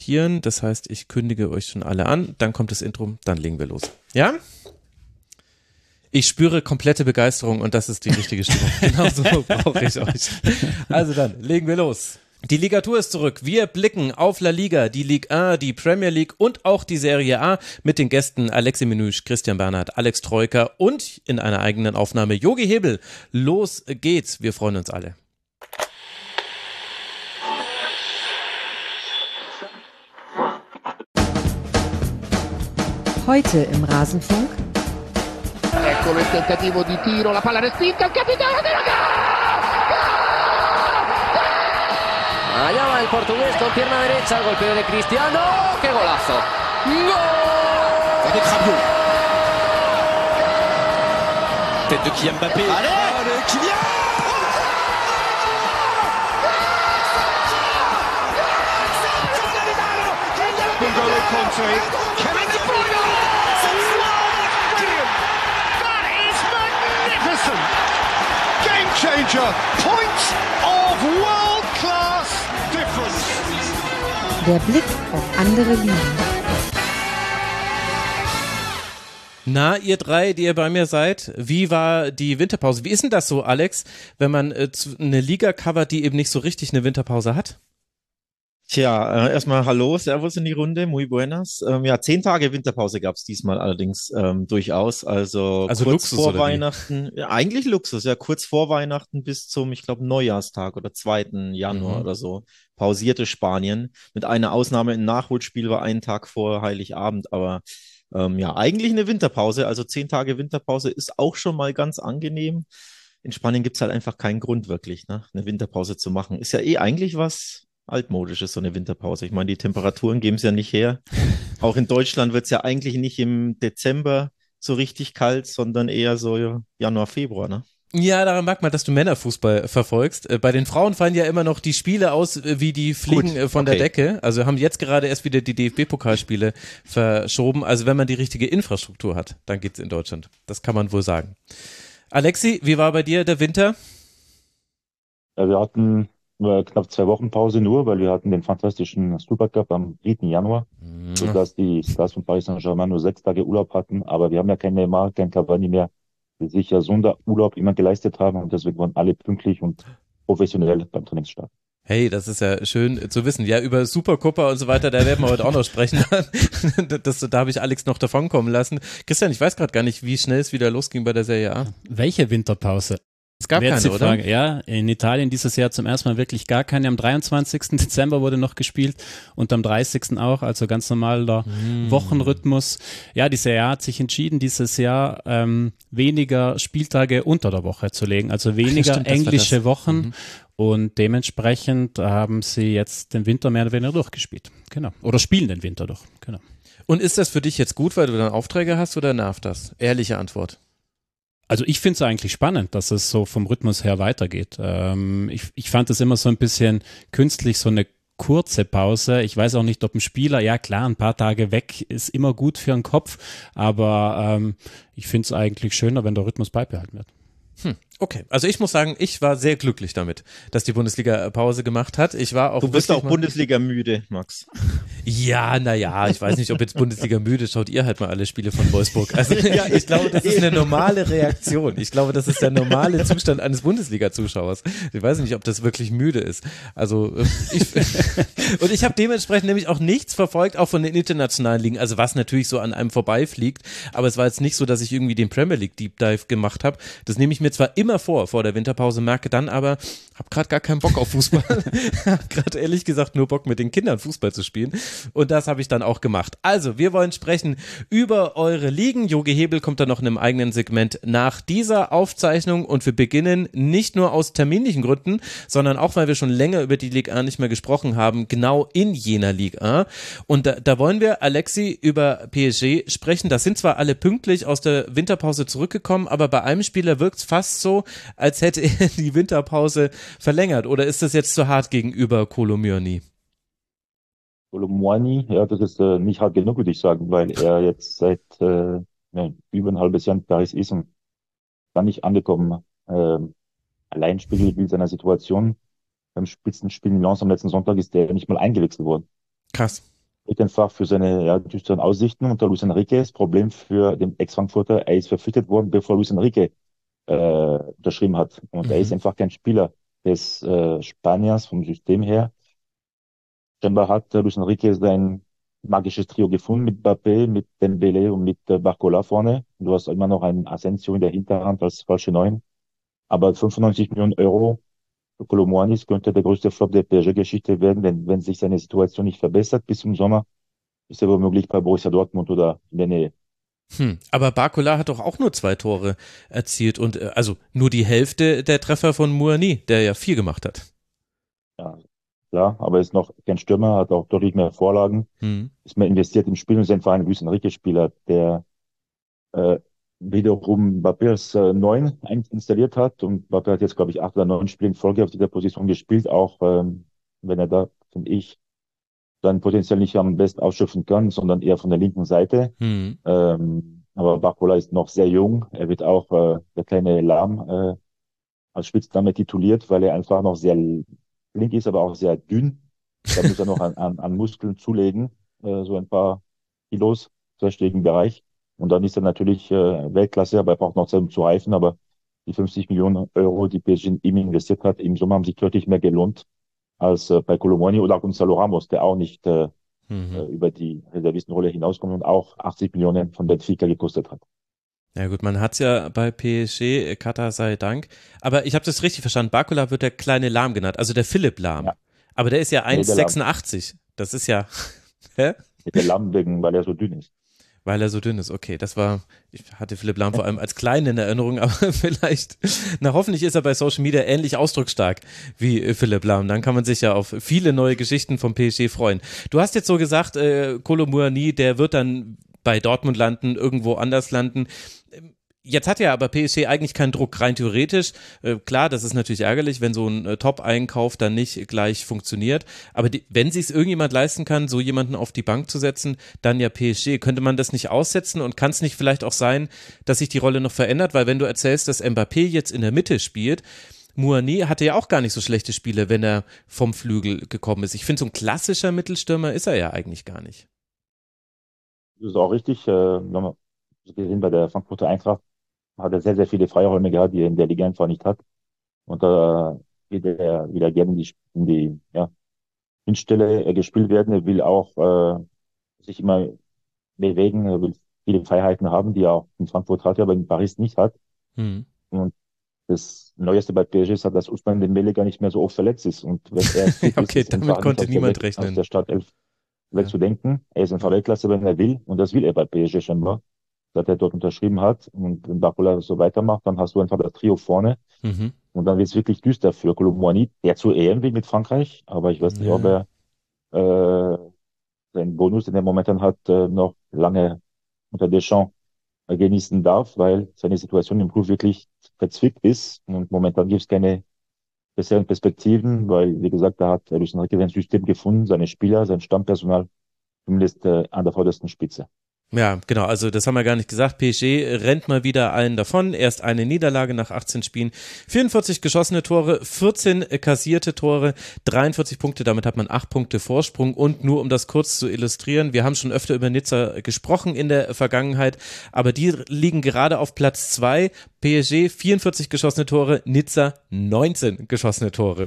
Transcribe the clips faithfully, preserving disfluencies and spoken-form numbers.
Das heißt, ich kündige euch schon alle an, dann kommt das Intro, dann legen wir los. Ja? Ich spüre komplette Begeisterung und das ist die richtige Stimmung. Genauso brauche ich euch. Also dann, legen wir los. Die Ligatur ist zurück. Wir blicken auf La Liga, die Ligue eins, die Premier League und auch die Serie A mit den Gästen Alexi Menüsch, Christian Bernhard, Alex Troika und in einer eigenen Aufnahme Jogi Hebel. Los geht's. Wir freuen uns alle. Heute im Rasenfunk. Eccolo il tentativo di tiro, la palla respinta, il capitano della Allá va el portugués con pierna derecha, golpeo de Cristiano, ¡qué golazo! ¡Gol! Avec Rabiot. Tête de Kylian Mbappé. Allez, Allez Kylian! N'Golo Kanté, Kevin De Bruyne! Brilliant! That is magnificent! Game changer! Points of world-class difference! Der Blick auf andere Ligen. Na, ihr drei, die ihr bei mir seid, wie war die Winterpause? Wie ist denn das so, Alex, wenn man äh, eine Liga covert, die eben nicht so richtig eine Winterpause hat? Tja, äh, erstmal hallo, servus in die Runde, muy buenas. Ähm, ja, zehn Tage Winterpause gab's diesmal allerdings ähm, durchaus. Also, also kurz Luxus, vor oder Weihnachten, ja, eigentlich Luxus, ja, kurz vor Weihnachten bis zum, ich glaube, Neujahrstag oder zweiten Januar Mhm. oder so, pausierte Spanien. Mit einer Ausnahme, ein Nachholspiel war einen Tag vor Heiligabend, aber ähm, ja, eigentlich eine Winterpause. Also zehn Tage Winterpause ist auch schon mal ganz angenehm. In Spanien gibt's halt einfach keinen Grund wirklich, ne, eine Winterpause zu machen. Ist ja eh eigentlich was altmodisches, so eine Winterpause. Ich meine, die Temperaturen geben es ja nicht her. Auch in Deutschland wird es ja eigentlich nicht im Dezember so richtig kalt, sondern eher so Januar, Februar, ne? Ja, daran merkt man, dass du Männerfußball verfolgst. Äh, Bei den Frauen fallen ja immer noch die Spiele aus, äh, wie die Fliegen Gut, äh, von okay. der Decke. Also haben jetzt gerade erst wieder die D F B-Pokalspiele verschoben. Also wenn man die richtige Infrastruktur hat, dann geht's in Deutschland. Das kann man wohl sagen. Alexi, wie war bei dir der Winter? Ja, wir hatten äh, knapp zwei Wochen Pause nur, weil wir hatten den fantastischen Supercup am dritten Januar, sodass die Stars von Paris Saint-Germain nur sechs Tage Urlaub hatten. Aber wir haben ja keinen Neymar, keinen Cavani mehr, die sich ja Sonderurlaub immer geleistet haben und deswegen waren alle pünktlich und professionell beim Trainingsstart. Hey, das ist ja schön zu wissen. Ja, über Supercopa und so weiter, da werden wir heute auch noch sprechen. Das, da habe ich Alex noch davonkommen lassen. Christian, ich weiß gerade gar nicht, wie schnell es wieder losging bei der Serie A. Welche Winterpause? Es gab Wäre jetzt keine, die oder? Frage. Ja, in Italien dieses Jahr zum ersten Mal wirklich gar keine. Am dreiundzwanzigsten Dezember wurde noch gespielt und am dreißigsten auch, also ganz normaler Mm. Wochenrhythmus. Ja, die Serie A hat sich entschieden, dieses Jahr ähm, weniger Spieltage unter der Woche zu legen, also weniger Stimmt, das war englische das. Wochen. Mhm. Und dementsprechend haben sie jetzt den Winter mehr oder weniger durchgespielt. Genau. Oder spielen den Winter durch. Genau. Und ist das für dich jetzt gut, weil du dann Aufträge hast, oder nervt das? Ehrliche Antwort. Also ich finde es eigentlich spannend, dass es so vom Rhythmus her weitergeht. Ähm, ich, ich fand es immer so ein bisschen künstlich, so eine kurze Pause. Ich weiß auch nicht, ob ein Spieler, ja klar, ein paar Tage weg ist immer gut für den Kopf, aber ähm, ich finde es eigentlich schöner, wenn der Rhythmus beibehalten wird. Hm, okay. Also ich muss sagen, ich war sehr glücklich damit, dass die Bundesliga Pause gemacht hat. Ich war auch Du bist wirklich auch Bundesliga müde, Max. Ja, naja, ich weiß nicht, ob jetzt Bundesliga müde, schaut ihr halt mal alle Spiele von Wolfsburg. Also ich glaube, das ist eine normale Reaktion. Ich glaube, das ist der normale Zustand eines Bundesliga-Zuschauers. Ich weiß nicht, ob das wirklich müde ist. Also äh, ich und ich habe dementsprechend nämlich auch nichts verfolgt, auch von den internationalen Ligen, also was natürlich so an einem vorbeifliegt, aber es war jetzt nicht so, dass ich irgendwie den Premier League Deep Dive gemacht habe. Das nehme ich mir zwar immer vor, vor der Winterpause, merke dann aber, habe gerade gar keinen Bock auf Fußball. Habe gerade ehrlich gesagt nur Bock mit den Kindern Fußball zu spielen. Und das habe ich dann auch gemacht. Also, wir wollen sprechen über eure Ligen. Jogi Hebel kommt dann noch in einem eigenen Segment nach dieser Aufzeichnung und wir beginnen nicht nur aus terminlichen Gründen, sondern auch, weil wir schon länger über die Ligue eins nicht mehr gesprochen haben, genau in jener Ligue eins. Und da, da wollen wir, Alexi, über P S G sprechen. Das sind zwar alle pünktlich aus der Winterpause zurückgekommen, aber bei einem Spieler wirkt es fast so, als hätte er die Winterpause verlängert. Oder ist das jetzt zu hart gegenüber Kolo Muani? Kolo Muani, ja, das ist äh, nicht hart genug, würde ich sagen, weil er jetzt seit äh, ja, über ein halbes Jahr in Paris ist und gar nicht angekommen. Ähm, allein Spiegelbild seiner Situation beim Spitzenspiel in Lens am letzten Sonntag ist der nicht mal eingewechselt worden. Krass. spricht einfach für seine ja, düsteren Aussichten unter Luis Enrique. Das Problem für den Ex-Frankfurter, er ist verpflichtet worden, bevor Luis Enrique äh, unterschrieben hat. Und Mhm. er ist einfach kein Spieler des äh, Spaniers vom System her. Scheinbar hat äh, Luis Enrique sein magisches Trio gefunden mit Mbappé, mit Dembélé und mit äh, Barcola vorne. Du hast immer noch einen Asensio in der Hinterhand als falsche Neun. Aber fünfundneunzig Millionen Euro für Kolo Muani könnte der größte Flop der P S G-Geschichte werden, denn wenn sich seine Situation nicht verbessert bis zum Sommer, ist er womöglich bei Borussia Dortmund oder in der Nähe. Hm. Aber Barcola hat doch auch nur zwei Tore erzielt und äh, also nur die Hälfte der Treffer von Muani, der ja vier gemacht hat. Ja, klar, aber er ist noch kein Stürmer, hat auch deutlich mehr Vorlagen, Hm. ist mehr investiert im Spiel und ist einfach ein Luis Enrique-Spieler, der äh, wiederum Mbappé als äh, Neun installiert hat und Mbappé hat jetzt, glaube ich, acht oder neun Spiele in Folge auf dieser Position gespielt, auch ähm, wenn er da, finde ich, dann potenziell nicht am besten ausschöpfen kann, sondern eher von der linken Seite. Hm. Ähm, aber Barcola ist noch sehr jung. Er wird auch äh, der kleine Lahm äh, als Spitzname tituliert, weil er einfach noch sehr flink ist, aber auch sehr dünn. Da muss er noch an, an, an Muskeln zulegen, äh, so ein paar Kilos, zweistelligen Bereich. Und dann ist er natürlich äh, Weltklasse, aber er braucht noch Zeit, um zu reifen. Aber die fünfzig Millionen Euro, die P S G in ihm investiert hat, im Sommer haben sich deutlich mehr gelohnt als äh, bei Kolo Muani oder auch Gonzalo Ramos, der auch nicht äh, Mhm. äh, über die Reservistenrolle hinauskommt und auch achtzig Millionen von Benfica gekostet hat. Ja gut, man hat's ja bei P S G, Katar sei Dank. Aber ich habe das richtig verstanden, Barcola wird der kleine Lahm genannt, also der Philipp Lahm. Ja. Aber der ist ja Nee, eins der Komma sechsundachtzig. Das ist ja, hä? Der Lamm wegen, weil er so dünn ist. Weil er so dünn ist, okay, das war, ich hatte Philipp Lahm vor allem als Kleinen in Erinnerung, aber vielleicht, na hoffentlich ist er bei Social Media ähnlich ausdrucksstark wie Philipp Lahm, dann kann man sich ja auf viele neue Geschichten vom P S G freuen. Du hast jetzt so gesagt, äh, Kolo Muani, der wird dann bei Dortmund landen, irgendwo anders landen. Jetzt hat ja aber P S G eigentlich keinen Druck, rein theoretisch. Äh, klar, das ist natürlich ärgerlich, wenn so ein äh, Top-Einkauf dann nicht gleich funktioniert. Aber die, wenn sich es irgendjemand leisten kann, so jemanden auf die Bank zu setzen, dann ja P S G. Könnte man das nicht aussetzen und kann es nicht vielleicht auch sein, dass sich die Rolle noch verändert? Weil wenn du erzählst, dass Mbappé jetzt in der Mitte spielt, Muani hatte ja auch gar nicht so schlechte Spiele, wenn er vom Flügel gekommen ist. Ich finde, so ein klassischer Mittelstürmer ist er ja eigentlich gar nicht. Das ist auch richtig. Äh, wir haben gesehen bei der Frankfurter Eintracht, hat er sehr, sehr viele Freiräume gehabt, die er in der Liga einfach nicht hat. Und da wird er wieder gerne in die, in die ja, Hinstelle äh, gespielt werden. Er will auch äh, sich immer bewegen, er will viele Freiheiten haben, die er auch in Frankfurt hatte, aber in Paris nicht hat. Hm. Und das Neueste bei P S G ist, dass Ousmane Dembélé gar nicht mehr so oft verletzt ist. Und wenn er fit Okay, ist, ist damit einfach konnte nicht aus niemand der, rechnen. aus der Startelf Ja. wegzudenken. Er ist einfach Weltklasse, wenn er will. Und das will er bei P S G scheinbar, seit er dort unterschrieben hat. Und wenn Barcola so weitermacht, dann hast du einfach das Trio vorne. Mhm. Und dann wird es wirklich düster für Kolo Muani, der zu E M will mit Frankreich. Aber ich weiß nicht, Ja. ob er äh, seinen Bonus, den er momentan hat, äh, noch lange unter Deschamps äh, genießen darf, weil seine Situation im Club wirklich verzwickt ist. Und momentan gibt es keine besseren Perspektiven, weil, wie gesagt, da hat Luis Enrique sein System gefunden, seine Spieler, sein Stammpersonal, zumindest äh, an der vordersten Spitze. Ja, genau, also das haben wir gar nicht gesagt. P S G rennt mal wieder allen davon. Erst eine Niederlage nach achtzehn Spielen. vierundvierzig geschossene Tore, vierzehn kassierte Tore, dreiundvierzig Punkte. Damit hat man acht Punkte Vorsprung. Und nur um das kurz zu illustrieren, wir haben schon öfter über Nizza gesprochen in der Vergangenheit, aber die liegen gerade auf Platz zwei. P S G vierundvierzig geschossene Tore, Nizza neunzehn geschossene Tore.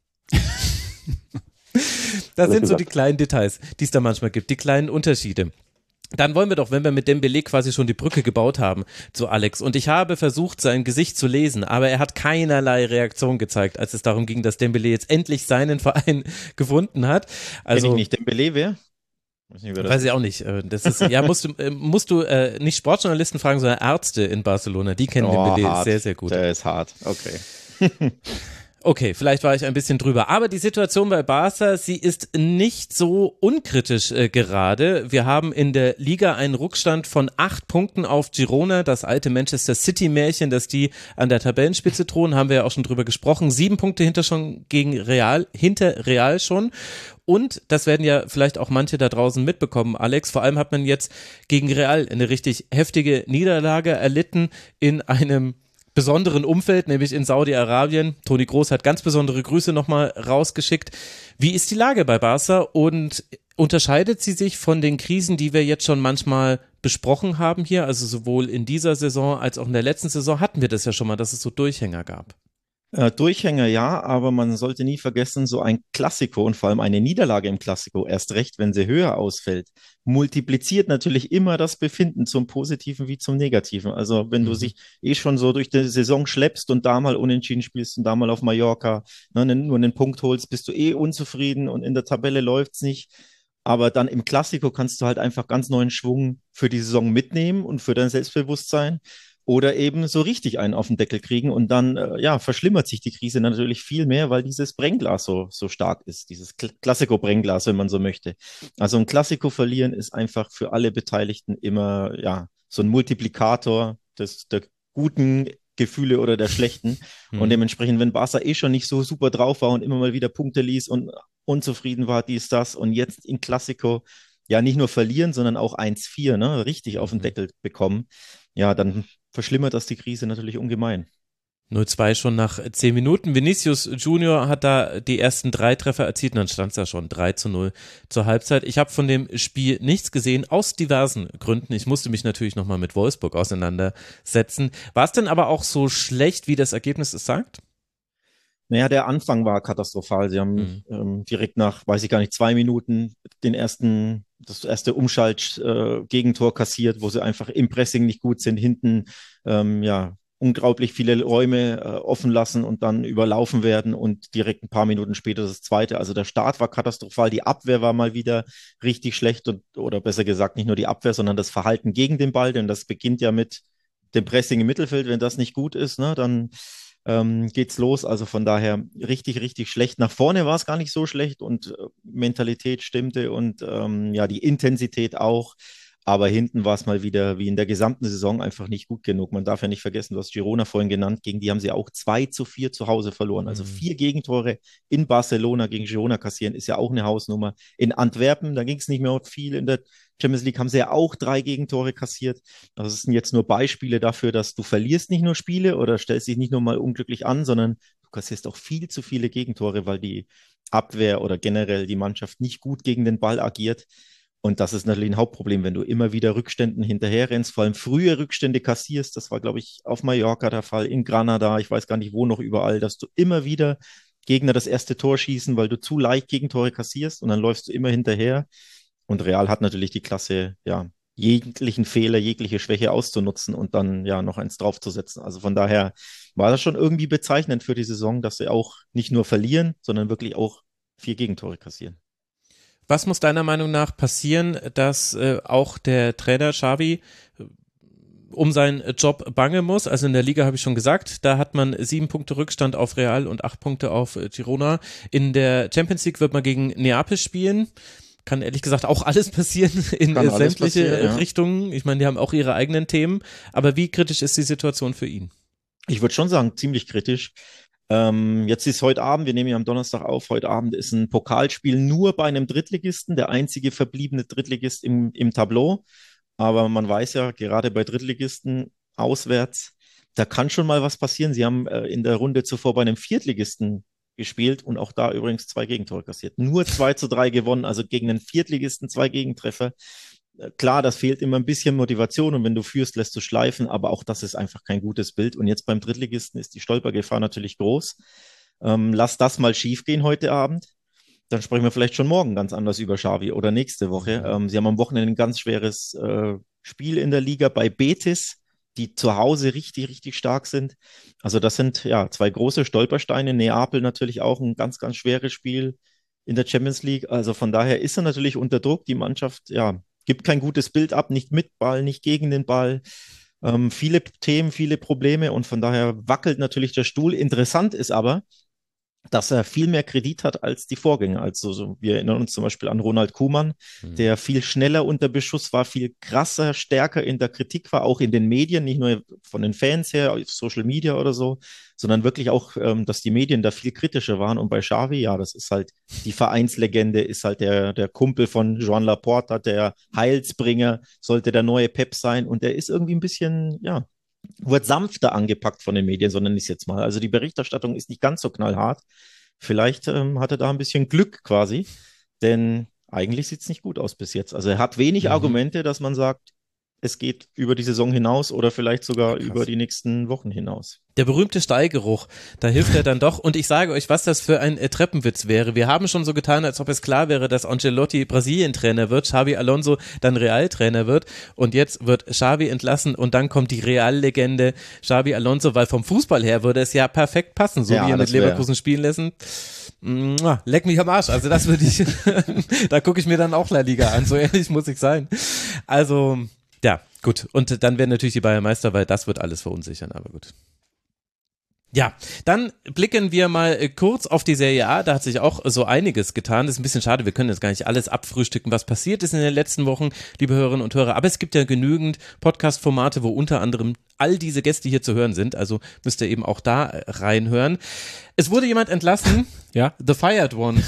Das sind so die kleinen Details, die es da manchmal gibt, die kleinen Unterschiede. Dann wollen wir doch, wenn wir mit Dembélé quasi schon die Brücke gebaut haben zu Alex, und ich habe versucht, sein Gesicht zu lesen, aber er hat keinerlei Reaktion gezeigt, als es darum ging, dass Dembélé jetzt endlich seinen Verein gefunden hat. Also, Kenn ich nicht. Dembélé, wer? Weiß, nicht, wer das weiß ich auch nicht. Das ist, ja, musst du, musst du äh, nicht Sportjournalisten fragen, sondern Ärzte in Barcelona, die kennen oh, Dembélé hart. sehr, sehr gut. Der ist hart, okay. Okay, vielleicht war ich ein bisschen drüber, aber die Situation bei Barca, sie ist nicht so unkritisch äh, gerade. Wir haben in der Liga einen Rückstand von acht Punkten auf Girona, das alte Manchester City Märchen, dass die an der Tabellenspitze drohen, haben wir ja auch schon drüber gesprochen. Sieben Punkte hinter schon gegen Real, hinter Real schon. Und das werden ja vielleicht auch manche da draußen mitbekommen, Alex. Vor allem hat man jetzt gegen Real eine richtig heftige Niederlage erlitten in einem besonderen Umfeld, nämlich in Saudi-Arabien. Toni Kroos hat ganz besondere Grüße nochmal rausgeschickt. Wie ist die Lage bei Barca und unterscheidet sie sich von den Krisen, die wir jetzt schon manchmal besprochen haben hier? Also sowohl in dieser Saison als auch in der letzten Saison hatten wir das ja schon mal, dass es so Durchhänger gab. Äh, Durchhänger ja, aber man sollte nie vergessen, so ein Klassiko und vor allem eine Niederlage im Klassiko, erst recht, wenn sie höher ausfällt, multipliziert natürlich immer das Befinden zum Positiven wie zum Negativen. Also wenn mhm. du sich eh schon so durch die Saison schleppst und da mal unentschieden spielst und da mal auf Mallorca ne, nur einen Punkt holst, bist du eh unzufrieden und in der Tabelle läuft's nicht. Aber dann im Klassiko kannst du halt einfach ganz neuen Schwung für die Saison mitnehmen und für dein Selbstbewusstsein. Oder eben so richtig einen auf den Deckel kriegen und dann, äh, ja, verschlimmert sich die Krise natürlich viel mehr, weil dieses Brennglas so, so stark ist, dieses Kl- Klassiko-Brennglas, wenn man so möchte. Also ein Klassiko verlieren ist einfach für alle Beteiligten immer, ja, so ein Multiplikator des, der guten Gefühle oder der schlechten. Mhm. Und dementsprechend, wenn Barca eh schon nicht so super drauf war und immer mal wieder Punkte ließ und unzufrieden war, dies, das und jetzt in Klassiko, ja, nicht nur verlieren, sondern auch eins vier, ne, richtig auf den Deckel bekommen, ja, dann verschlimmert das die Krise natürlich ungemein. null zwei schon nach zehn Minuten. Vinicius Junior hat da die ersten drei Treffer erzielt und dann stand es ja schon drei zu null zur Halbzeit. Ich habe von dem Spiel nichts gesehen, aus diversen Gründen. Ich musste mich natürlich nochmal mit Wolfsburg auseinandersetzen. War es denn aber auch so schlecht, wie das Ergebnis es sagt? Naja, der Anfang war katastrophal. Sie haben mhm. ähm, direkt nach, weiß ich gar nicht, zwei Minuten den ersten, das erste Umschalt-Gegentor äh, kassiert, wo sie einfach im Pressing nicht gut sind, hinten ähm, ja unglaublich viele Räume äh, offen lassen und dann überlaufen werden und direkt ein paar Minuten später das zweite. Also der Start war katastrophal, die Abwehr war mal wieder richtig schlecht und oder besser gesagt nicht nur die Abwehr, sondern das Verhalten gegen den Ball, denn das beginnt ja mit dem Pressing im Mittelfeld. Wenn das nicht gut ist, ne, dann ähm, geht's los. Also von daher richtig, richtig schlecht. Nach vorne war es gar nicht so schlecht und äh, Mentalität stimmte und ähm, ja, die Intensität auch. Aber hinten war es mal wieder wie in der gesamten Saison einfach nicht gut genug. Man darf ja nicht vergessen, du hast Girona vorhin genannt, gegen die haben sie auch zwei zu vier zu Hause verloren. Also vier Gegentore in Barcelona gegen Girona kassieren, ist ja auch eine Hausnummer. In Antwerpen, da ging es nicht mehr viel. In der Champions League haben sie ja auch drei Gegentore kassiert. Also es sind jetzt nur Beispiele dafür, dass du verlierst nicht nur Spiele oder stellst dich nicht nur mal unglücklich an, sondern du kassierst auch viel zu viele Gegentore, weil die Abwehr oder generell die Mannschaft nicht gut gegen den Ball agiert. Und das ist natürlich ein Hauptproblem, wenn du immer wieder Rückständen hinterherrennst, vor allem frühe Rückstände kassierst. Das war, glaube ich, auf Mallorca der Fall, in Granada, ich weiß gar nicht wo noch überall, dass du immer wieder Gegner das erste Tor schießen, weil du zu leicht Gegentore kassierst und dann läufst du immer hinterher. Und Real hat natürlich die Klasse, ja, jeglichen Fehler, jegliche Schwäche auszunutzen und dann ja noch eins draufzusetzen. Also von daher war das schon irgendwie bezeichnend für die Saison, dass sie auch nicht nur verlieren, sondern wirklich auch vier Gegentore kassieren. Was muss deiner Meinung nach passieren, dass äh, auch der Trainer Xavi äh, um seinen Job bangen muss? Also in der Liga habe ich schon gesagt, da hat man sieben Punkte Rückstand auf Real und acht Punkte auf äh, Girona. In der Champions League wird man gegen Neapel spielen. Kann ehrlich gesagt auch alles passieren in äh, sämtliche passieren, ja. Richtungen. Ich meine, die haben auch ihre eigenen Themen. Aber wie kritisch ist die Situation für ihn? Ich würde schon sagen, ziemlich kritisch. Ähm, jetzt ist heute Abend, wir nehmen ja am Donnerstag auf, heute Abend ist ein Pokalspiel nur bei einem Drittligisten, der einzige verbliebene Drittligist im, im Tableau. Aber man weiß ja, gerade bei Drittligisten auswärts, da kann schon mal was passieren. Sie haben äh, in der Runde zuvor bei einem Viertligisten gespielt und auch da übrigens zwei Gegentore kassiert. Nur zwei zu drei gewonnen, also gegen einen Viertligisten zwei Gegentreffer. Klar, das fehlt immer ein bisschen Motivation und wenn du führst, lässt du schleifen, aber auch das ist einfach kein gutes Bild. Und jetzt beim Drittligisten ist die Stolpergefahr natürlich groß. Ähm, lass das mal schief gehen heute Abend. Dann sprechen wir vielleicht schon morgen ganz anders über Xavi oder nächste Woche. Ähm, sie haben am Wochenende ein ganz schweres äh, Spiel in der Liga bei Betis, die zu Hause richtig, richtig stark sind. Also das sind ja zwei große Stolpersteine. Neapel natürlich auch ein ganz, ganz schweres Spiel in der Champions League. Also von daher ist er natürlich unter Druck. Die Mannschaft, ja, gibt kein gutes Bild ab, nicht mit Ball, nicht gegen den Ball. Ähm, viele Themen, viele Probleme und von daher wackelt natürlich der Stuhl. Interessant ist aber, dass er viel mehr Kredit hat als die Vorgänger. Also so, wir erinnern uns zum Beispiel an Ronald Koeman, mhm. der viel schneller unter Beschuss war, viel krasser, stärker in der Kritik war, auch in den Medien, nicht nur von den Fans her, auf Social Media oder so, sondern wirklich auch, ähm, dass die Medien da viel kritischer waren. Und bei Xavi, ja, das ist halt die Vereinslegende, ist halt der, der Kumpel von Joan Laporta, der Heilsbringer, sollte der neue Pep sein. Und der ist irgendwie ein bisschen, ja, wurde sanfter angepackt von den Medien, sondern ich jetzt mal. Also die Berichterstattung ist nicht ganz so knallhart. Vielleicht ähm, hat er da ein bisschen Glück quasi, denn eigentlich sieht es nicht gut aus bis jetzt. Also er hat wenig mhm. Argumente, dass man sagt, es geht über die Saison hinaus oder vielleicht sogar Krass. über die nächsten Wochen hinaus. Der berühmte Steigeruch, da hilft er dann doch. Und ich sage euch, was das für ein äh, Treppenwitz wäre. Wir haben schon so getan, als ob es klar wäre, dass Ancelotti Brasilien-Trainer wird, Xabi Alonso dann Real-Trainer wird. Und jetzt wird Xabi entlassen und dann kommt die Real-Legende Xabi Alonso, weil vom Fußball her würde es ja perfekt passen, so ja, wie er mit Leverkusen wär. spielen lassen. Leck mich am Arsch. Also das würde ich, da gucke ich mir dann auch La Liga an, so ehrlich muss ich sein. Also ja, gut. Und dann werden natürlich die Bayern Meister, weil das wird alles verunsichern, aber gut. Ja, dann blicken wir mal kurz auf die Serie A, da hat sich auch so einiges getan, das ist ein bisschen schade, wir können jetzt gar nicht alles abfrühstücken, was passiert ist in den letzten Wochen, liebe Hörerinnen und Hörer, aber es gibt ja genügend Podcast-Formate, wo unter anderem all diese Gäste hier zu hören sind, also müsst ihr eben auch da reinhören. Es wurde jemand entlassen, ja, The Fired One.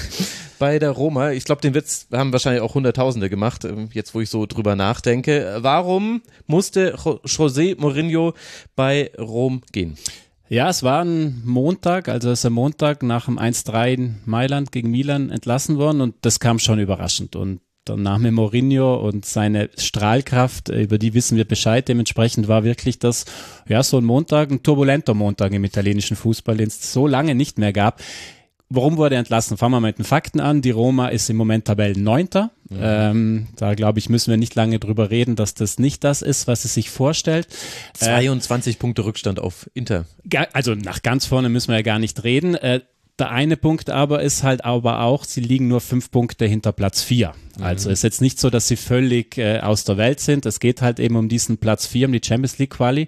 Bei der Roma, ich glaube, den Witz haben wahrscheinlich auch Hunderttausende gemacht, jetzt wo ich so drüber nachdenke. Warum musste José Mourinho bei Rom gehen? Ja, es war ein Montag, also ist er Montag nach dem eins drei in Mailand gegen Milan entlassen worden und das kam schon überraschend. Und der Name Mourinho und seine Strahlkraft, über die wissen wir Bescheid. Dementsprechend war wirklich das, ja, so ein Montag, ein turbulenter Montag im italienischen Fußball, den es so lange nicht mehr gab. Warum wurde er entlassen? Fangen wir mit den Fakten an. Die Roma ist im Moment Tabellenneunter. Mhm. Ähm, da glaube ich, müssen wir nicht lange drüber reden, dass das nicht das ist, was es sich vorstellt. zweiundzwanzig äh, Punkte Rückstand auf Inter. Also nach ganz vorne müssen wir ja gar nicht reden. Äh, der eine Punkt aber ist halt aber auch, sie liegen nur fünf Punkte hinter Platz vier. Mhm. Also ist jetzt nicht so, dass sie völlig äh, aus der Welt sind. Es geht halt eben um diesen Platz vier, um die Champions League Quali.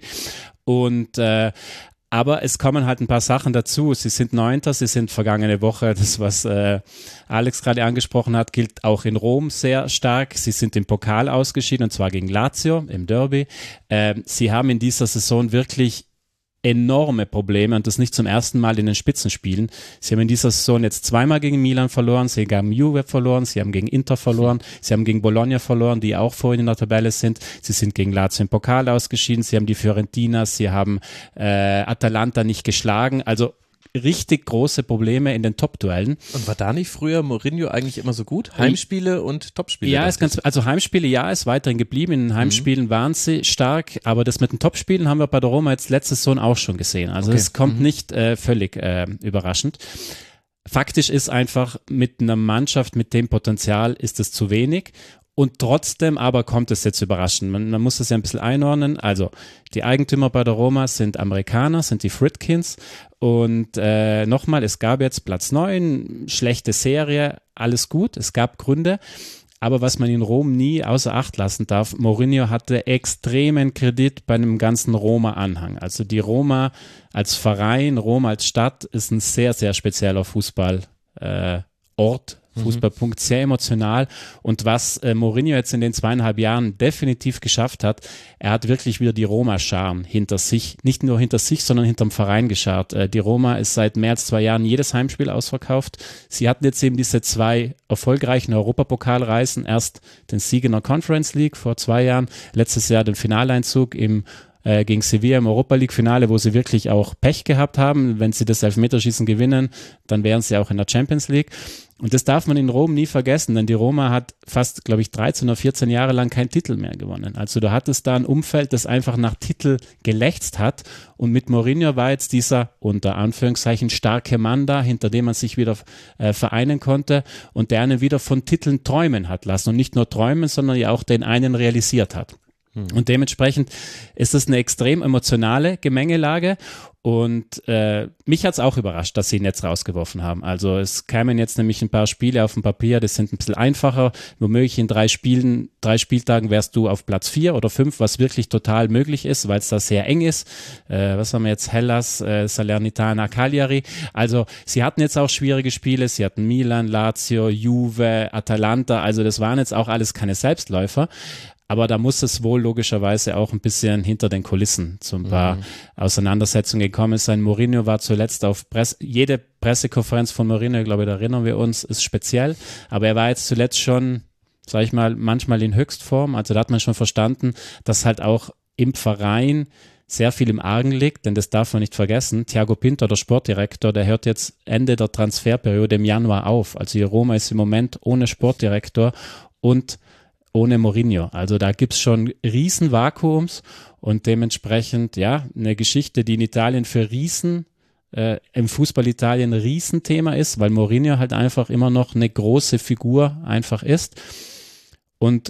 Und äh, Aber es kommen halt ein paar Sachen dazu. Sie sind Neunter, sie sind vergangene Woche, das was äh, Alex gerade angesprochen hat, gilt auch in Rom sehr stark. Sie sind im Pokal ausgeschieden und zwar gegen Lazio im Derby. Ähm, sie haben in dieser Saison wirklich enorme Probleme und das nicht zum ersten Mal in den Spitzenspielen. Sie haben in dieser Saison jetzt zweimal gegen Milan verloren, sie haben Juve verloren, sie haben gegen Inter verloren, sie haben gegen Bologna verloren, die auch vorhin in der Tabelle sind. Sie sind gegen Lazio im Pokal ausgeschieden, sie haben die Fiorentinas, sie haben äh, Atalanta nicht geschlagen. Also richtig große Probleme in den Top-Duellen. Und war da nicht früher Mourinho eigentlich immer so gut? Heimspiele und Topspiele? Ja, ist ganz, also Heimspiele, ja, ist weiterhin geblieben. In den Heimspielen mhm. waren sie stark, aber das mit den Topspielen haben wir bei der Roma jetzt letzte Saison auch schon gesehen. Also es okay. kommt mhm. nicht äh, völlig äh, überraschend. Faktisch ist einfach, mit einer Mannschaft mit dem Potenzial ist es zu wenig. Und trotzdem aber kommt es jetzt überraschend. Man, man muss das ja ein bisschen einordnen. Also die Eigentümer bei der Roma sind Amerikaner, sind die Friedkins. Und äh, nochmal, es gab jetzt Platz neun, schlechte Serie, alles gut, es gab Gründe. Aber was man in Rom nie außer Acht lassen darf, Mourinho hatte extremen Kredit bei einem ganzen Roma-Anhang. Also die Roma als Verein, Rom als Stadt ist ein sehr, sehr spezieller Fußballort. Äh, Fußballpunkt, sehr emotional. Und was äh, Mourinho jetzt in den zweieinhalb Jahren definitiv geschafft hat, er hat wirklich wieder die Roma-Scharen hinter sich, nicht nur hinter sich, sondern hinterm Verein geschart. Äh, die Roma ist seit mehr als zwei Jahren jedes Heimspiel ausverkauft. Sie hatten jetzt eben diese zwei erfolgreichen Europapokalreisen, erst den Sieg in der Conference League vor zwei Jahren, letztes Jahr den Finaleinzug im äh, gegen Sevilla im Europa-League-Finale, wo sie wirklich auch Pech gehabt haben. Wenn sie das Elfmeterschießen gewinnen, dann wären sie auch in der Champions League. Und das darf man in Rom nie vergessen, denn die Roma hat fast, glaube ich, dreizehn oder vierzehn Jahre lang keinen Titel mehr gewonnen. Also du hattest da ein Umfeld, das einfach nach Titel gelächzt hat und mit Mourinho war jetzt dieser, unter Anführungszeichen, starke Mann da, hinter dem man sich wieder äh, vereinen konnte und der einen wieder von Titeln träumen hat lassen und nicht nur träumen, sondern ja auch den einen realisiert hat. Und dementsprechend ist das eine extrem emotionale Gemengelage und äh, mich hat es auch überrascht, dass sie ihn jetzt rausgeworfen haben. Also es kamen jetzt nämlich ein paar Spiele auf dem Papier, das sind ein bisschen einfacher. Womöglich in drei Spielen, drei Spieltagen wärst du auf Platz vier oder fünf, was wirklich total möglich ist, weil es da sehr eng ist. Äh, was haben wir jetzt? Hellas, äh, Salernitana, Cagliari. Also sie hatten jetzt auch schwierige Spiele. Sie hatten Milan, Lazio, Juve, Atalanta. Also das waren jetzt auch alles keine Selbstläufer. Aber da muss es wohl logischerweise auch ein bisschen hinter den Kulissen zu ein paar mhm. Auseinandersetzungen gekommen sein. Mourinho war zuletzt auf Presse, jede Pressekonferenz von Mourinho, ich glaube, da erinnern wir uns, ist speziell. Aber er war jetzt zuletzt schon, sag ich mal, manchmal in Höchstform. Also da hat man schon verstanden, dass halt auch im Verein sehr viel im Argen liegt, denn das darf man nicht vergessen. Thiago Pinto, der Sportdirektor, der hört jetzt Ende der Transferperiode im Januar auf. Also die Roma ist im Moment ohne Sportdirektor und ohne Mourinho. Also da gibt's schon Riesenvakuums und dementsprechend, ja, eine Geschichte, die in Italien für Riesen, äh, im Fußball Italien ein Riesenthema ist, weil Mourinho halt einfach immer noch eine große Figur einfach ist. Und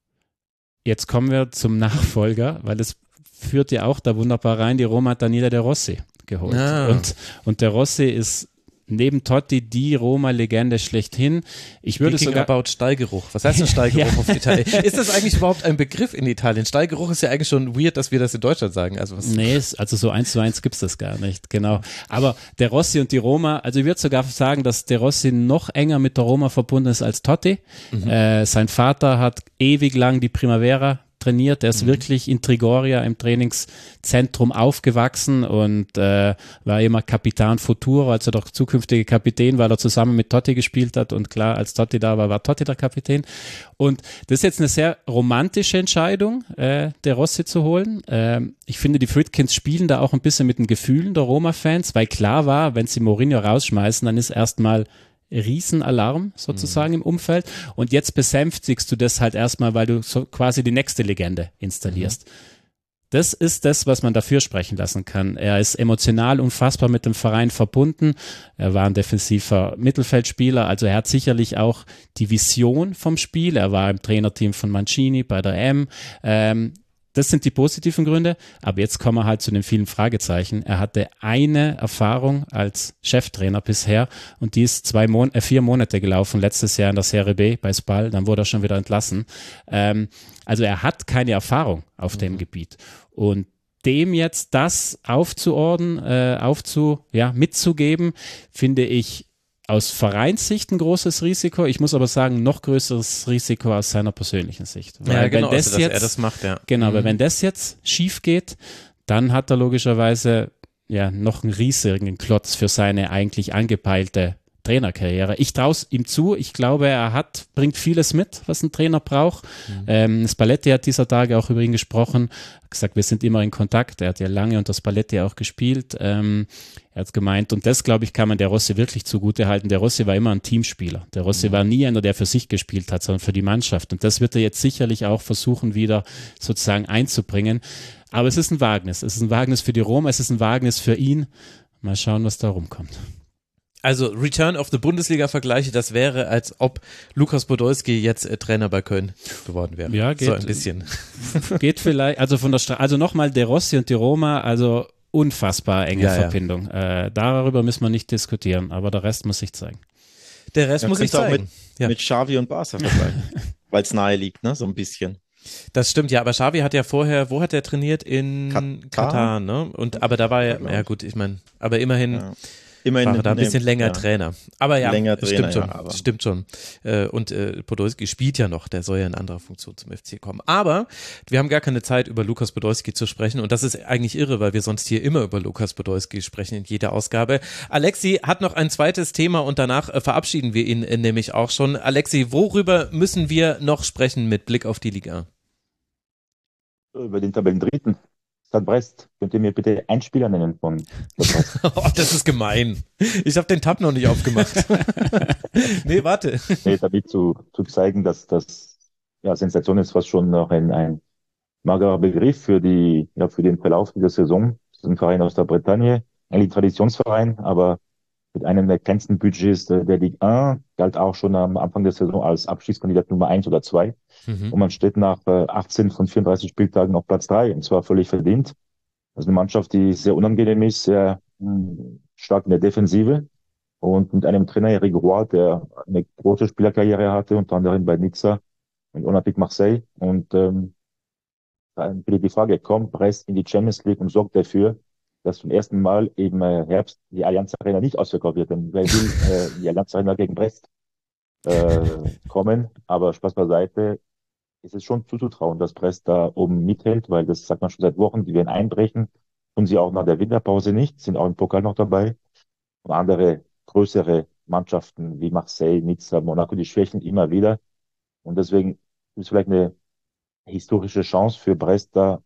jetzt kommen wir zum Nachfolger, weil es führt ja auch da wunderbar rein, die Roma hat Daniele De Rossi geholt. Ah. Und, und De Rossi ist neben Totti die Roma-Legende schlechthin. Ich würde Speaking sogar... about Stallgeruch. Was heißt denn Stallgeruch Ja. auf Italien? Ist das eigentlich überhaupt ein Begriff in Italien? Stallgeruch ist ja eigentlich schon weird, dass wir das in Deutschland sagen. Also was Nee, es- also so eins zu eins gibt's das gar nicht, genau. Aber De Rossi und die Roma, also ich würde sogar sagen, dass De Rossi noch enger mit der Roma verbunden ist als Totti. Mhm. Äh, sein Vater hat ewig lang die Primavera trainiert, er ist Mhm. wirklich in Trigoria im Trainingszentrum aufgewachsen und äh, war immer Kapitan Futuro, also der zukünftige Kapitän, weil er zusammen mit Totti gespielt hat und klar, als Totti da war, war Totti der Kapitän. Und das ist jetzt eine sehr romantische Entscheidung, äh, De Rossi zu holen. Ähm, ich finde, die Friedkins spielen da auch ein bisschen mit den Gefühlen der Roma-Fans, weil klar war, wenn sie Mourinho rausschmeißen, dann ist erstmal Riesenalarm sozusagen im Umfeld und jetzt besänftigst du das halt erstmal, weil du so quasi die nächste Legende installierst. Das ist das, was man dafür sprechen lassen kann. Er ist emotional unfassbar mit dem Verein verbunden. Er war ein defensiver Mittelfeldspieler, also er hat sicherlich auch die Vision vom Spiel. Er war im Trainerteam von Mancini bei der M. Ähm, Das sind die positiven Gründe, aber jetzt kommen wir halt zu den vielen Fragezeichen. Er hatte eine Erfahrung als Cheftrainer bisher und die ist zwei Mon äh, vier Monate gelaufen, letztes Jahr in der Serie B bei Spal, dann wurde er schon wieder entlassen. Ähm, also er hat keine Erfahrung auf mhm. dem Gebiet und dem jetzt das aufzuordnen, äh, aufzu, ja, mitzugeben, finde ich aus Vereinssicht ein großes Risiko. Ich muss aber sagen, noch größeres Risiko aus seiner persönlichen Sicht. Weil ja, genau, wenn das also, dass jetzt, er das macht, ja. Genau, mhm. weil wenn das jetzt schief geht, dann hat er logischerweise ja noch einen riesigen Klotz für seine eigentlich angepeilte Trainerkarriere. Ich traue es ihm zu. Ich glaube, er hat, bringt vieles mit, was ein Trainer braucht. Mhm. Ähm, Spalletti hat dieser Tage auch über ihn gesprochen, hat gesagt, wir sind immer in Kontakt. Er hat ja lange unter Spalletti auch gespielt. Ähm, er hat gemeint, und das, glaube ich, kann man der Rossi wirklich zugute halten. Der Rossi war immer ein Teamspieler. Der Rossi mhm. war nie einer, der für sich gespielt hat, sondern für die Mannschaft. Und das wird er jetzt sicherlich auch versuchen, wieder sozusagen einzubringen. Aber es ist ein Wagnis. Es ist ein Wagnis für die Roma, es ist ein Wagnis für ihn. Mal schauen, was da rumkommt. Also Return of the Bundesliga-Vergleiche, das wäre, als ob Lukas Podolski jetzt äh, Trainer bei Köln geworden wäre. Ja, geht. So ein bisschen. Geht vielleicht, also von der Straße, also nochmal De Rossi und die Roma, also unfassbar enge ja, Verbindung. Ja. Äh, darüber müssen wir nicht diskutieren, aber der Rest muss sich zeigen. Der Rest ja, muss sich zeigen. Auch mit, ja. mit Xavi und Barca vergleichen, weil es nahe liegt, ne, so ein bisschen. Das stimmt, ja, aber Xavi hat ja vorher, wo hat er trainiert? In Katar, Katar ne? Und, aber da war er, ja, ja gut, ich meine, aber immerhin... Ja. Immerhin war er da ein bisschen länger ja. Trainer. Aber ja, länger stimmt Trainer, schon. Ja, aber. Stimmt schon. Und äh, Podolski spielt ja noch, der soll ja in anderer Funktion zum F C kommen. Aber wir haben gar keine Zeit, über Lukas Podolski zu sprechen und das ist eigentlich irre, weil wir sonst hier immer über Lukas Podolski sprechen in jeder Ausgabe. Alexi hat noch ein zweites Thema und danach äh, verabschieden wir ihn äh, nämlich auch schon. Alexi, worüber müssen wir noch sprechen mit Blick auf die Liga? Über den Tabellendritten. Stade Brest, könnt ihr mir bitte einen Spieler nennen von oh, das ist gemein. Ich habe den Tab noch nicht aufgemacht. nee, warte. Nee, damit zu, zu zeigen, dass das ja, Sensation ist fast schon noch ein, ein magerer Begriff für die ja für den Verlauf dieser Saison. Das ist ein Verein aus der Bretagne, ein Traditionsverein, aber mit einem der kleinsten Budgets der, der Ligue eins, galt auch schon am Anfang der Saison als Abschiedskandidat Nummer eins oder zwei. Mhm. Und man steht nach äh, achtzehn von vierunddreißig Spieltagen auf Platz drei, und zwar völlig verdient. Das ist eine Mannschaft, die sehr unangenehm ist, sehr mh, stark in der Defensive und mit einem Trainer, Eric Roy, der eine große Spielerkarriere hatte, unter anderem bei Nizza und Olympique Marseille. Und ähm, dann wieder die Frage, kommt Brest in die Champions League und sorgt dafür, dass zum ersten Mal im äh, Herbst die Allianz Arena nicht ausverkauft wird. Denn wer will äh, die Allianz Arena gegen Brest äh, kommen? Aber Spaß beiseite, ist es schon zuzutrauen, dass Brest da oben mithält, weil das sagt man schon seit Wochen, die werden einbrechen. Und sie auch nach der Winterpause nicht, sind auch im Pokal noch dabei. Und andere größere Mannschaften wie Marseille, Nizza, Monaco, die schwächen immer wieder. Und deswegen ist es vielleicht eine historische Chance für Brest da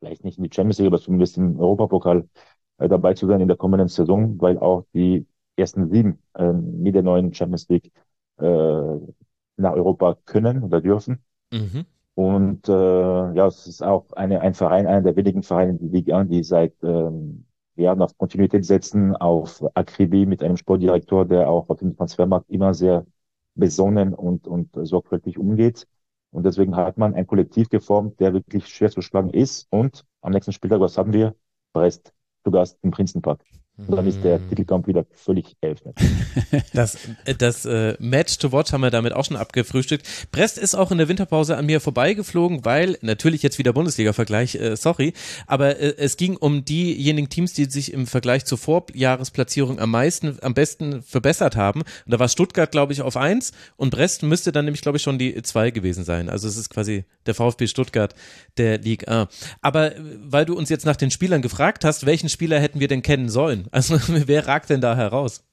vielleicht nicht in die Champions League, aber zumindest im Europapokal äh, dabei zu sein in der kommenden Saison, weil auch die ersten sieben äh, mit der neuen Champions League äh, nach Europa können oder dürfen. Mhm. Und äh, ja, es ist auch eine, ein Verein, einer der wenigen Vereine in der Liga, die seit ähm, Jahren auf Kontinuität setzen, auf Akribie mit einem Sportdirektor, der auch auf dem Transfermarkt immer sehr besonnen und, und sorgfältig umgeht. Und deswegen hat man ein Kollektiv geformt, der wirklich schwer zu schlagen ist. Und am nächsten Spieltag, was haben wir? Brest zu Gast im Prinzenpark. Und dann ist der Titelkampf wieder völlig eröffnet. Das, das äh, Match to watch haben wir damit auch schon abgefrühstückt. Brest ist auch in der Winterpause an mir vorbeigeflogen, weil, natürlich jetzt wieder Bundesliga-Vergleich, äh, sorry, aber äh, es ging um diejenigen Teams, die sich im Vergleich zur Vorjahresplatzierung am meisten, am besten verbessert haben. Und da war Stuttgart, glaube ich, auf eins und Brest müsste dann nämlich, glaube ich, schon die zwei gewesen sein. Also es ist quasi der VfB Stuttgart der Ligue eins. Aber äh, weil du uns jetzt nach den Spielern gefragt hast, welchen Spieler hätten wir denn kennen sollen? Also wer ragt denn da heraus?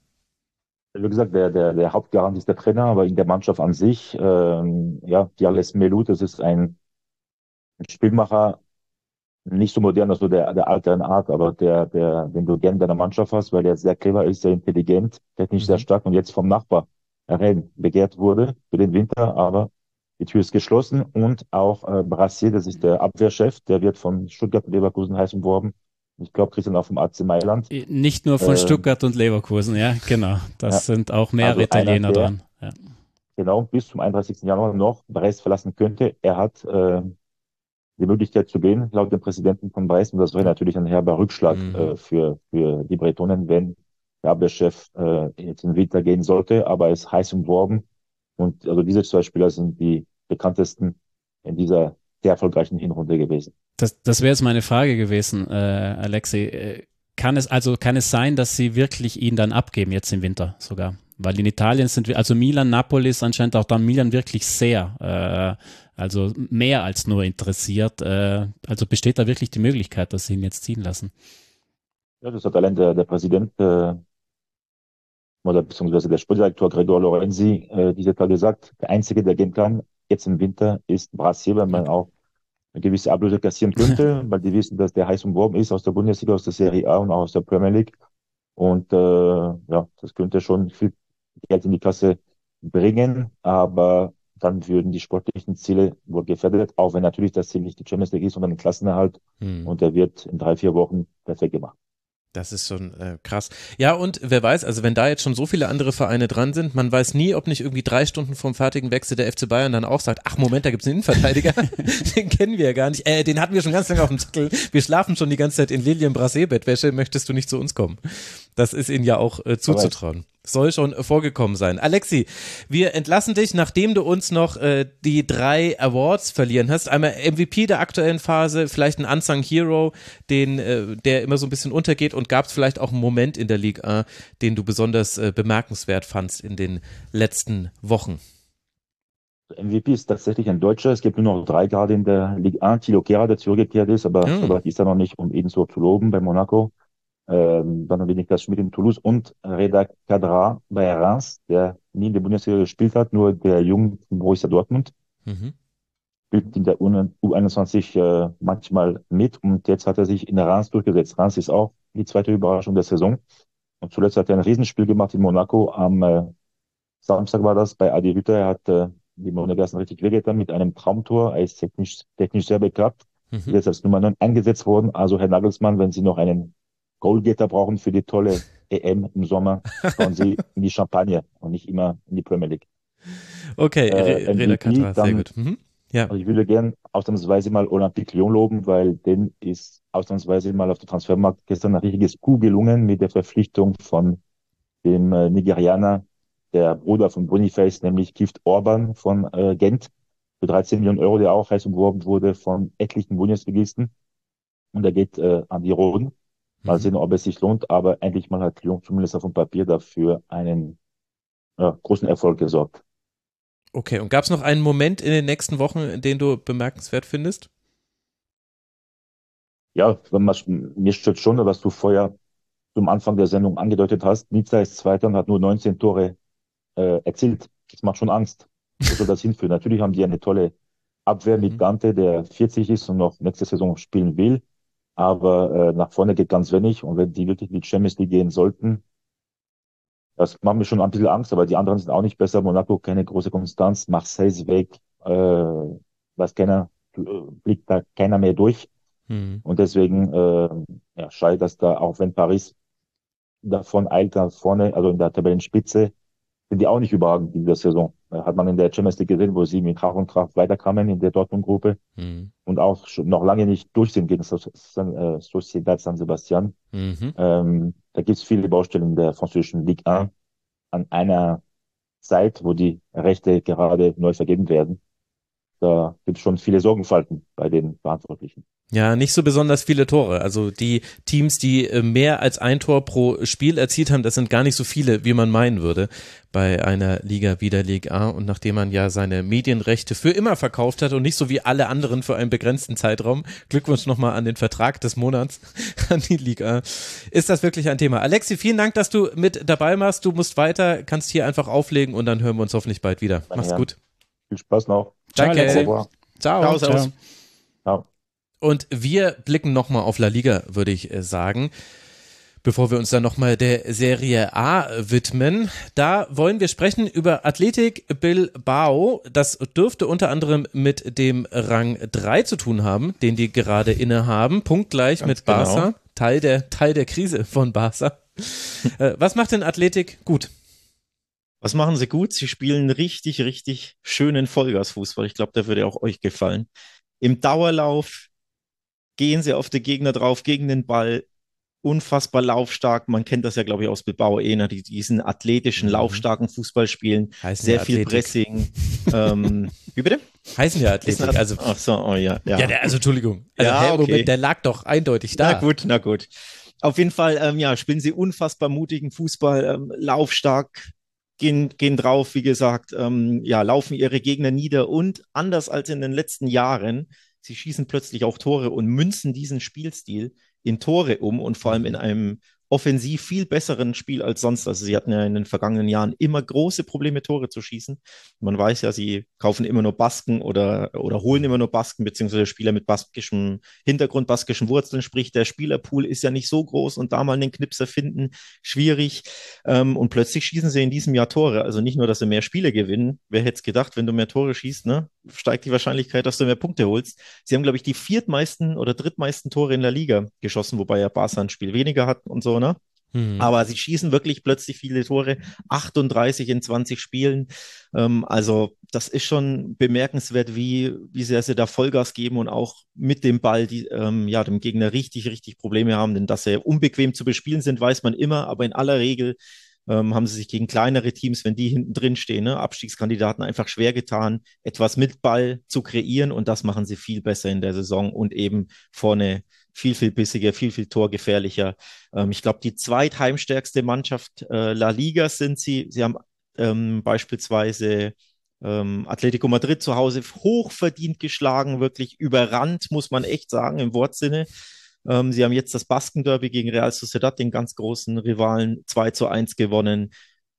Wie gesagt, der, der, der Hauptgarant ist der Trainer, aber in der Mannschaft an sich, ähm, ja, Diales Melu, das ist ein, ein Spielmacher, nicht so modern, also der, der älteren Art, aber der, der, den du gerne in deiner Mannschaft hast, weil der sehr clever ist, sehr intelligent, technisch Mhm. sehr stark und jetzt vom Nachbar Rennes begehrt wurde für den Winter, aber die Tür ist geschlossen und auch äh, Brassier, das ist der Abwehrchef, der wird von Stuttgart und Leverkusen heiß umworben. Ich glaube, Christian auch vom A C Mailand. Nicht nur von Ähm, Stuttgart und Leverkusen, ja, genau. Das Ja. sind auch mehrere Also einer, Italiener der- dran. Ja. Genau, bis zum einunddreißigsten Januar noch Brest verlassen könnte. Er hat äh, die Möglichkeit zu gehen, laut dem Präsidenten von Brest. Und das wäre natürlich ein herber Rückschlag Mhm. äh, für, für die Bretonen, wenn der Abwehrchef äh, jetzt in den Winter gehen sollte. Aber er ist heiß umworben. Und also diese zwei Spieler sind die bekanntesten in dieser sehr erfolgreichen Hinrunde gewesen. Das, das wäre jetzt meine Frage gewesen, äh, Alexei. Äh, Kann es also kann es sein, dass sie wirklich ihn dann abgeben jetzt im Winter sogar? Weil in Italien sind wir, also Milan, Napoli ist anscheinend auch dann Milan wirklich sehr, äh, also mehr als nur interessiert. Äh, also besteht da wirklich die Möglichkeit, dass sie ihn jetzt ziehen lassen? Ja, das hat allein der, der Präsident äh, oder beziehungsweise der Sportdirektor Gregor Lorenzi äh, diese Tage gesagt, der Einzige, der gehen kann, jetzt im Winter, ist Brassier, weil man auch eine gewisse Ablöse kassieren könnte, weil die wissen, dass der heiß umworben ist aus der Bundesliga, aus der Serie A und auch aus der Premier League. Und äh, ja, das könnte schon viel Geld in die Kasse bringen, aber dann würden die sportlichen Ziele wohl gefährdet, auch wenn natürlich das Ziel nicht die Champions League ist, sondern ein Klassenerhalt. Mhm. Und der wird in drei, vier Wochen perfekt gemacht. Das ist schon äh, krass. Ja, und wer weiß, also wenn da jetzt schon so viele andere Vereine dran sind, man weiß nie, ob nicht irgendwie drei Stunden vorm fertigen Wechsel der F C Bayern dann auch sagt, ach Moment, da gibt's einen Innenverteidiger, den kennen wir ja gar nicht. Äh, den hatten wir schon ganz lange auf dem Zettel. Wir schlafen schon die ganze Zeit in Lilien Brassé-Bettwäsche, möchtest du nicht zu uns kommen? Das ist ihnen ja auch äh, zuzutrauen. Soll schon äh, vorgekommen sein. Alexi, wir entlassen dich, nachdem du uns noch äh, die drei Awards verlieren hast. Einmal M V P der aktuellen Phase, vielleicht ein Unsung Hero, den, äh, der immer so ein bisschen untergeht, und gab es vielleicht auch einen Moment in der Ligue eins, den du besonders äh, bemerkenswert fandst in den letzten Wochen? M V P ist tatsächlich ein Deutscher. Es gibt nur noch drei gerade in der Ligue eins. Thilo Kehrer, der zurückgekehrt ist, aber Hm. so weit ist er noch nicht, um ihn so zu loben bei Monaco. Ähm, dann bin ich das Schmidt in Toulouse und Reda Kadra bei Reims, der nie in der Bundesliga gespielt hat, nur der Jung von Borussia Dortmund. Mhm. Spielt in der U einundzwanzig äh, manchmal mit und jetzt hat er sich in Reims durchgesetzt. Reims ist auch die zweite Überraschung der Saison. Und zuletzt hat er ein Riesenspiel gemacht in Monaco. Am äh, Samstag war das bei Adi Hütter. Er hat äh, die Monegassen richtig wehgetan mit einem Traumtor. Er ist technisch, technisch sehr begabt. Mhm. Jetzt als Nummer neun eingesetzt worden. Also Herr Nagelsmann, wenn Sie noch einen Goalgetter brauchen für die tolle E M im Sommer, schauen Sie in die Champagne und nicht immer in die Premier League. Okay, Äh, Re- Reda Katra, sehr dann- gut. Mhm. Ja. Also ich würde gern ausnahmsweise mal Olympique Lyon loben, weil denen ist ausnahmsweise mal auf dem Transfermarkt gestern ein richtiges Coup gelungen mit der Verpflichtung von dem äh, Nigerianer, der Bruder von Boniface, nämlich Kift Orban von äh, Gent, für dreizehn Millionen Euro, der auch heiß umworben wurde von etlichen Bundesligisten. Und er geht äh, an die Rhône. Mal Mhm. sehen, ob es sich lohnt, aber endlich mal hat Lyon zumindest auf dem Papier dafür einen äh, großen Erfolg gesorgt. Okay, und gab es noch einen Moment in den nächsten Wochen, den du bemerkenswert findest? Ja, wenn man, mir stört schon, was du vorher zum Anfang der Sendung angedeutet hast. Nizza ist Zweiter und hat nur neunzehn Tore äh, erzielt. Das macht schon Angst. Wo soll das hinführen? Natürlich haben die eine tolle Abwehr mit Mhm. Dante, der vierzig ist und noch nächste Saison spielen will. Aber äh, nach vorne geht ganz wenig. Und wenn die wirklich in die Champions League gehen sollten, das macht mir schon ein bisschen Angst, aber die anderen sind auch nicht besser. Monaco keine große Konstanz, Marseille ist weg, äh, weiß keiner, äh, blickt da keiner mehr durch. Mhm. Und deswegen äh, ja, schade, dass da, auch wenn Paris davon eilt, da vorne, also in der Tabellenspitze, sind die auch nicht überragend in dieser Saison. Äh, Hat man in der Champions League gesehen, wo sie mit Krach und Krach weiterkamen in der Dortmund-Gruppe Mhm. und auch schon noch lange nicht durch sind gegen So- San- äh, Sociedad San Sebastian. Mhm. Ähm, da gibt es viele Baustellen in der französischen Ligue eins an einer Zeit, wo die Rechte gerade neu vergeben werden. Da gibt es schon viele Sorgenfalten bei den Verantwortlichen. Ja, nicht so besonders viele Tore. Also die Teams, die äh, mehr als ein Tor pro Spiel erzielt haben, das sind gar nicht so viele, wie man meinen würde bei einer Liga wie der Ligue eins. Und nachdem man ja seine Medienrechte für immer verkauft hat und nicht so wie alle anderen für einen begrenzten Zeitraum, Glückwunsch nochmal an den Vertrag des Monats an die Ligue eins, ist das wirklich ein Thema. Alexi, vielen Dank, dass du mit dabei warst. Du musst weiter, kannst hier einfach auflegen und dann hören wir uns hoffentlich bald wieder. Meine Mach's Herren, gut. Viel Spaß noch. Ciao, Danke. Alexi. Au revoir. Ciao. Ciao, servus. Ciao. Und wir blicken nochmal auf La Liga, würde ich äh, sagen, bevor wir uns dann nochmal der Serie A widmen. Da wollen wir sprechen über Athletic Bilbao. Das dürfte unter anderem mit dem Rang drei zu tun haben, den die gerade innehaben. Punktgleich Ganz mit Barca. genau. Teil der, Teil der Krise von Barca. äh, was macht denn Athletic gut? Was machen sie gut? Sie spielen richtig, richtig schönen Vollgasfußball. Ich glaube, der würde auch euch gefallen. Im Dauerlauf gehen sie auf die Gegner drauf, gegen den Ball. Unfassbar laufstark. Man kennt das ja, glaube ich, aus Bilbao eh, ne? die diesen athletischen, Mhm. laufstarken Fußball spielen. Heißen Sehr ja viel Athletic. Pressing. ähm, wie bitte? Heißen ja Ist Athletic. eine- Also, Ach so, oh ja. Ja, ja, der, also Entschuldigung. Also, Ja, hä, okay. Moment, der lag doch eindeutig da. Na gut, na gut. Auf jeden Fall, ähm, ja, spielen sie unfassbar mutigen Fußball, ähm, laufstark, gehen, gehen drauf, wie gesagt, ähm, ja, laufen ihre Gegner nieder und anders als in den letzten Jahren, sie schießen plötzlich auch Tore und münzen diesen Spielstil in Tore um und vor allem in einem offensiv viel besseren Spiel als sonst. Also sie hatten ja in den vergangenen Jahren immer große Probleme, Tore zu schießen. Man weiß ja, sie kaufen immer nur Basken oder, oder holen immer nur Basken, beziehungsweise Spieler mit baskischem Hintergrund, baskischen Wurzeln. Sprich, der Spielerpool ist ja nicht so groß und da mal einen Knipser finden, schwierig. Ähm, und plötzlich schießen sie in diesem Jahr Tore. Also nicht nur, dass sie mehr Spiele gewinnen. Wer hätte es gedacht, wenn du mehr Tore schießt, ne, steigt die Wahrscheinlichkeit, dass du mehr Punkte holst. Sie haben, glaube ich, die viertmeisten oder drittmeisten Tore in der Liga geschossen, wobei ja Barca ein Spiel weniger hat und so, ne? Hm. Aber sie schießen wirklich plötzlich viele Tore, achtunddreißig in zwanzig Spielen. Ähm, also das ist schon bemerkenswert, wie, wie sehr sie da Vollgas geben und auch mit dem Ball die, ähm, ja, dem Gegner richtig, richtig Probleme haben. Denn dass sie unbequem zu bespielen sind, weiß man immer. Aber in aller Regel ähm, haben sie sich gegen kleinere Teams, wenn die hinten drin stehen, ne, Abstiegskandidaten, einfach schwer getan, etwas mit Ball zu kreieren. Und das machen sie viel besser in der Saison und eben vorne viel, viel bissiger, viel, viel torgefährlicher. Ähm, ich glaube, die zweitheimstärkste Mannschaft äh, La Liga sind sie. Sie haben ähm, beispielsweise ähm, Atletico Madrid zu Hause hochverdient geschlagen, wirklich überrannt, muss man echt sagen, im Wortsinne. Ähm, sie haben jetzt das Baskenderby gegen Real Sociedad, den ganz großen Rivalen, zwei zu eins gewonnen.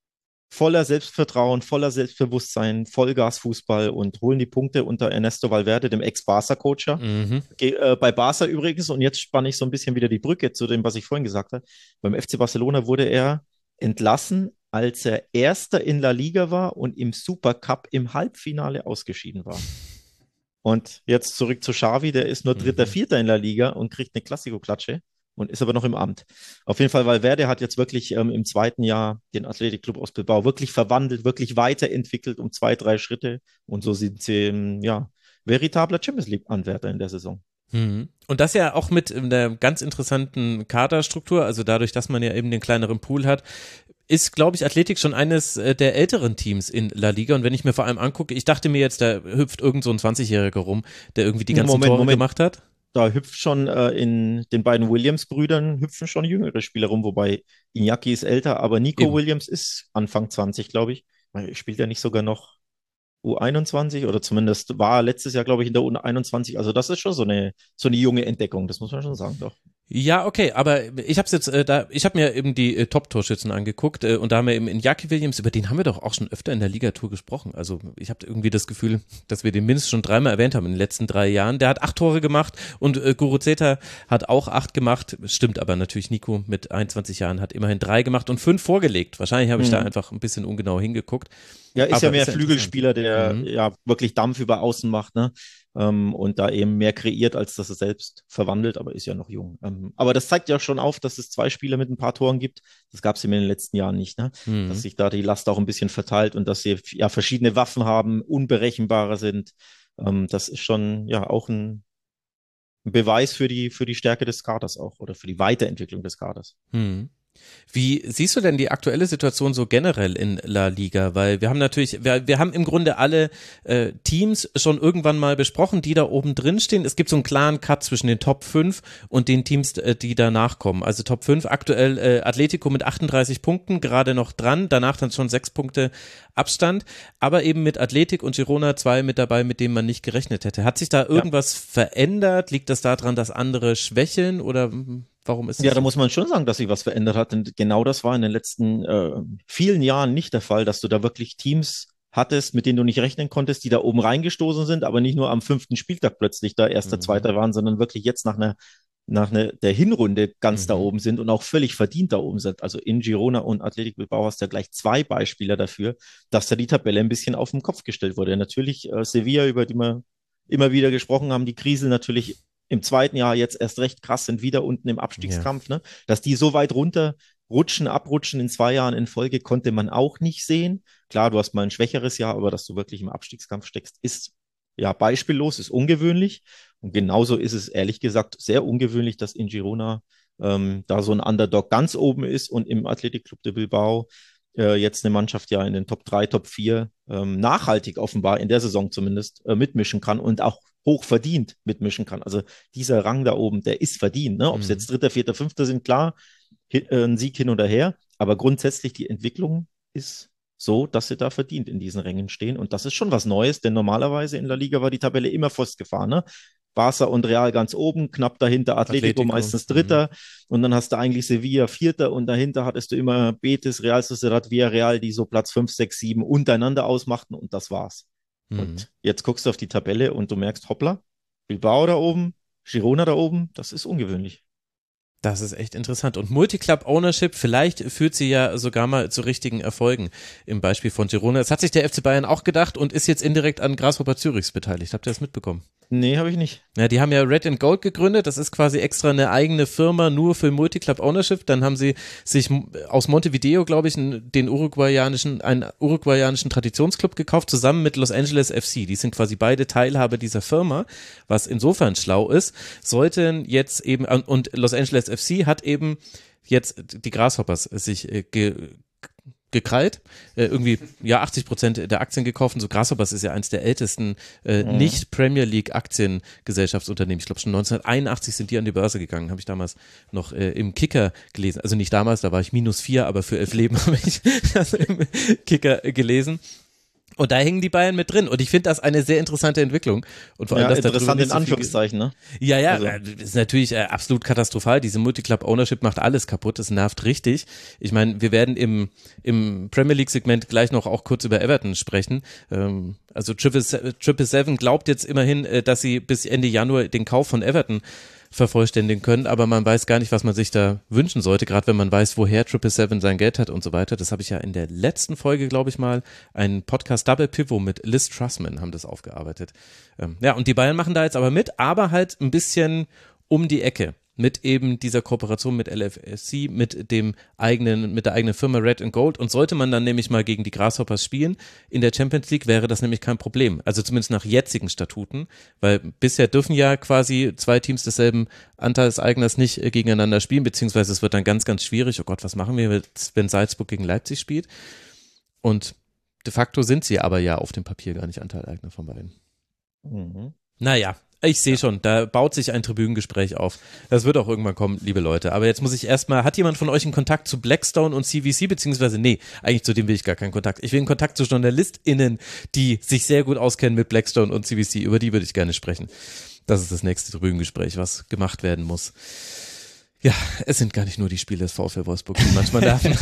Voller Selbstvertrauen, voller Selbstbewusstsein, Vollgasfußball und holen die Punkte unter Ernesto Valverde, dem Ex-Barca-Coacher. Mhm. Ge äh, bei Barca übrigens, und jetzt spanne ich so ein bisschen wieder die Brücke zu dem, was ich vorhin gesagt habe. Beim F C Barcelona wurde er entlassen, als er Erster in La Liga war und im Supercup im Halbfinale ausgeschieden war. Und jetzt zurück zu Xavi, der ist nur Dritter, Mhm. Vierter in La Liga und kriegt eine Klassiko-Klatsche und ist aber noch im Amt. Auf jeden Fall, Valverde hat jetzt wirklich ähm, im zweiten Jahr den Athletic Club aus Bilbao wirklich verwandelt, wirklich weiterentwickelt um zwei, drei Schritte. Und so sind sie, ähm, ja, veritabler Champions League-Anwärter in der Saison. Mhm. Und das ja auch mit einer ganz interessanten Kaderstruktur, also dadurch, dass man ja eben den kleineren Pool hat, ist, glaube ich, Athletic schon eines äh, der älteren Teams in La Liga. Und wenn ich mir vor allem angucke, ich dachte mir jetzt, da hüpft irgend so ein zwanzigjähriger rum, der irgendwie die ganzen Moment, Tore Moment. gemacht hat. Da hüpft schon äh, in den beiden Williams-Brüdern hüpfen schon jüngere Spieler rum, wobei Iñaki ist älter, aber Nico Eben. Williams ist Anfang zwanzig, glaube ich. Spielt er nicht sogar noch U einundzwanzig oder zumindest war er letztes Jahr, glaube ich, in der U einundzwanzig. Also das ist schon so eine, so eine junge Entdeckung, das muss man schon sagen, doch. Ja, okay, aber ich habe jetzt äh, da, ich habe mir eben die äh, Top-Torschützen angeguckt äh, und da haben wir eben Iñaki Williams, über den haben wir doch auch schon öfter in der Ligatur gesprochen. Also ich habe irgendwie das Gefühl, dass wir den mindestens schon dreimal erwähnt haben in den letzten drei Jahren. Der hat acht Tore gemacht und äh, Guruceta hat auch acht gemacht. Stimmt aber natürlich, Nico mit einundzwanzig Jahren hat immerhin drei gemacht und fünf vorgelegt. Wahrscheinlich habe ich mhm. da einfach ein bisschen ungenau hingeguckt. Ja, ist aber ja mehr ist Flügelspieler, der mhm. ja wirklich Dampf über Außen macht, ne? Ähm, und da eben mehr kreiert, als dass er selbst verwandelt, aber ist ja noch jung. Ähm, aber das zeigt ja schon auf, dass es zwei Spieler mit ein paar Toren gibt. Das gab es in den letzten Jahren nicht, ne? Mhm. Dass sich da die Last auch ein bisschen verteilt und dass sie ja verschiedene Waffen haben, unberechenbarer sind. Ähm, das ist schon ja auch ein Beweis für die, für die Stärke des Kaders auch oder für die Weiterentwicklung des Kaders. Mhm. Wie siehst du denn die aktuelle Situation so generell in La Liga? Weil wir haben natürlich, wir, wir haben im Grunde alle äh, Teams schon irgendwann mal besprochen, die da oben drin stehen. Es gibt so einen klaren Cut zwischen den Top fünf und den Teams, äh, die danach kommen. Also Top fünf aktuell äh, Atletico mit achtunddreißig Punkten, gerade noch dran, danach dann schon sechs Punkte Abstand, aber eben mit Athletic und Girona zwei mit dabei, mit denen man nicht gerechnet hätte. Hat sich da irgendwas ja. verändert? Liegt das daran, dass andere schwächeln oder warum ist das? Ja, da muss man schon sagen, dass sich was verändert hat. Und genau das war in den letzten äh, vielen Jahren nicht der Fall, dass du da wirklich Teams hattest, mit denen du nicht rechnen konntest, die da oben reingestoßen sind, aber nicht nur am fünften Spieltag plötzlich da Erster, mhm. Zweiter waren, sondern wirklich jetzt nach einer nach einer, der Hinrunde ganz mhm. da oben sind und auch völlig verdient da oben sind. Also in Girona und Athletic Bilbao hast du ja gleich zwei Beispiele dafür, dass da die Tabelle ein bisschen auf den Kopf gestellt wurde. Natürlich äh, Sevilla, über die wir immer wieder gesprochen haben, die Krise natürlich im zweiten Jahr jetzt erst recht krass sind, wieder unten im Abstiegskampf, ja. ne? Dass die so weit runter rutschen, abrutschen in zwei Jahren in Folge, konnte man auch nicht sehen. Klar, du hast mal ein schwächeres Jahr, aber dass du wirklich im Abstiegskampf steckst, ist ja beispiellos, ist ungewöhnlich. Und genauso ist es ehrlich gesagt sehr ungewöhnlich, dass in Girona ähm, da so ein Underdog ganz oben ist und im Athletic Club de Bilbao äh, jetzt eine Mannschaft ja in den Top drei, Top vier ähm, nachhaltig offenbar in der Saison zumindest äh, mitmischen kann und auch hoch verdient mitmischen kann. Also dieser Rang da oben, der ist verdient. Ne? Ob es mhm. jetzt Dritter, Vierter, Fünfter sind, klar, ein Sieg hin oder her, aber grundsätzlich die Entwicklung ist so, dass sie da verdient in diesen Rängen stehen und das ist schon was Neues, denn normalerweise in La Liga war die Tabelle immer festgefahren, ne? Barca und Real ganz oben, knapp dahinter Atletico, Atletico. meistens Dritter mhm. und dann hast du eigentlich Sevilla Vierter und dahinter hattest du immer Betis, Real Sociedad, Villarreal, die so Platz fünf, sechs, sieben untereinander ausmachten und das war's. Mhm. Und jetzt guckst du auf die Tabelle und du merkst, hoppla, Bilbao da oben, Girona da oben, das ist ungewöhnlich. Das ist echt interessant. Und Multiclub-Ownership, vielleicht führt sie ja sogar mal zu richtigen Erfolgen im Beispiel von Girona. Das hat sich der F C Bayern auch gedacht und ist jetzt indirekt an Grasshopper Zürichs beteiligt. Habt ihr das mitbekommen? Nee, habe ich nicht. Ja, die haben ja Red and Gold gegründet. Das ist quasi extra eine eigene Firma nur für Multiclub-Ownership. Dann haben sie sich aus Montevideo, glaube ich, den uruguayanischen, einen uruguayanischen Traditionsclub gekauft, zusammen mit Los Angeles F C. Die sind quasi beide Teilhabe dieser Firma, was insofern schlau ist. Sollten jetzt eben, und Los Angeles F C hat eben jetzt die Grasshoppers sich äh, ge, gekrallt, äh, irgendwie ja achtzig Prozent der Aktien gekauft und so. Grasshoppers ist ja eins der ältesten äh, mhm. nicht-Premier League Aktiengesellschaftsunternehmen. Ich glaube schon neunzehnhunderteinundachtzig sind die an die Börse gegangen, habe ich damals noch äh, im Kicker gelesen. Also nicht damals, da war ich minus vier, aber für elf Leben habe ich das im Kicker gelesen. Und da hängen die Bayern mit drin. Und ich finde das eine sehr interessante Entwicklung. Und vor allem, ja, dass interessant in Anführungszeichen, ne? Ja, ja, also. ist natürlich äh, absolut katastrophal. Diese Multiclub-Ownership macht alles kaputt. Das nervt richtig. Ich meine, wir werden im, im Premier League-Segment gleich noch auch kurz über Everton sprechen. Ähm, also Triple Seven glaubt jetzt immerhin, äh, dass sie bis Ende Januar den Kauf von Everton vervollständigen können, aber man weiß gar nicht, was man sich da wünschen sollte, gerade wenn man weiß, woher Triple Seven sein Geld hat und so weiter. Das habe ich ja in der letzten Folge, glaube ich mal, einen Podcast Double Pivot mit Liz Trussman haben das aufgearbeitet. Ähm, ja, und die Bayern machen da jetzt aber mit, aber halt ein bisschen um die Ecke. Mit eben dieser Kooperation mit L F C, mit dem eigenen, mit der eigenen Firma Red and Gold. Und sollte man dann nämlich mal gegen die Grasshoppers spielen in der Champions League, wäre das nämlich kein Problem. Also zumindest nach jetzigen Statuten, weil bisher dürfen ja quasi zwei Teams desselben Anteilseigners nicht äh, gegeneinander spielen, beziehungsweise es wird dann ganz, ganz schwierig. Oh Gott, was machen wir, wenn Salzburg gegen Leipzig spielt? Und de facto sind sie aber ja auf dem Papier gar nicht Anteileigner von beiden. Mhm. Naja. Ich sehe schon, da baut sich ein Tribünengespräch auf. Das wird auch irgendwann kommen, liebe Leute. Aber jetzt muss ich erstmal, hat jemand von euch einen Kontakt zu Blackstone und C V C, beziehungsweise nee, eigentlich zu dem will ich gar keinen Kontakt. Ich will einen Kontakt zu JournalistInnen, die sich sehr gut auskennen mit Blackstone und C V C. Über die würde ich gerne sprechen. Das ist das nächste Tribünengespräch, was gemacht werden muss. Ja, es sind gar nicht nur die Spiele des VfL Wolfsburg, die manchmal nerven.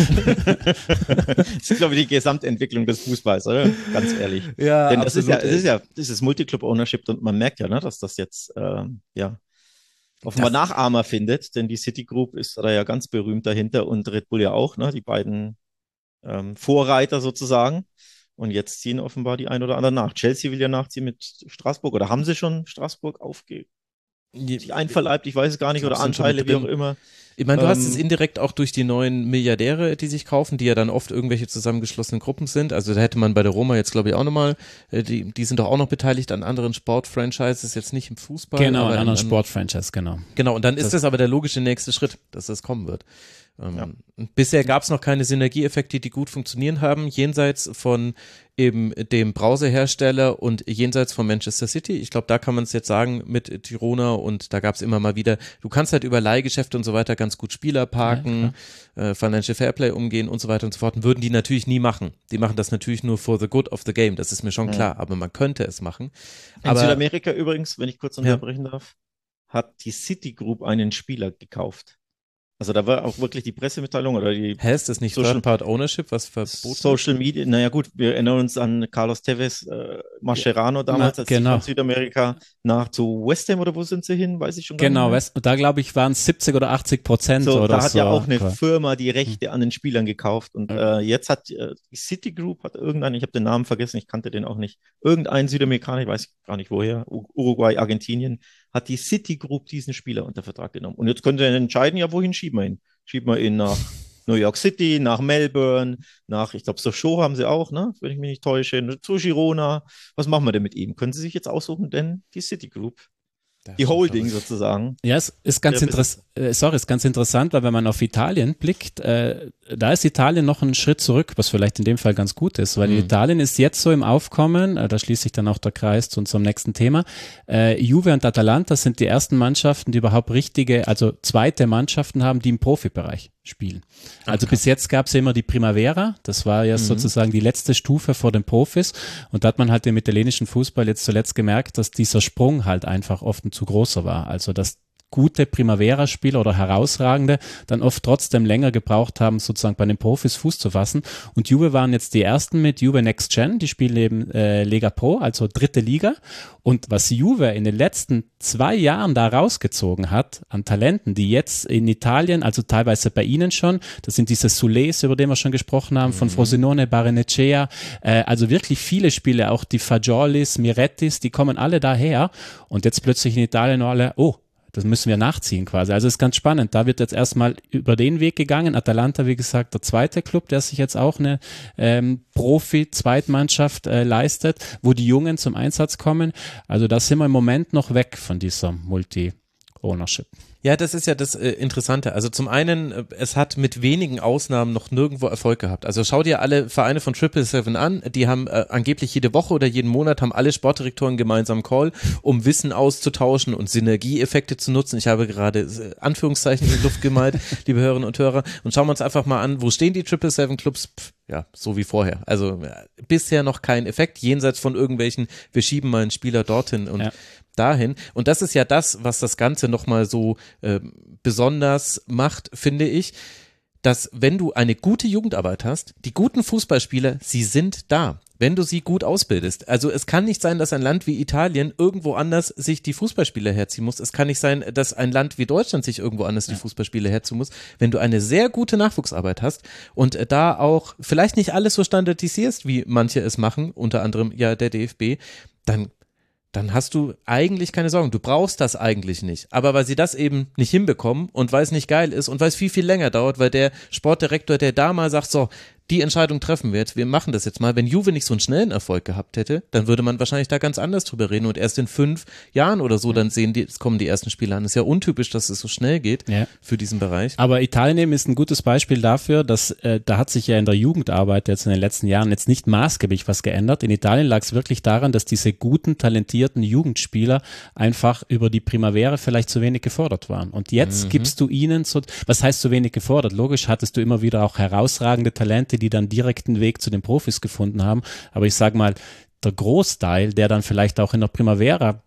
Das ist, glaube ich, die Gesamtentwicklung des Fußballs, oder? Ganz ehrlich. Ja, Denn das ist ja, absolut. das ist ja, das ist Multiclub-Ownership und man merkt ja, ne, dass das jetzt, ähm, ja, offenbar Das- Nachahmer findet, denn die Citigroup ist da ja ganz berühmt dahinter und Red Bull ja auch, ne, die beiden ähm, Vorreiter sozusagen. Und jetzt ziehen offenbar die ein oder anderen nach. Chelsea will ja nachziehen mit Straßburg oder haben sie schon Straßburg aufge sich einverleibt, ich weiß es gar nicht, oder Sind schon Anteile, mit wie auch drin. immer. Ich meine, du hast Ähm, es indirekt auch durch die neuen Milliardäre, die sich kaufen, die ja dann oft irgendwelche zusammengeschlossenen Gruppen sind. Also da hätte man bei der Roma jetzt, glaube ich, auch nochmal, äh, die, die sind doch auch noch beteiligt an anderen Sportfranchises, jetzt nicht im Fußball. Genau, aber an anderen an- Sportfranchise, genau. Genau, und dann ist Das- das aber der logische nächste Schritt, dass das kommen wird. Ähm, Ja. und bisher gab es noch keine Synergieeffekte, die gut funktionieren haben, jenseits von eben dem Browserhersteller und jenseits von Manchester City. Ich glaube, da kann man es jetzt sagen mit Girona, und da gab es immer mal wieder, du kannst halt über Leihgeschäfte und so weiter ganz gut Spieler parken, äh, Financial Fairplay umgehen und so weiter und so fort, und würden die natürlich nie machen. Die machen das natürlich nur for the good of the game, das ist mir schon Ja. klar, aber man könnte es machen. In Aber Südamerika übrigens, wenn ich kurz Ja. unterbrechen darf, hat die Citigroup einen Spieler gekauft. Also da war auch wirklich die Pressemitteilung oder die hä, ist das nicht Social- Third-Part Ownership, was verboten Social Media, naja gut, wir erinnern uns an Carlos Tevez, äh, Mascherano damals, Na, als sie genau. von Südamerika nach zu West Ham, oder wo sind sie hin, weiß ich schon gar Genau, nicht mehr. weißt, und da glaube ich waren es siebzig oder achtzig Prozent So, oder da hat so. ja auch eine Okay. Firma die Rechte an den Spielern gekauft, und äh, jetzt hat äh, die Citigroup, hat irgendeinen, ich habe den Namen vergessen, ich kannte den auch nicht, irgendein Südamerikaner, ich weiß gar nicht woher, U- Uruguay, Argentinien, hat die Citigroup diesen Spieler unter Vertrag genommen. Und jetzt könnt ihr entscheiden, ja, wohin schieben wir ihn? Schieben wir ihn nach New York City, nach Melbourne, nach, ich glaube, Sochaux haben sie auch, ne? Wenn ich mich nicht täusche, zu Girona. Was machen wir denn mit ihm? Können sie sich jetzt aussuchen, denn die Citigroup, Das die ist schon Holding verrückt. sozusagen. Ja, es ist ganz Ja, interessant, äh, sorry, ist ganz interessant, weil wenn man auf Italien blickt, äh, da ist Italien noch einen Schritt zurück, was vielleicht in dem Fall ganz gut ist, weil Mhm. Italien ist jetzt so im Aufkommen, äh, da schließt sich dann auch der Kreis zu unserem nächsten Thema. Äh, Juve und Atalanta sind die ersten Mannschaften, die überhaupt richtige, also zweite Mannschaften haben, die im Profibereich spielen. Also bis jetzt gab es ja immer die Primavera, das war ja sozusagen die letzte Stufe vor den Profis, und da hat man halt im italienischen Fußball jetzt zuletzt gemerkt, dass dieser Sprung halt einfach oft ein zu großer war. Also dass gute Primavera-Spieler oder herausragende dann oft trotzdem länger gebraucht haben, sozusagen bei den Profis Fuß zu fassen. Und Juve waren jetzt die ersten mit Juve Next Gen, die spielen eben äh, Lega Pro, also dritte Liga. Und was Juve in den letzten zwei Jahren da rausgezogen hat an Talenten, die jetzt in Italien, also teilweise bei ihnen schon, das sind diese Soulés, über die wir schon gesprochen haben, von Frosinone, Barrenechea, äh, also wirklich viele Spiele, auch die Fagiolis, Mirettis, die kommen alle daher, und jetzt plötzlich in Italien alle, oh, das müssen wir nachziehen quasi. Also ist ganz spannend. Da wird jetzt erstmal über den Weg gegangen. Atalanta, wie gesagt, der zweite Club, der sich jetzt auch eine ähm, Profi-Zweitmannschaft äh, leistet, wo die Jungen zum Einsatz kommen. Also da sind wir im Moment noch weg von dieser Multi-Ownership. Ja, das ist ja das äh, Interessante. Also zum einen, äh, es hat mit wenigen Ausnahmen noch nirgendwo Erfolg gehabt. Also schau dir alle Vereine von Triple Seven an, die haben äh, angeblich jede Woche oder jeden Monat haben alle Sportdirektoren gemeinsam Call, um Wissen auszutauschen und Synergieeffekte zu nutzen. Ich habe gerade äh, Anführungszeichen in die Luft gemalt, liebe Hörerinnen und Hörer. Und schauen wir uns einfach mal an, wo stehen die Triple Seven Clubs? Pff, ja, so wie vorher. Also ja, bisher noch kein Effekt, jenseits von irgendwelchen, wir schieben mal einen Spieler dorthin und Ja. dahin. Und das ist ja das, was das Ganze nochmal so äh, besonders macht, finde ich, dass wenn du eine gute Jugendarbeit hast, die guten Fußballspieler, sie sind da, wenn du sie gut ausbildest. Also es kann nicht sein, dass ein Land wie Italien irgendwo anders sich die Fußballspieler herziehen muss. Es kann nicht sein, dass ein Land wie Deutschland sich irgendwo anders die Fußballspieler herziehen muss. Wenn du eine sehr gute Nachwuchsarbeit hast und da auch vielleicht nicht alles so standardisierst, wie manche es machen, unter anderem ja der D F B, dann dann hast du eigentlich keine Sorgen. Du brauchst das eigentlich nicht. Aber weil sie das eben nicht hinbekommen und weil es nicht geil ist und weil es viel, viel länger dauert, weil der Sportdirektor, der da mal sagt, so, die Entscheidung treffen wir jetzt, wir machen das jetzt mal. Wenn Juve nicht so einen schnellen Erfolg gehabt hätte, dann würde man wahrscheinlich da ganz anders drüber reden und erst in fünf Jahren oder so dann sehen die, es kommen die ersten Spieler an. Das ist ja untypisch, dass es so schnell geht Ja. für diesen Bereich. Aber Italien eben ist ein gutes Beispiel dafür, dass äh, da hat sich ja in der Jugendarbeit jetzt in den letzten Jahren jetzt nicht maßgeblich was geändert. In Italien lag es wirklich daran, dass diese guten, talentierten Jugendspieler einfach über die Primavera vielleicht zu wenig gefordert waren. Und jetzt Mhm. gibst du ihnen so, was heißt zu wenig gefordert? Logisch hattest du immer wieder auch herausragende Talente, die dann direkten Weg zu den Profis gefunden haben. Aber ich sag mal, der Großteil, der dann vielleicht auch in der Primavera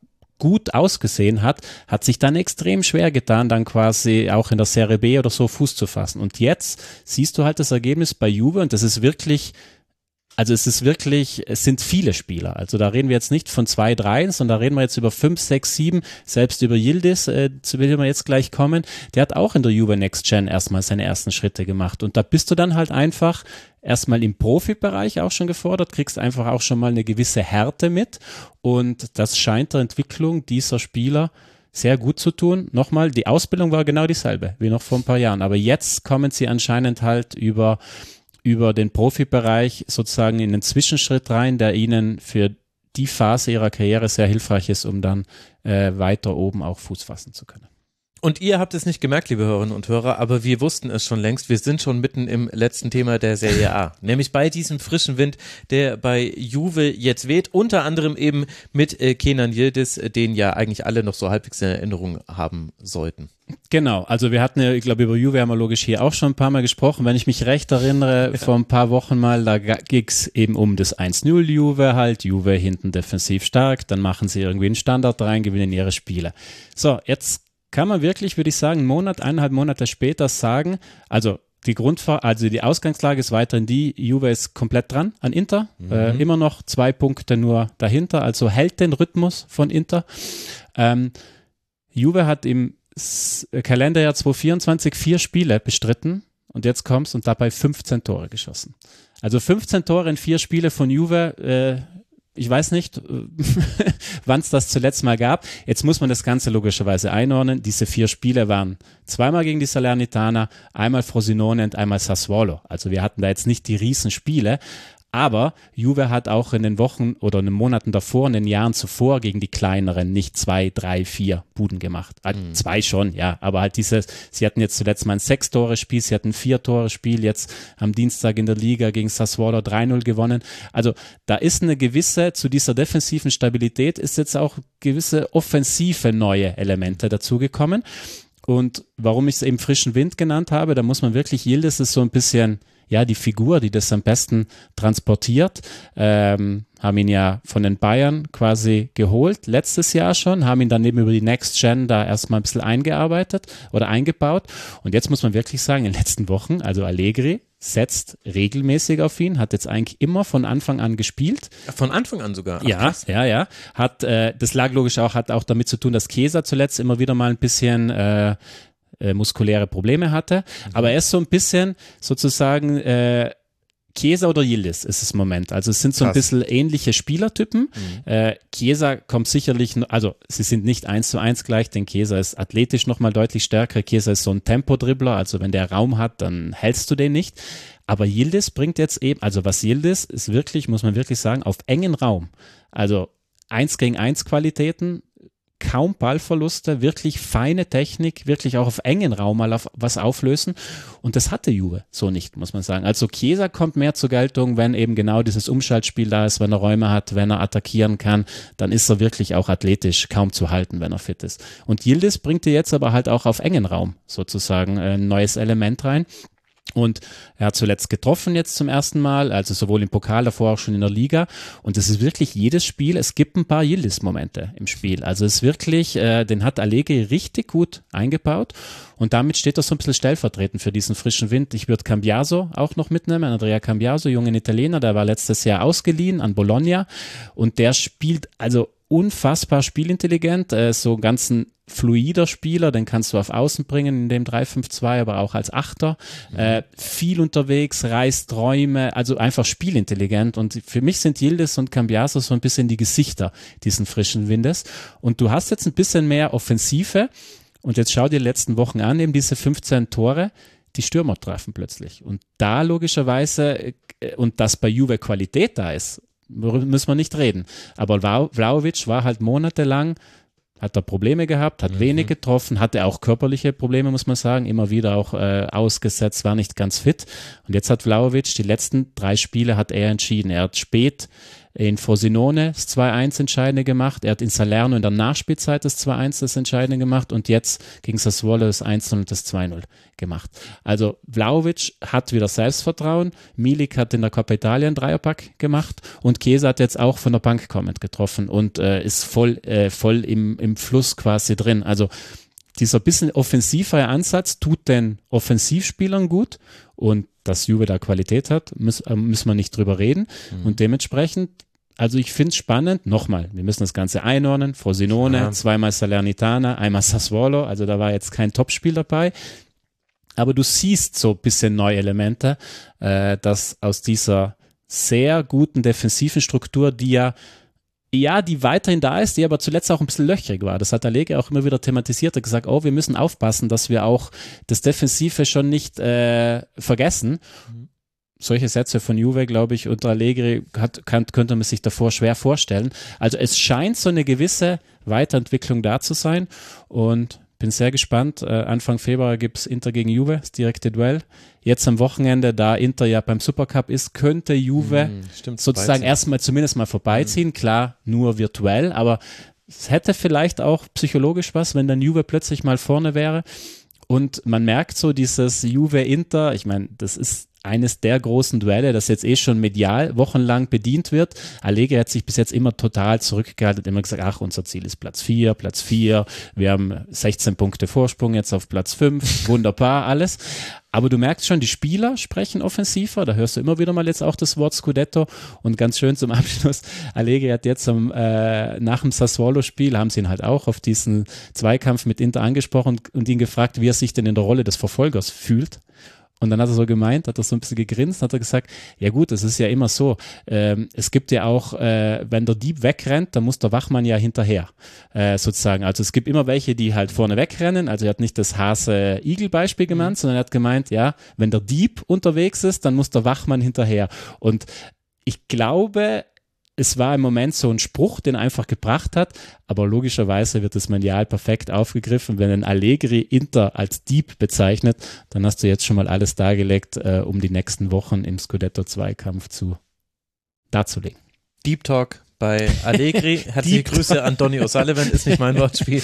gut ausgesehen hat, hat sich dann extrem schwer getan, dann quasi auch in der Serie B oder so Fuß zu fassen. Und jetzt siehst du halt das Ergebnis bei Juve und das ist wirklich, also es ist wirklich, es sind viele Spieler. Also da reden wir jetzt nicht von zwei, drei, sondern da reden wir jetzt über fünf, sechs, sieben, selbst über Yildiz, äh, zu dem wir jetzt gleich kommen. Der hat auch in der Juve Next Gen erstmal seine ersten Schritte gemacht. Und da bist du dann halt einfach erstmal im Profibereich auch schon gefordert, kriegst einfach auch schon mal eine gewisse Härte mit. Und das scheint der Entwicklung dieser Spieler sehr gut zu tun. Nochmal, die Ausbildung war genau dieselbe wie noch vor ein paar Jahren. Aber jetzt kommen sie anscheinend halt über über den Profibereich sozusagen in den Zwischenschritt rein, der ihnen für die Phase ihrer Karriere sehr hilfreich ist, um dann äh, weiter oben auch Fuß fassen zu können. Und ihr habt es nicht gemerkt, liebe Hörerinnen und Hörer, aber wir wussten es schon längst. Wir sind schon mitten im letzten Thema der Serie A. Nämlich bei diesem frischen Wind, der bei Juve jetzt weht. Unter anderem eben mit äh, Kenan Yildiz, den ja eigentlich alle noch so halbwegs in Erinnerung haben sollten. Genau, also wir hatten ja, ich glaube, über Juve haben wir logisch hier auch schon ein paar Mal gesprochen. Wenn ich mich recht erinnere, ja. vor ein paar Wochen mal, da ging es eben um das eins null Juve halt. Juve hinten defensiv stark, dann machen sie irgendwie einen Standard rein, gewinnen ihre Spiele. So, jetzt kann man wirklich, würde ich sagen, einen Monat, eineinhalb Monate später sagen, also die Grundver- also die Ausgangslage ist weiterhin die, Juve ist komplett dran an Inter, mhm. äh, immer noch zwei Punkte nur dahinter, also hält den Rhythmus von Inter. Ähm, Juve hat im S- Kalenderjahr zwanzig vierundzwanzig vier Spiele bestritten und jetzt kommt's und dabei fünfzehn Tore geschossen. Also fünfzehn Tore in vier Spiele von Juve, äh, ich weiß nicht, wann es das zuletzt mal gab. Jetzt muss man das Ganze logischerweise einordnen. Diese vier Spiele waren zweimal gegen die Salernitana, einmal Frosinone und einmal Sassuolo. Also wir hatten da jetzt nicht die Riesenspiele. Aber Juve hat auch in den Wochen oder in den Monaten davor, in den Jahren zuvor gegen die kleineren nicht zwei, drei, vier Buden gemacht. Also mhm. Zwei schon, ja, aber halt dieses, sie hatten jetzt zuletzt mal ein Sechs-Tore-Spiel, sie hatten ein Vier-Tore-Spiel, jetzt am Dienstag in der Liga gegen Sassuolo drei null gewonnen. Also da ist eine gewisse, zu dieser defensiven Stabilität ist jetzt auch gewisse offensive neue Elemente dazugekommen. Und warum ich es eben frischen Wind genannt habe, da muss man wirklich, Yildiz ist so ein bisschen, ja, die Figur, die das am besten transportiert, ähm, haben ihn ja von den Bayern quasi geholt, letztes Jahr schon, haben ihn dann eben über die Next Gen da erstmal ein bisschen eingearbeitet oder eingebaut und jetzt muss man wirklich sagen, in den letzten Wochen, also Allegri setzt regelmäßig auf ihn, hat jetzt eigentlich immer von Anfang an gespielt. Von Anfang an sogar? Ach, ja, krass. ja, ja. Hat, äh, das lag logisch auch, hat auch damit zu tun, dass Chiesa zuletzt immer wieder mal ein bisschen äh, Äh, muskuläre Probleme hatte, mhm. aber er ist so ein bisschen sozusagen äh, Chiesa oder Yildiz ist es im Moment. Also es sind so Krass. ein bisschen ähnliche Spielertypen. Mhm. Äh, Chiesa kommt sicherlich, also sie sind nicht eins zu eins gleich, denn Chiesa ist athletisch nochmal deutlich stärker. Chiesa ist so ein Tempodribbler, also wenn der Raum hat, dann hältst du den nicht. Aber Yildiz bringt jetzt eben, also was Yildiz ist wirklich, muss man wirklich sagen, auf engen Raum. Also eins gegen eins Qualitäten, kaum Ballverluste, wirklich feine Technik, wirklich auch auf engen Raum mal auf was auflösen und das hatte Juve so nicht, muss man sagen. Also Chiesa kommt mehr zur Geltung, wenn eben genau dieses Umschaltspiel da ist, wenn er Räume hat, wenn er attackieren kann, dann ist er wirklich auch athletisch kaum zu halten, wenn er fit ist. Und Yildiz bringt dir jetzt aber halt auch auf engen Raum sozusagen ein neues Element rein. Und er hat zuletzt getroffen jetzt zum ersten Mal, also sowohl im Pokal, davor auch schon in der Liga. Und es ist wirklich jedes Spiel, es gibt ein paar Yildiz-Momente im Spiel. Also es ist wirklich, äh, den hat Allegri richtig gut eingebaut. Und damit steht er so ein bisschen stellvertretend für diesen frischen Wind. Ich würde Cambiaso auch noch mitnehmen, Andrea Cambiaso, jungen Italiener, der war letztes Jahr ausgeliehen an Bologna. Und der spielt also unfassbar spielintelligent, äh, so ganz ein fluider Spieler, den kannst du auf Außen bringen in dem drei fünf zwei, aber auch als Achter, mhm. äh, viel unterwegs, reißt Räume, also einfach spielintelligent und für mich sind Yildiz und Cambiaso so ein bisschen die Gesichter diesen frischen Windes und du hast jetzt ein bisschen mehr Offensive und jetzt schau dir die letzten Wochen an, eben diese fünfzehn Tore, die Stürmer treffen plötzlich und da logischerweise äh, und dass bei Juve Qualität da ist, müssen wir nicht reden, aber Vlahovic war halt monatelang, hat er Probleme gehabt, hat mhm. wenig getroffen, hatte auch körperliche Probleme, muss man sagen, immer wieder auch äh, ausgesetzt, war nicht ganz fit. Und jetzt hat Vlahovic, die letzten drei Spiele hat er entschieden. Er hat spät in Frosinone das zwei eins entscheidende gemacht, er hat in Salerno in der Nachspielzeit das zwei eins das entscheidende gemacht und jetzt gegen Sassuolo das eins null und das zwei null gemacht. Also Vlahovic hat wieder Selbstvertrauen, Milik hat in der Coppa Italia einen Dreierpack gemacht und Chiesa hat jetzt auch von der Bank kommend getroffen und äh, ist voll, äh, voll im, im Fluss quasi drin. Also dieser bisschen offensivere Ansatz tut den Offensivspielern gut und dass Juve da Qualität hat, muss, äh, müssen wir nicht drüber reden mhm. und dementsprechend, also ich finde es spannend, nochmal, wir müssen das Ganze einordnen, Frosinone, ja. zweimal Salernitana, einmal Sassuolo, also da war jetzt kein Topspiel dabei, aber du siehst so ein bisschen neue Elemente, äh, dass aus dieser sehr guten defensiven Struktur, die ja Ja, die weiterhin da ist, die aber zuletzt auch ein bisschen löchrig war. Das hat Allegri auch immer wieder thematisiert. Er hat gesagt, oh, wir müssen aufpassen, dass wir auch das Defensive schon nicht äh, vergessen. Mhm. Solche Sätze von Juve, glaube ich, unter Allegri hat, kann, könnte man sich davor schwer vorstellen. Also es scheint so eine gewisse Weiterentwicklung da zu sein und bin sehr gespannt. Äh, Anfang Februar gibt es Inter gegen Juve, das direkte Duell. Jetzt am Wochenende, da Inter ja beim Supercup ist, könnte Juve mm, stimmt, sozusagen erstmal zumindest mal vorbeiziehen. Mm. Klar, nur virtuell, aber es hätte vielleicht auch psychologisch was, wenn dann Juve plötzlich mal vorne wäre. Und man merkt so dieses Juve-Inter, ich meine, das ist eines der großen Duelle, das jetzt eh schon medial wochenlang bedient wird. Allegri hat sich bis jetzt immer total zurückgehalten, immer gesagt, ach, unser Ziel ist Platz vier, Platz vier, wir haben sechzehn Punkte Vorsprung jetzt auf Platz fünf, wunderbar alles. Aber du merkst schon, die Spieler sprechen offensiver, da hörst du immer wieder mal jetzt auch das Wort Scudetto und ganz schön zum Abschluss, Allegri hat jetzt am, äh, nach dem Sassuolo-Spiel, haben sie ihn halt auch auf diesen Zweikampf mit Inter angesprochen und ihn gefragt, wie er sich denn in der Rolle des Verfolgers fühlt. Und dann hat er so gemeint, hat er so ein bisschen gegrinst, hat er gesagt, ja gut, es ist ja immer so, ähm, es gibt ja auch, äh, wenn der Dieb wegrennt, dann muss der Wachmann ja hinterher, äh, sozusagen. Also es gibt immer welche, die halt vorne wegrennen, also er hat nicht das Hase-Igel-Beispiel gemeint, mhm. sondern er hat gemeint, ja, wenn der Dieb unterwegs ist, dann muss der Wachmann hinterher. Und ich glaube, es war im Moment so ein Spruch, den er einfach gebracht hat, aber logischerweise wird es medial perfekt aufgegriffen. Wenn ein Allegri Inter als Dieb bezeichnet, dann hast du jetzt schon mal alles dargelegt, äh, um die nächsten Wochen im Scudetto-Zweikampf zu darzulegen. Deep Talk bei Allegri. Herzliche Grüße an Donny O'Sullivan, ist nicht mein Wortspiel.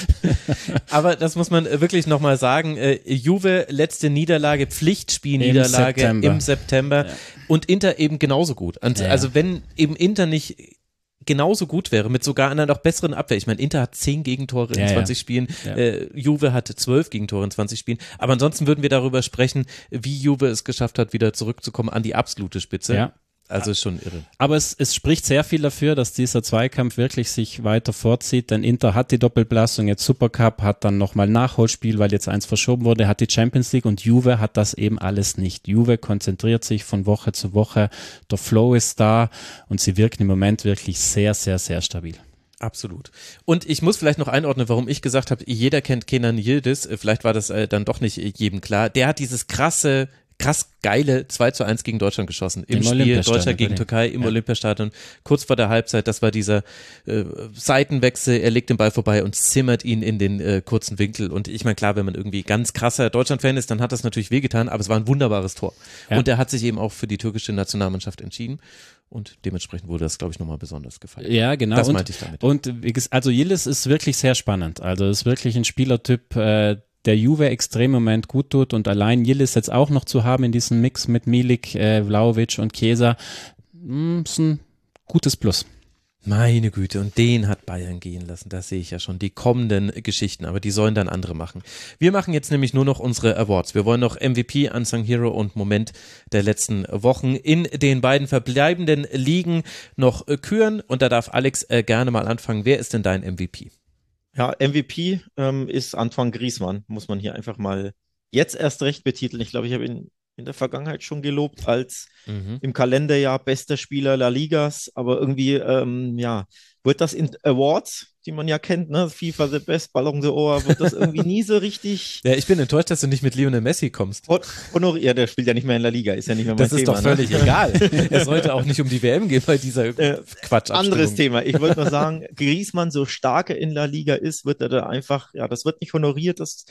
Aber das muss man wirklich nochmal sagen. Äh, Juve, letzte Niederlage, Pflichtspielniederlage im September. Im September. Ja. Und Inter eben genauso gut. Und, ja. Also wenn eben Inter nicht genauso gut wäre, mit sogar einer noch besseren Abwehr. Ich meine, Inter hat zehn Gegentore in ja, zwanzig ja. Spielen, ja. Äh, Juve hat zwölf Gegentore in zwanzig Spielen. Aber ansonsten würden wir darüber sprechen, wie Juve es geschafft hat, wieder zurückzukommen an die absolute Spitze. Ja. Also ist schon irre. Aber es, es spricht sehr viel dafür, dass dieser Zweikampf wirklich sich weiter vorzieht, denn Inter hat die Doppelbelastung, jetzt Supercup, hat dann nochmal Nachholspiel, weil jetzt eins verschoben wurde, hat die Champions League und Juve hat das eben alles nicht. Juve konzentriert sich von Woche zu Woche, der Flow ist da und sie wirken im Moment wirklich sehr, sehr, sehr stabil. Absolut. Und ich muss vielleicht noch einordnen, warum ich gesagt habe, jeder kennt Kenan Yildiz, vielleicht war das äh, dann doch nicht jedem klar. Der hat dieses krasse krass geile zwei zu eins gegen Deutschland geschossen. Im, Im Spiel Deutschland gegen Türkei im ja. Olympiastadion. Kurz vor der Halbzeit, das war dieser äh, Seitenwechsel, er legt den Ball vorbei und zimmert ihn in den äh, kurzen Winkel. Und ich meine, klar, wenn man irgendwie ganz krasser Deutschland-Fan ist, dann hat das natürlich wehgetan, aber es war ein wunderbares Tor. Ja. Und er hat sich eben auch für die türkische Nationalmannschaft entschieden. Und dementsprechend wurde das, glaube ich, nochmal besonders gefallen. Ja, genau. Das und, meinte ich damit. Und also Yildiz ist wirklich sehr spannend. Also ist wirklich ein Spielertyp, äh, der Juve extrem im Moment gut tut und allein Yildiz jetzt auch noch zu haben in diesem Mix mit Milik, äh, Vlahovic und Chiesa, mh, ist ein gutes Plus. Meine Güte, und den hat Bayern gehen lassen, das sehe ich ja schon, die kommenden Geschichten, aber die sollen dann andere machen. Wir machen jetzt nämlich nur noch unsere Awards. Wir wollen noch M V P, Unsung Hero und Moment der letzten Wochen in den beiden verbleibenden Ligen noch küren und da darf Alex äh, gerne mal anfangen. Wer ist denn dein M V P? Ja, M V P ähm, ist Antoine Griezmann, muss man hier einfach mal jetzt erst recht betiteln. Ich glaube, ich habe ihn in der Vergangenheit schon gelobt als mhm. im Kalenderjahr bester Spieler La Ligas, aber irgendwie, ähm, ja, wird das in Awards, die man ja kennt, ne, FIFA the Best, Ballon d'Or, wird das irgendwie nie so richtig... Ja, ich bin enttäuscht, dass du nicht mit Lionel Messi kommst. Honoriert, der spielt ja nicht mehr in La Liga, ist ja nicht mehr mein das Thema. Das ist doch völlig ne? egal. Es sollte auch nicht um die W M gehen bei dieser äh, Quatsch. Anderes Thema. Ich wollte nur sagen, Griezmann, so stark er in La Liga ist, wird er da einfach, ja, das wird nicht honoriert, das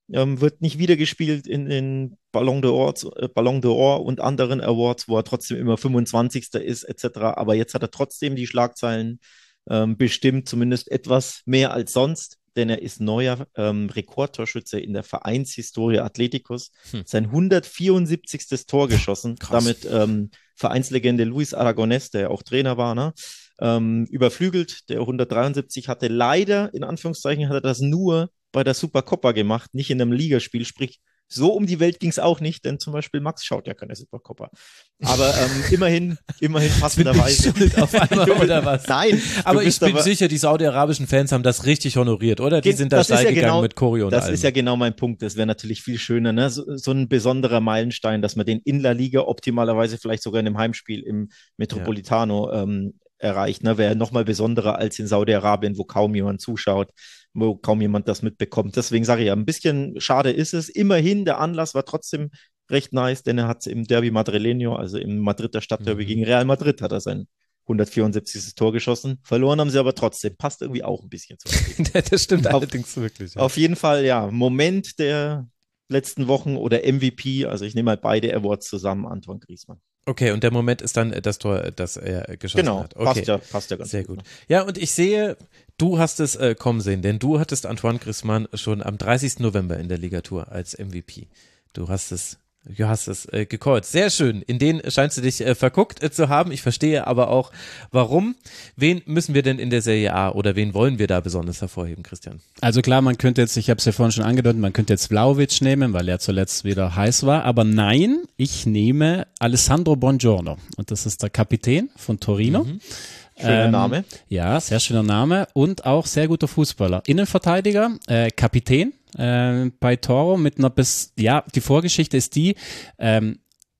ähm, wird nicht wiedergespielt in den Ballon d'Or, äh, Ballon d'Or und anderen Awards, wo er trotzdem immer fünfundzwanzigster ist, et cetera. Aber jetzt hat er trotzdem die Schlagzeilen ähm, bestimmt, zumindest etwas mehr als sonst, denn er ist neuer ähm, Rekordtorschütze in der Vereinshistorie Atleticos. Hm. Sein hundertvierundsiebzigstes Tor geschossen, Krass. damit ähm, Vereinslegende Luis Aragonés, der auch Trainer war, ne? ähm, überflügelt, der hundertdreiundsiebzig hatte. Leider, in Anführungszeichen, hat er das nur bei der Supercopa gemacht, nicht in einem Ligaspiel, sprich, so um die Welt ging es auch nicht, denn zum Beispiel Max schaut ja keine Supercopa. Aber ähm, immerhin, immerhin passenderweise. Auf einmal oder was? Nein. Aber ich bin aber, sicher, die saudi-arabischen Fans haben das richtig honoriert, oder? Die sind da das ist steil ja gegangen genau, mit Choreo und Das allem. ist ja genau mein Punkt. Das wäre natürlich viel schöner, ne? So, so ein besonderer Meilenstein, dass man den in La Liga optimalerweise vielleicht sogar in einem Heimspiel im Metropolitano ja. ähm, erreicht. Ne? Wäre nochmal besonderer als in Saudi-Arabien, wo kaum jemand zuschaut, wo kaum jemand das mitbekommt. Deswegen sage ich ja, ein bisschen schade ist es. Immerhin, der Anlass war trotzdem recht nice, denn er hat im Derby Madrileño, also im Madrider Stadtderby mhm. gegen Real Madrid, hat er sein hundertvierundsiebzigstes Tor geschossen. Verloren haben sie aber trotzdem. Passt irgendwie auch ein bisschen zu. Das stimmt auf, allerdings wirklich. Ja. Auf jeden Fall, ja, Moment der letzten Wochen oder M V P, also ich nehme mal beide Awards zusammen, Antoine Griezmann. Okay, und der Moment ist dann das Tor, das er geschossen genau, hat. Okay. Passt ja, passt ja ganz Sehr gut. gut. Ja, und ich sehe, du hast es äh, kommen sehen, denn du hattest Antoine Griezmann schon am dreißigsten November in der Ligatur als M V P. Du hast es Du hast es äh, gecallt. Sehr schön. In den scheinst du dich äh, verguckt äh, zu haben. Ich verstehe aber auch, warum. Wen müssen wir denn in der Serie A oder wen wollen wir da besonders hervorheben, Christian? Also klar, man könnte jetzt, ich habe es ja vorhin schon angedeutet, man könnte jetzt Vlahovic nehmen, weil er zuletzt wieder heiß war. Aber nein, ich nehme Alessandro Buongiorno. Und das ist der Kapitän von Torino. Mhm. Schöner ähm, Name. Ja, sehr schöner Name und auch sehr guter Fußballer. Innenverteidiger, äh, Kapitän äh, bei Toro mit einer bis, ja, die Vorgeschichte ist die, ähm,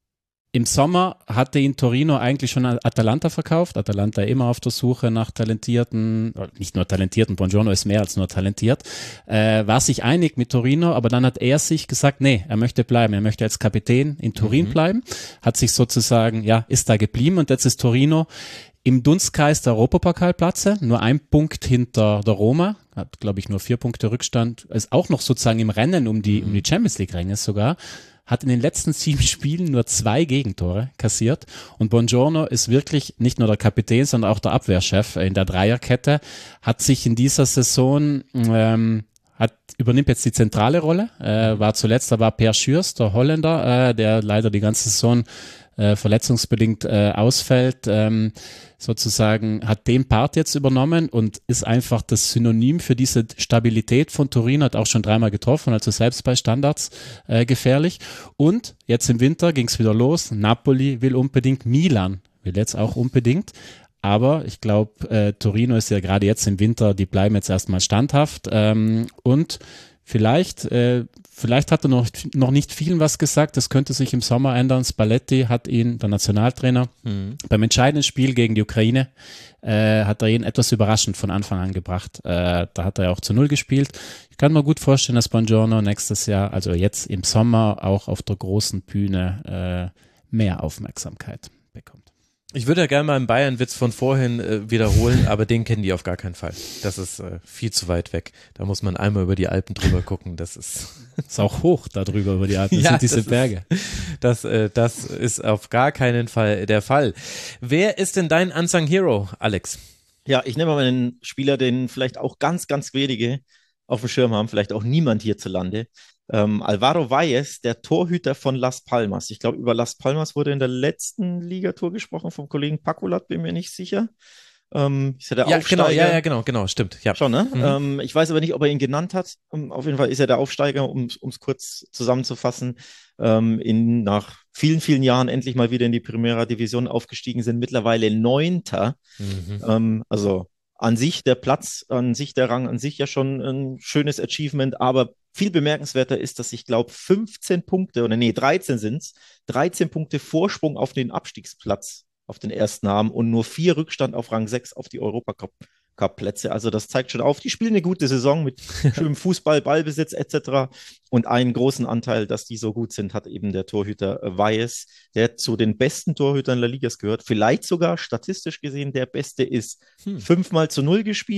im Sommer hatte ihn Torino eigentlich schon an Atalanta verkauft. Atalanta immer auf der Suche nach talentierten, nicht nur talentierten, Buongiorno ist mehr als nur talentiert, äh, war sich einig mit Torino, aber dann hat er sich gesagt, nee, er möchte bleiben, er möchte als Kapitän in Turin mhm. bleiben, hat sich sozusagen, ja, ist da geblieben und jetzt ist Torino im Dunstkreis der Europapokalplätze, nur ein Punkt hinter der Roma, hat glaube ich nur vier Punkte Rückstand, ist auch noch sozusagen im Rennen um die, um die Champions League Ränge sogar, hat in den letzten sieben Spielen nur zwei Gegentore kassiert und Buongiorno ist wirklich nicht nur der Kapitän, sondern auch der Abwehrchef in der Dreierkette, hat sich in dieser Saison, ähm, hat, übernimmt jetzt die zentrale Rolle, äh, war zuletzt, da war Per Schuurs, der Holländer, äh, der leider die ganze Saison äh, verletzungsbedingt äh, ausfällt, ähm, sozusagen hat den Part jetzt übernommen und ist einfach das Synonym für diese Stabilität von Turin, hat auch schon dreimal getroffen, also selbst bei Standards äh, gefährlich. Und jetzt im Winter ging es wieder los, Napoli will unbedingt, Milan will jetzt auch unbedingt, aber ich glaube, äh, Torino ist ja gerade jetzt im Winter, die bleiben jetzt erstmal standhaft ähm, und vielleicht, äh, vielleicht hat er noch, noch nicht vielen was gesagt, das könnte sich im Sommer ändern. Spalletti hat ihn, der Nationaltrainer, mhm. beim entscheidenden Spiel gegen die Ukraine, äh, hat er ihn etwas überraschend von Anfang an gebracht. Äh, da hat er ja auch zu Null gespielt. Ich kann mir gut vorstellen, dass Buongiorno nächstes Jahr, also jetzt im Sommer, auch auf der großen Bühne äh, mehr Aufmerksamkeit bekommt. Ich würde ja gerne mal einen Bayern-Witz von vorhin äh, wiederholen, aber den kennen die auf gar keinen Fall. Das ist äh, viel zu weit weg. Da muss man einmal über die Alpen drüber gucken. Das ist, ist auch hoch da drüber über die Alpen. Das ja, sind diese das Berge. Ist, das, äh, das ist auf gar keinen Fall der Fall. Wer ist denn dein Unsung Hero, Alex? Ja, ich nehme mal einen Spieler, den vielleicht auch ganz, ganz wenige auf dem Schirm haben, vielleicht auch niemand hierzulande. Ähm, Alvaro Valles, der Torhüter von Las Palmas. Ich glaube, über Las Palmas wurde in der letzten Ligatur gesprochen vom Kollegen Pakulat, bin mir nicht sicher. Ähm, ist er der ja, Aufsteiger? Genau, ja, ja, genau, genau, stimmt. Ja. Schon, ne? Mhm. Ähm, ich weiß aber nicht, ob er ihn genannt hat. Um, auf jeden Fall ist er der Aufsteiger, um es kurz zusammenzufassen. Ähm, in, nach vielen, vielen Jahren endlich mal wieder in die Primera Division aufgestiegen sind, mittlerweile Neunter. Mhm. Ähm, also an sich der Platz, an sich der Rang, an sich ja schon ein schönes Achievement, aber viel bemerkenswerter ist, dass ich glaube fünfzehn Punkte, oder nee, dreizehn sind es, dreizehn Punkte Vorsprung auf den Abstiegsplatz, auf den ersten haben und nur vier Rückstand auf Rang sechs auf die Europacup-Plätze. Also das zeigt schon auf, die spielen eine gute Saison mit schönem Fußball, Ballbesitz et cetera. Und einen großen Anteil, dass die so gut sind, hat eben der Torhüter Valles, der zu den besten Torhütern der Liga gehört. Vielleicht sogar statistisch gesehen der Beste ist. Hm. Fünfmal zu Null gespielt,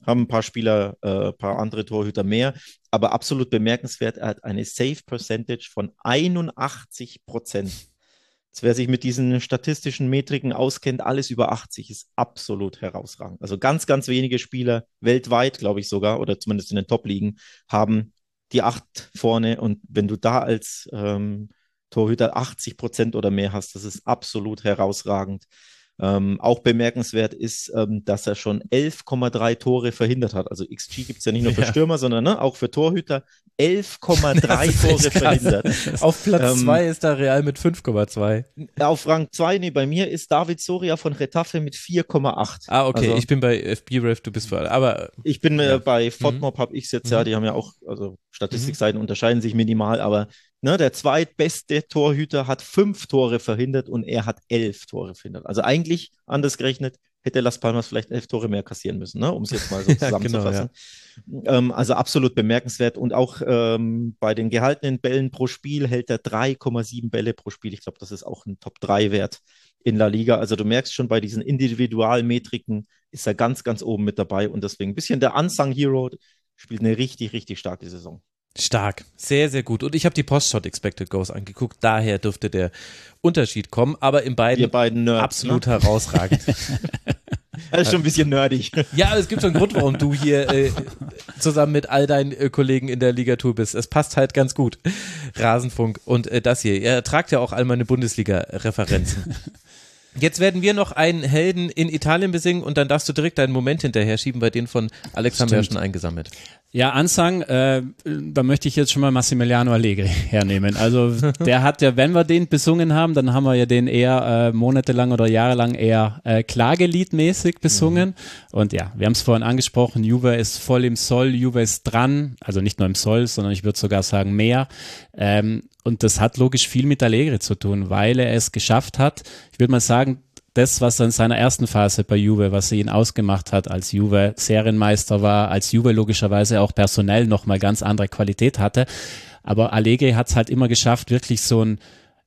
haben ein paar Spieler, ein äh, paar andere Torhüter mehr, aber absolut bemerkenswert, er hat eine Save Percentage von einundachtzig Prozent. Jetzt, wer sich mit diesen statistischen Metriken auskennt, alles über achtzig ist absolut herausragend. Also ganz, ganz wenige Spieler weltweit, glaube ich sogar, oder zumindest in den Top-Ligen, haben die acht vorne. Und wenn du da als ähm, Torhüter achtzig Prozent oder mehr hast, das ist absolut herausragend. Ähm, auch bemerkenswert ist, ähm, dass er schon elf Komma drei Tore verhindert hat. Also X G gibt es ja nicht nur für ja. Stürmer, sondern ne, auch für Torhüter. elf Komma drei Tore verhindert. Auf Platz zwei ähm, ist da Real mit fünf Komma zwei. Auf Rang zwei, nee, bei mir ist David Soria von Getafe mit vier Komma acht. Ah, okay, also, ich bin bei F B Ref, du bist für alle. Aber ich bin äh, ja. bei FODMOB, mhm. habe ich es jetzt, mhm. ja, die haben ja auch, also Statistikseiten mhm. unterscheiden sich minimal, aber ne, der zweitbeste Torhüter hat fünf Tore verhindert und er hat elf Tore verhindert. Also eigentlich, anders gerechnet, hätte Las Palmas vielleicht elf Tore mehr kassieren müssen, ne? Um es jetzt mal so zusammenzufassen. Ja, genau, ja. ähm, also absolut bemerkenswert. Und auch ähm, bei den gehaltenen Bällen pro Spiel hält er drei Komma sieben Bälle pro Spiel. Ich glaube, das ist auch ein Top drei Wert in La Liga. Also du merkst schon, bei diesen Individualmetriken ist er ganz, ganz oben mit dabei. Und deswegen ein bisschen der Unsung Hero, spielt eine richtig, richtig starke Saison. Stark, sehr, sehr gut. Und ich habe die Post-Shot Expected Goals angeguckt, daher dürfte der Unterschied kommen, aber in beiden, beiden Nerds, absolut ne? herausragend. Das ist schon ein bisschen nerdig. Ja, es gibt schon einen Grund, warum du hier äh, zusammen mit all deinen äh, Kollegen in der Ligatur bist. Es passt halt ganz gut. Rasenfunk und äh, das hier. Ihr tragt ja auch all meine Bundesliga-Referenzen. Jetzt werden wir noch einen Helden in Italien besingen und dann darfst du direkt deinen Moment hinterher schieben, bei den von Alex haben wir ja schon eingesammelt. Ja, Ansang, äh, da möchte ich jetzt schon mal Massimiliano Allegri hernehmen. Also der hat ja, wenn wir den besungen haben, dann haben wir ja den eher äh, monatelang oder jahrelang eher äh, klageliedmäßig besungen. Mhm. Und ja, wir haben es vorhin angesprochen, Juve ist voll im Soll, Juve ist dran, also nicht nur im Soll, sondern ich würde sogar sagen mehr. Ähm, und das hat logisch viel mit Allegri zu tun, weil er es geschafft hat. Ich würde mal sagen, das, was er in seiner ersten Phase bei Juve, was ihn ausgemacht hat, als Juve Serienmeister war, als Juve logischerweise auch personell nochmal ganz andere Qualität hatte. Aber Allegri hat es halt immer geschafft, wirklich so ein,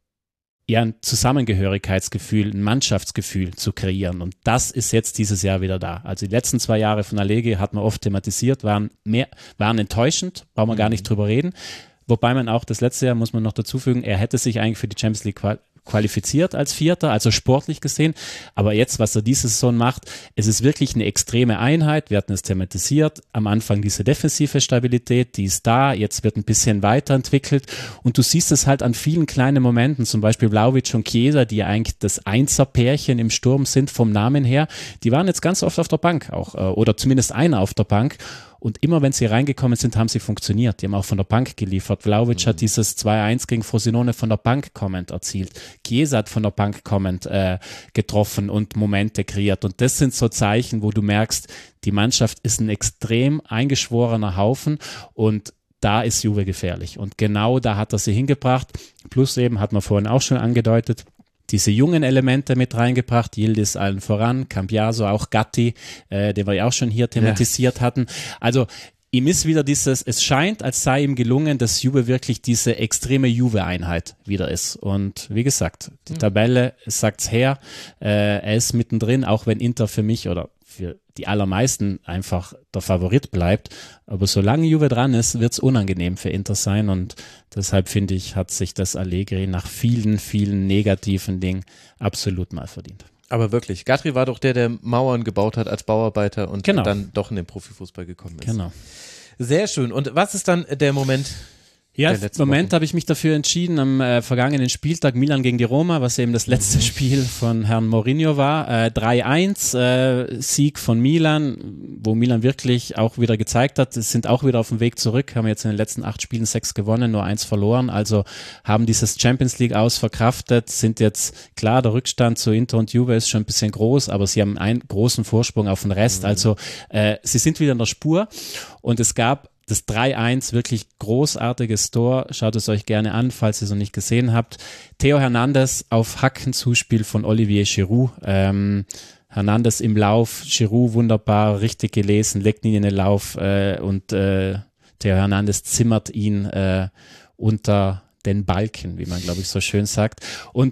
ja, ein Zusammengehörigkeitsgefühl, ein Mannschaftsgefühl zu kreieren. Und das ist jetzt dieses Jahr wieder da. Also die letzten zwei Jahre von Allegri hat man oft thematisiert, waren, mehr, waren enttäuschend, brauchen wir gar nicht drüber reden. Wobei man auch das letzte Jahr, muss man noch dazu fügen, er hätte sich eigentlich für die Champions League qual- qualifiziert als Vierter, also sportlich gesehen. Aber jetzt, was er diese Saison macht, es ist wirklich eine extreme Einheit. Wir hatten es thematisiert. Am Anfang diese defensive Stabilität, die ist da. Jetzt wird ein bisschen weiterentwickelt. Und du siehst es halt an vielen kleinen Momenten, zum Beispiel Vlahovic und Chiesa, die ja eigentlich das Einserpärchen im Sturm sind vom Namen her. Die waren jetzt ganz oft auf der Bank auch, oder zumindest einer auf der Bank. Und immer wenn sie reingekommen sind, haben sie funktioniert. Die haben auch von der Bank geliefert. Vlahovic mhm. hat dieses zwei eins gegen Frosinone von der Bank kommend erzielt. Chiesa hat von der Bank kommend äh, getroffen und Momente kreiert. Und das sind so Zeichen, wo du merkst, die Mannschaft ist ein extrem eingeschworener Haufen und da ist Juve gefährlich. Und genau da hat er sie hingebracht. Plus eben, hat man vorhin auch schon angedeutet, diese jungen Elemente mit reingebracht, Yildiz allen voran, Cambiaso, auch Gatti, äh, den wir ja auch schon hier thematisiert ja. hatten. Also ihm ist wieder dieses, es scheint, als sei ihm gelungen, dass Juve wirklich diese extreme Juve-Einheit wieder ist. Und wie gesagt, die Tabelle sagt's her, äh, er ist mittendrin, auch wenn Inter für mich oder für die allermeisten einfach der Favorit bleibt. Aber solange Juve dran ist, wird's unangenehm für Inter sein und deshalb finde ich, hat sich das Allegri nach vielen, vielen negativen Dingen absolut mal verdient. Aber wirklich, Gatri war doch der, der Mauern gebaut hat als Bauarbeiter und genau. dann doch in den Profifußball gekommen ist. Genau. Sehr schön. Und was ist dann der Moment? Ja, im Moment habe ich mich dafür entschieden, am äh, vergangenen Spieltag Milan gegen die Roma, was eben das letzte mhm. Spiel von Herrn Mourinho war, äh, drei eins, äh, Sieg von Milan, wo Milan wirklich auch wieder gezeigt hat, es sind auch wieder auf dem Weg zurück, haben jetzt in den letzten acht Spielen sechs gewonnen, nur eins verloren, also haben dieses Champions League aus verkraftet, sind jetzt, klar, der Rückstand zu Inter und Juve ist schon ein bisschen groß, aber sie haben einen großen Vorsprung auf den Rest, mhm. also äh, sie sind wieder in der Spur und es gab das drei eins, wirklich großartiges Tor. Schaut es euch gerne an, falls ihr es noch nicht gesehen habt. Theo Hernandez auf Hackenzuspiel von Olivier Giroud. Ähm, Hernandez im Lauf, Giroud wunderbar, richtig gelesen, legt ihn in den Lauf äh, und äh, Theo Hernandez zimmert ihn äh, unter den Balken, wie man, glaube ich, so schön sagt. Und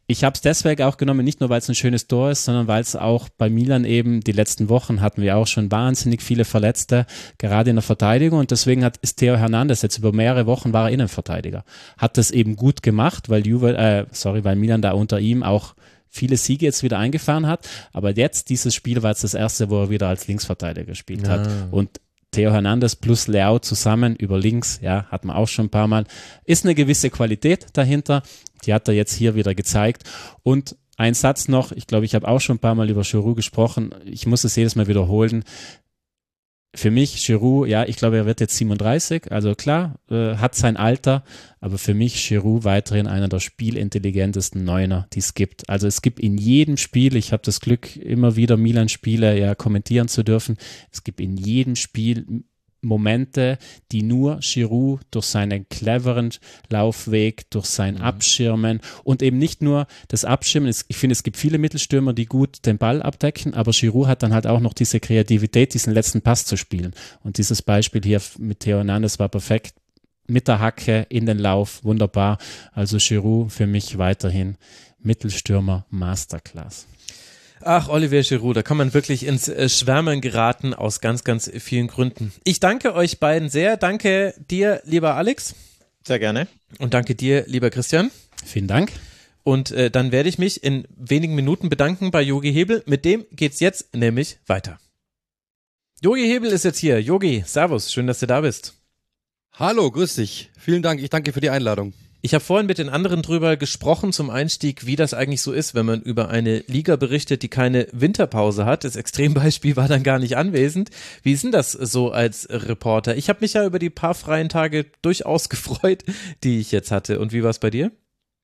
Ich habe es deswegen auch genommen, nicht nur, weil es ein schönes Tor ist, sondern weil es auch bei Milan eben, die letzten Wochen hatten wir auch schon wahnsinnig viele Verletzte, gerade in der Verteidigung, und deswegen hat, ist Theo Hernandez jetzt über mehrere Wochen war er Innenverteidiger. Hat das eben gut gemacht, weil Juve, äh, sorry, weil Milan da unter ihm auch viele Siege jetzt wieder eingefahren hat, aber jetzt, dieses Spiel war jetzt das erste, wo er wieder als Linksverteidiger gespielt ja. hat, und Theo Hernandez plus Leao zusammen über links, ja, hat man auch schon ein paar Mal, ist eine gewisse Qualität dahinter, die hat er jetzt hier wieder gezeigt. Und ein Satz noch, ich glaube, ich habe auch schon ein paar Mal über Giroud gesprochen, ich muss es jedes Mal wiederholen. Für mich, Giroud, ja, ich glaube, er wird jetzt siebenunddreißig, also klar, äh, hat sein Alter, aber für mich Giroud weiterhin einer der spielintelligentesten Neuner, die es gibt. Also es gibt in jedem Spiel, ich habe das Glück, immer wieder Milan-Spiele ja kommentieren zu dürfen, es gibt in jedem Spiel Momente, die nur Giroud durch seinen cleveren Laufweg, durch sein Abschirmen und eben nicht nur das Abschirmen, ich finde, es gibt viele Mittelstürmer, die gut den Ball abdecken, aber Giroud hat dann halt auch noch diese Kreativität, diesen letzten Pass zu spielen. Und dieses Beispiel hier mit Theo Hernandez war perfekt, mit der Hacke in den Lauf, wunderbar. Also Giroud für mich weiterhin Mittelstürmer Masterclass. Ach, Olivier Giroud, da kann man wirklich ins äh, Schwärmen geraten aus ganz, ganz vielen Gründen. Ich danke euch beiden sehr. Danke dir, lieber Alex. Sehr gerne. Und danke dir, lieber Christian. Vielen Dank. Und äh, dann werde ich mich in wenigen Minuten bedanken bei Jogi Hebel. Mit dem geht's jetzt nämlich weiter. Jogi Hebel ist jetzt hier. Jogi, servus, schön, dass du da bist. Hallo, grüß dich. Vielen Dank, ich danke für die Einladung. Ich habe vorhin mit den anderen drüber gesprochen zum Einstieg, wie das eigentlich so ist, wenn man über eine Liga berichtet, die keine Winterpause hat. Das Extrembeispiel war dann gar nicht anwesend. Wie ist denn das so als Reporter? Ich habe mich ja über die paar freien Tage durchaus gefreut, die ich jetzt hatte. Und wie war es bei dir?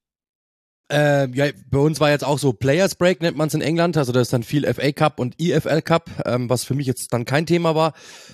Ähm, ja, bei uns war jetzt auch so Players Break, nennt man es in England, also da ist dann viel F A Cup und E F L Cup, ähm, was für mich jetzt dann kein Thema war.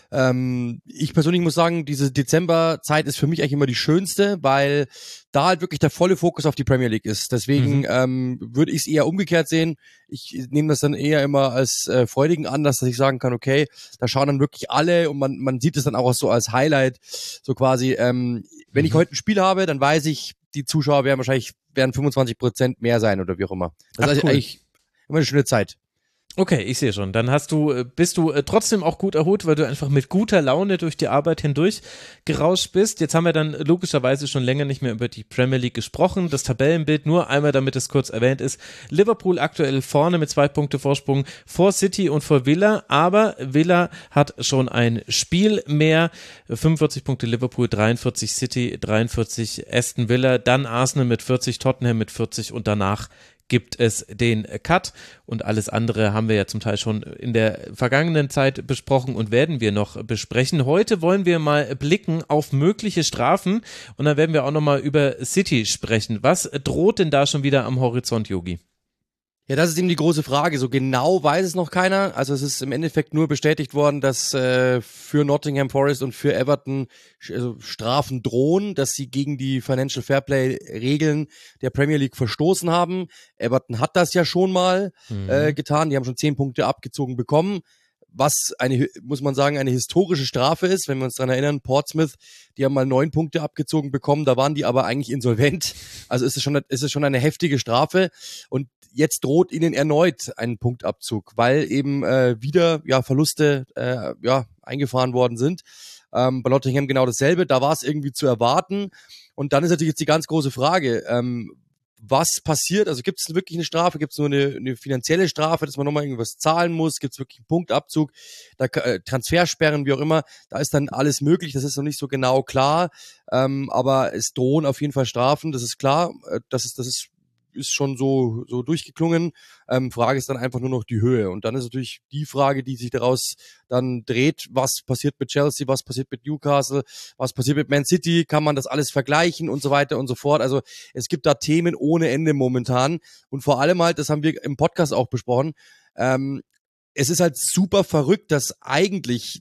Ähm, ich persönlich muss sagen, diese Dezemberzeit ist für mich eigentlich immer die schönste, weil da halt wirklich der volle Fokus auf die Premier League ist. Deswegen mhm. ähm, würde ich es eher umgekehrt sehen. Ich nehme das dann eher immer als äh, freudigen Anlass, dass ich sagen kann, okay, da schauen dann wirklich alle und man man sieht es dann auch so als Highlight, so quasi, ähm, wenn mhm. ich heute ein Spiel habe, dann weiß ich, die Zuschauer werden wahrscheinlich werden fünfundzwanzig Prozent mehr sein oder wie auch immer. Das Ach, ist cool. eigentlich immer eine schöne Zeit. Okay, ich sehe schon. Dann hast du, bist du trotzdem auch gut erholt, weil du einfach mit guter Laune durch die Arbeit hindurch gerauscht bist. Jetzt haben wir dann logischerweise schon länger nicht mehr über die Premier League gesprochen. Das Tabellenbild nur einmal, damit es kurz erwähnt ist. Liverpool aktuell vorne mit zwei Punkte Vorsprung vor City und vor Villa, aber Villa hat schon ein Spiel mehr. fünfundvierzig Punkte Liverpool, dreiundvierzig City, dreiundvierzig Aston Villa, dann Arsenal mit vierzig, Tottenham mit vierzig und danach gibt es den Cut und alles andere haben wir ja zum Teil schon in der vergangenen Zeit besprochen und werden wir noch besprechen. Heute wollen wir mal blicken auf mögliche Strafen und dann werden wir auch nochmal über City sprechen. Was droht denn da schon wieder am Horizont, Jogi? Ja, das ist eben die große Frage. So genau weiß es noch keiner. Also es ist im Endeffekt nur bestätigt worden, dass äh, für Nottingham Forest und für Everton also Strafen drohen, dass sie gegen die Financial Fairplay-Regeln der Premier League verstoßen haben. Everton hat das ja schon mal mhm. äh, getan. Die haben schon zehn Punkte abgezogen bekommen. Was eine, muss man sagen, eine historische Strafe ist, wenn wir uns daran erinnern, Portsmouth, die haben mal neun Punkte abgezogen bekommen, da waren die aber eigentlich insolvent. Also ist es schon, ist es schon eine heftige Strafe und jetzt droht ihnen erneut ein Punktabzug, weil eben äh, wieder ja Verluste äh, ja eingefahren worden sind. Ähm, bei Nottingham genau dasselbe, da war es irgendwie zu erwarten und dann ist natürlich jetzt die ganz große Frage, ähm, was passiert, also gibt es wirklich eine Strafe, gibt es nur eine, eine finanzielle Strafe, dass man nochmal irgendwas zahlen muss, gibt es wirklich einen Punktabzug, da, äh, Transfersperren, wie auch immer, da ist dann alles möglich, das ist noch nicht so genau klar, ähm, aber es drohen auf jeden Fall Strafen, das ist klar, äh, das ist, das ist ist schon so so durchgeklungen. Ähm, Frage ist dann einfach nur noch die Höhe. Und dann ist natürlich die Frage, die sich daraus dann dreht, was passiert mit Chelsea, was passiert mit Newcastle, was passiert mit Man City, kann man das alles vergleichen und so weiter und so fort. Also es gibt da Themen ohne Ende momentan. Und vor allem halt, das haben wir im Podcast auch besprochen, ähm, es ist halt super verrückt, dass eigentlich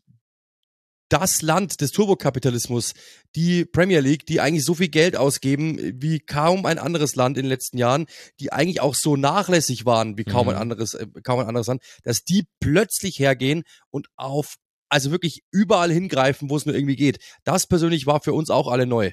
das Land des Turbokapitalismus, die Premier League, die eigentlich so viel Geld ausgeben wie kaum ein anderes Land in den letzten Jahren, die eigentlich auch so nachlässig waren wie kaum mhm. ein anderes, äh, kaum ein anderes Land, dass die plötzlich hergehen und auf, also wirklich überall hingreifen, wo es nur irgendwie geht. Das persönlich war für uns auch alle neu.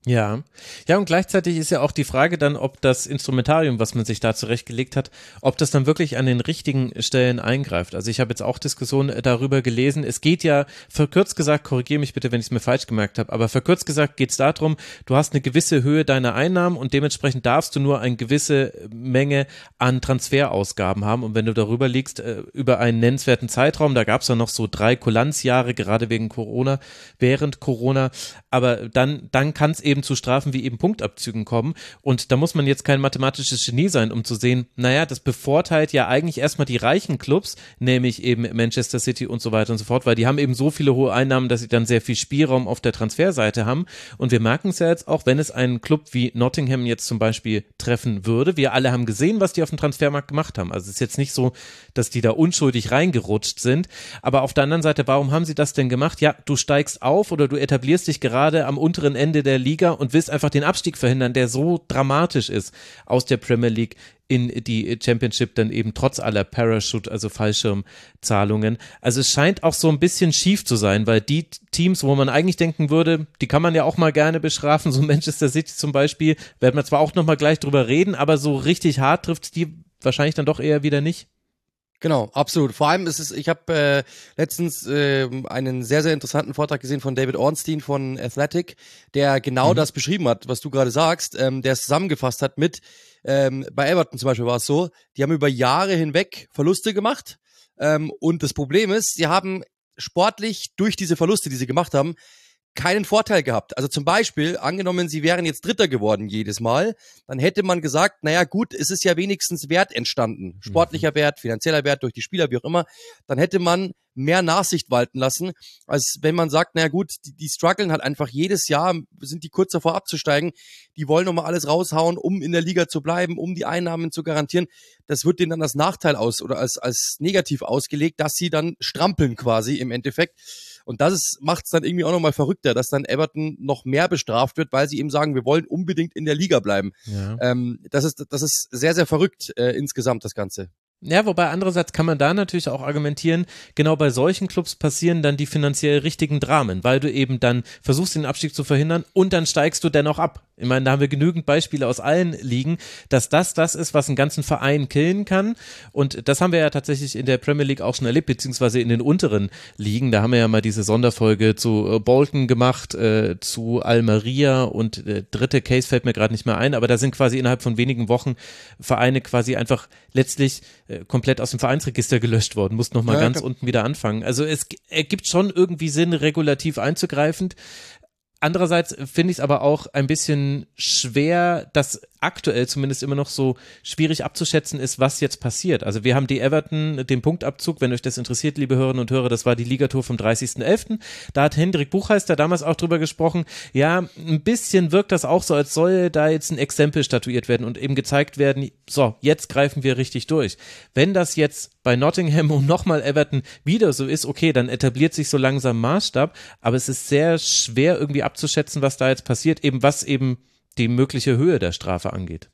Ja, ja und gleichzeitig ist ja auch die Frage dann, ob das Instrumentarium, was man sich da zurechtgelegt hat, ob das dann wirklich an den richtigen Stellen eingreift. Also ich habe jetzt auch Diskussionen darüber gelesen. Es geht ja, verkürzt gesagt, korrigiere mich bitte, wenn ich es mir falsch gemerkt habe, aber verkürzt gesagt geht es darum, du hast eine gewisse Höhe deiner Einnahmen und dementsprechend darfst du nur eine gewisse Menge an Transferausgaben haben und wenn du darüber liegst, äh, über einen nennenswerten Zeitraum, da gab es ja noch so drei Kulanzjahre, gerade wegen Corona, während Corona, aber dann, dann kann es eben zu Strafen wie eben Punktabzügen kommen und da muss man jetzt kein mathematisches Genie sein, um zu sehen, naja, das bevorteilt ja eigentlich erstmal die reichen Clubs, nämlich eben Manchester City und so weiter und so fort, weil die haben eben so viele hohe Einnahmen, dass sie dann sehr viel Spielraum auf der Transferseite haben und wir merken es ja jetzt auch, wenn es einen Club wie Nottingham jetzt zum Beispiel treffen würde, wir alle haben gesehen, was die auf dem Transfermarkt gemacht haben, also es ist jetzt nicht so, dass die da unschuldig reingerutscht sind, aber auf der anderen Seite, warum haben sie das denn gemacht? Ja, du steigst auf oder du etablierst dich gerade am unteren Ende der Liga und willst einfach den Abstieg verhindern, der so dramatisch ist aus der Premier League in die Championship dann eben trotz aller Parachute, also Fallschirmzahlungen. Also es scheint auch so ein bisschen schief zu sein, weil die Teams, wo man eigentlich denken würde, die kann man ja auch mal gerne bestrafen, so Manchester City zum Beispiel, werden wir zwar auch nochmal gleich drüber reden, aber so richtig hart trifft die wahrscheinlich dann doch eher wieder nicht. Genau, absolut. Vor allem ist es, ich habe äh, letztens äh, einen sehr, sehr interessanten Vortrag gesehen von David Ornstein von Athletic, der genau mhm. das beschrieben hat, was du gerade sagst, ähm, der es zusammengefasst hat mit, ähm, bei Everton zum Beispiel war es so, die haben über Jahre hinweg Verluste gemacht ähm, und das Problem ist, sie haben sportlich durch diese Verluste, die sie gemacht haben, keinen Vorteil gehabt. Also zum Beispiel, angenommen, sie wären jetzt Dritter geworden jedes Mal, dann hätte man gesagt, naja gut, es ist ja wenigstens Wert entstanden. Sportlicher mhm. Wert, finanzieller Wert durch die Spieler, wie auch immer. Dann hätte man mehr Nachsicht walten lassen, als wenn man sagt, naja gut, die, die strugglen halt einfach jedes Jahr, sind die kurz davor abzusteigen, die wollen nochmal alles raushauen, um in der Liga zu bleiben, um die Einnahmen zu garantieren. Das wird denen dann als Nachteil aus oder als, als negativ ausgelegt, dass sie dann strampeln quasi im Endeffekt. Und das macht es dann irgendwie auch nochmal verrückter, dass dann Everton noch mehr bestraft wird, weil sie eben sagen, wir wollen unbedingt in der Liga bleiben. Ja. Ähm, das ist, das ist sehr, sehr verrückt äh, insgesamt, das Ganze. Ja, wobei andererseits kann man da natürlich auch argumentieren, genau bei solchen Clubs passieren dann die finanziell richtigen Dramen, weil du eben dann versuchst, den Abstieg zu verhindern und dann steigst du dennoch ab. Ich meine, da haben wir genügend Beispiele aus allen Ligen, dass das das ist, was einen ganzen Verein killen kann und das haben wir ja tatsächlich in der Premier League auch schon erlebt, beziehungsweise in den unteren Ligen, da haben wir ja mal diese Sonderfolge zu Bolton gemacht, äh, zu Almeria und der dritte Case fällt mir gerade nicht mehr ein, aber da sind quasi innerhalb von wenigen Wochen Vereine quasi einfach letztlich äh, komplett aus dem Vereinsregister gelöscht worden, mussten nochmal ja, ganz klar. unten wieder anfangen. Also es ergibt schon irgendwie Sinn, regulativ einzugreifen. Andererseits finde ich es aber auch ein bisschen schwer, dass aktuell zumindest immer noch so schwierig abzuschätzen ist, was jetzt passiert. Also wir haben die Everton, den Punktabzug, wenn euch das interessiert, liebe Hörerinnen und Hörer, das war die Ligatour vom dreißigsten elften Da hat Hendrik Buchheister damals auch drüber gesprochen, ja, ein bisschen wirkt das auch so, als soll da jetzt ein Exempel statuiert werden und eben gezeigt werden, so, jetzt greifen wir richtig durch. Wenn das jetzt bei Nottingham und nochmal Everton wieder so ist, okay, dann etabliert sich so langsam Maßstab, aber es ist sehr schwer irgendwie abzuschätzen, was da jetzt passiert, eben was eben die mögliche Höhe der Strafe angeht.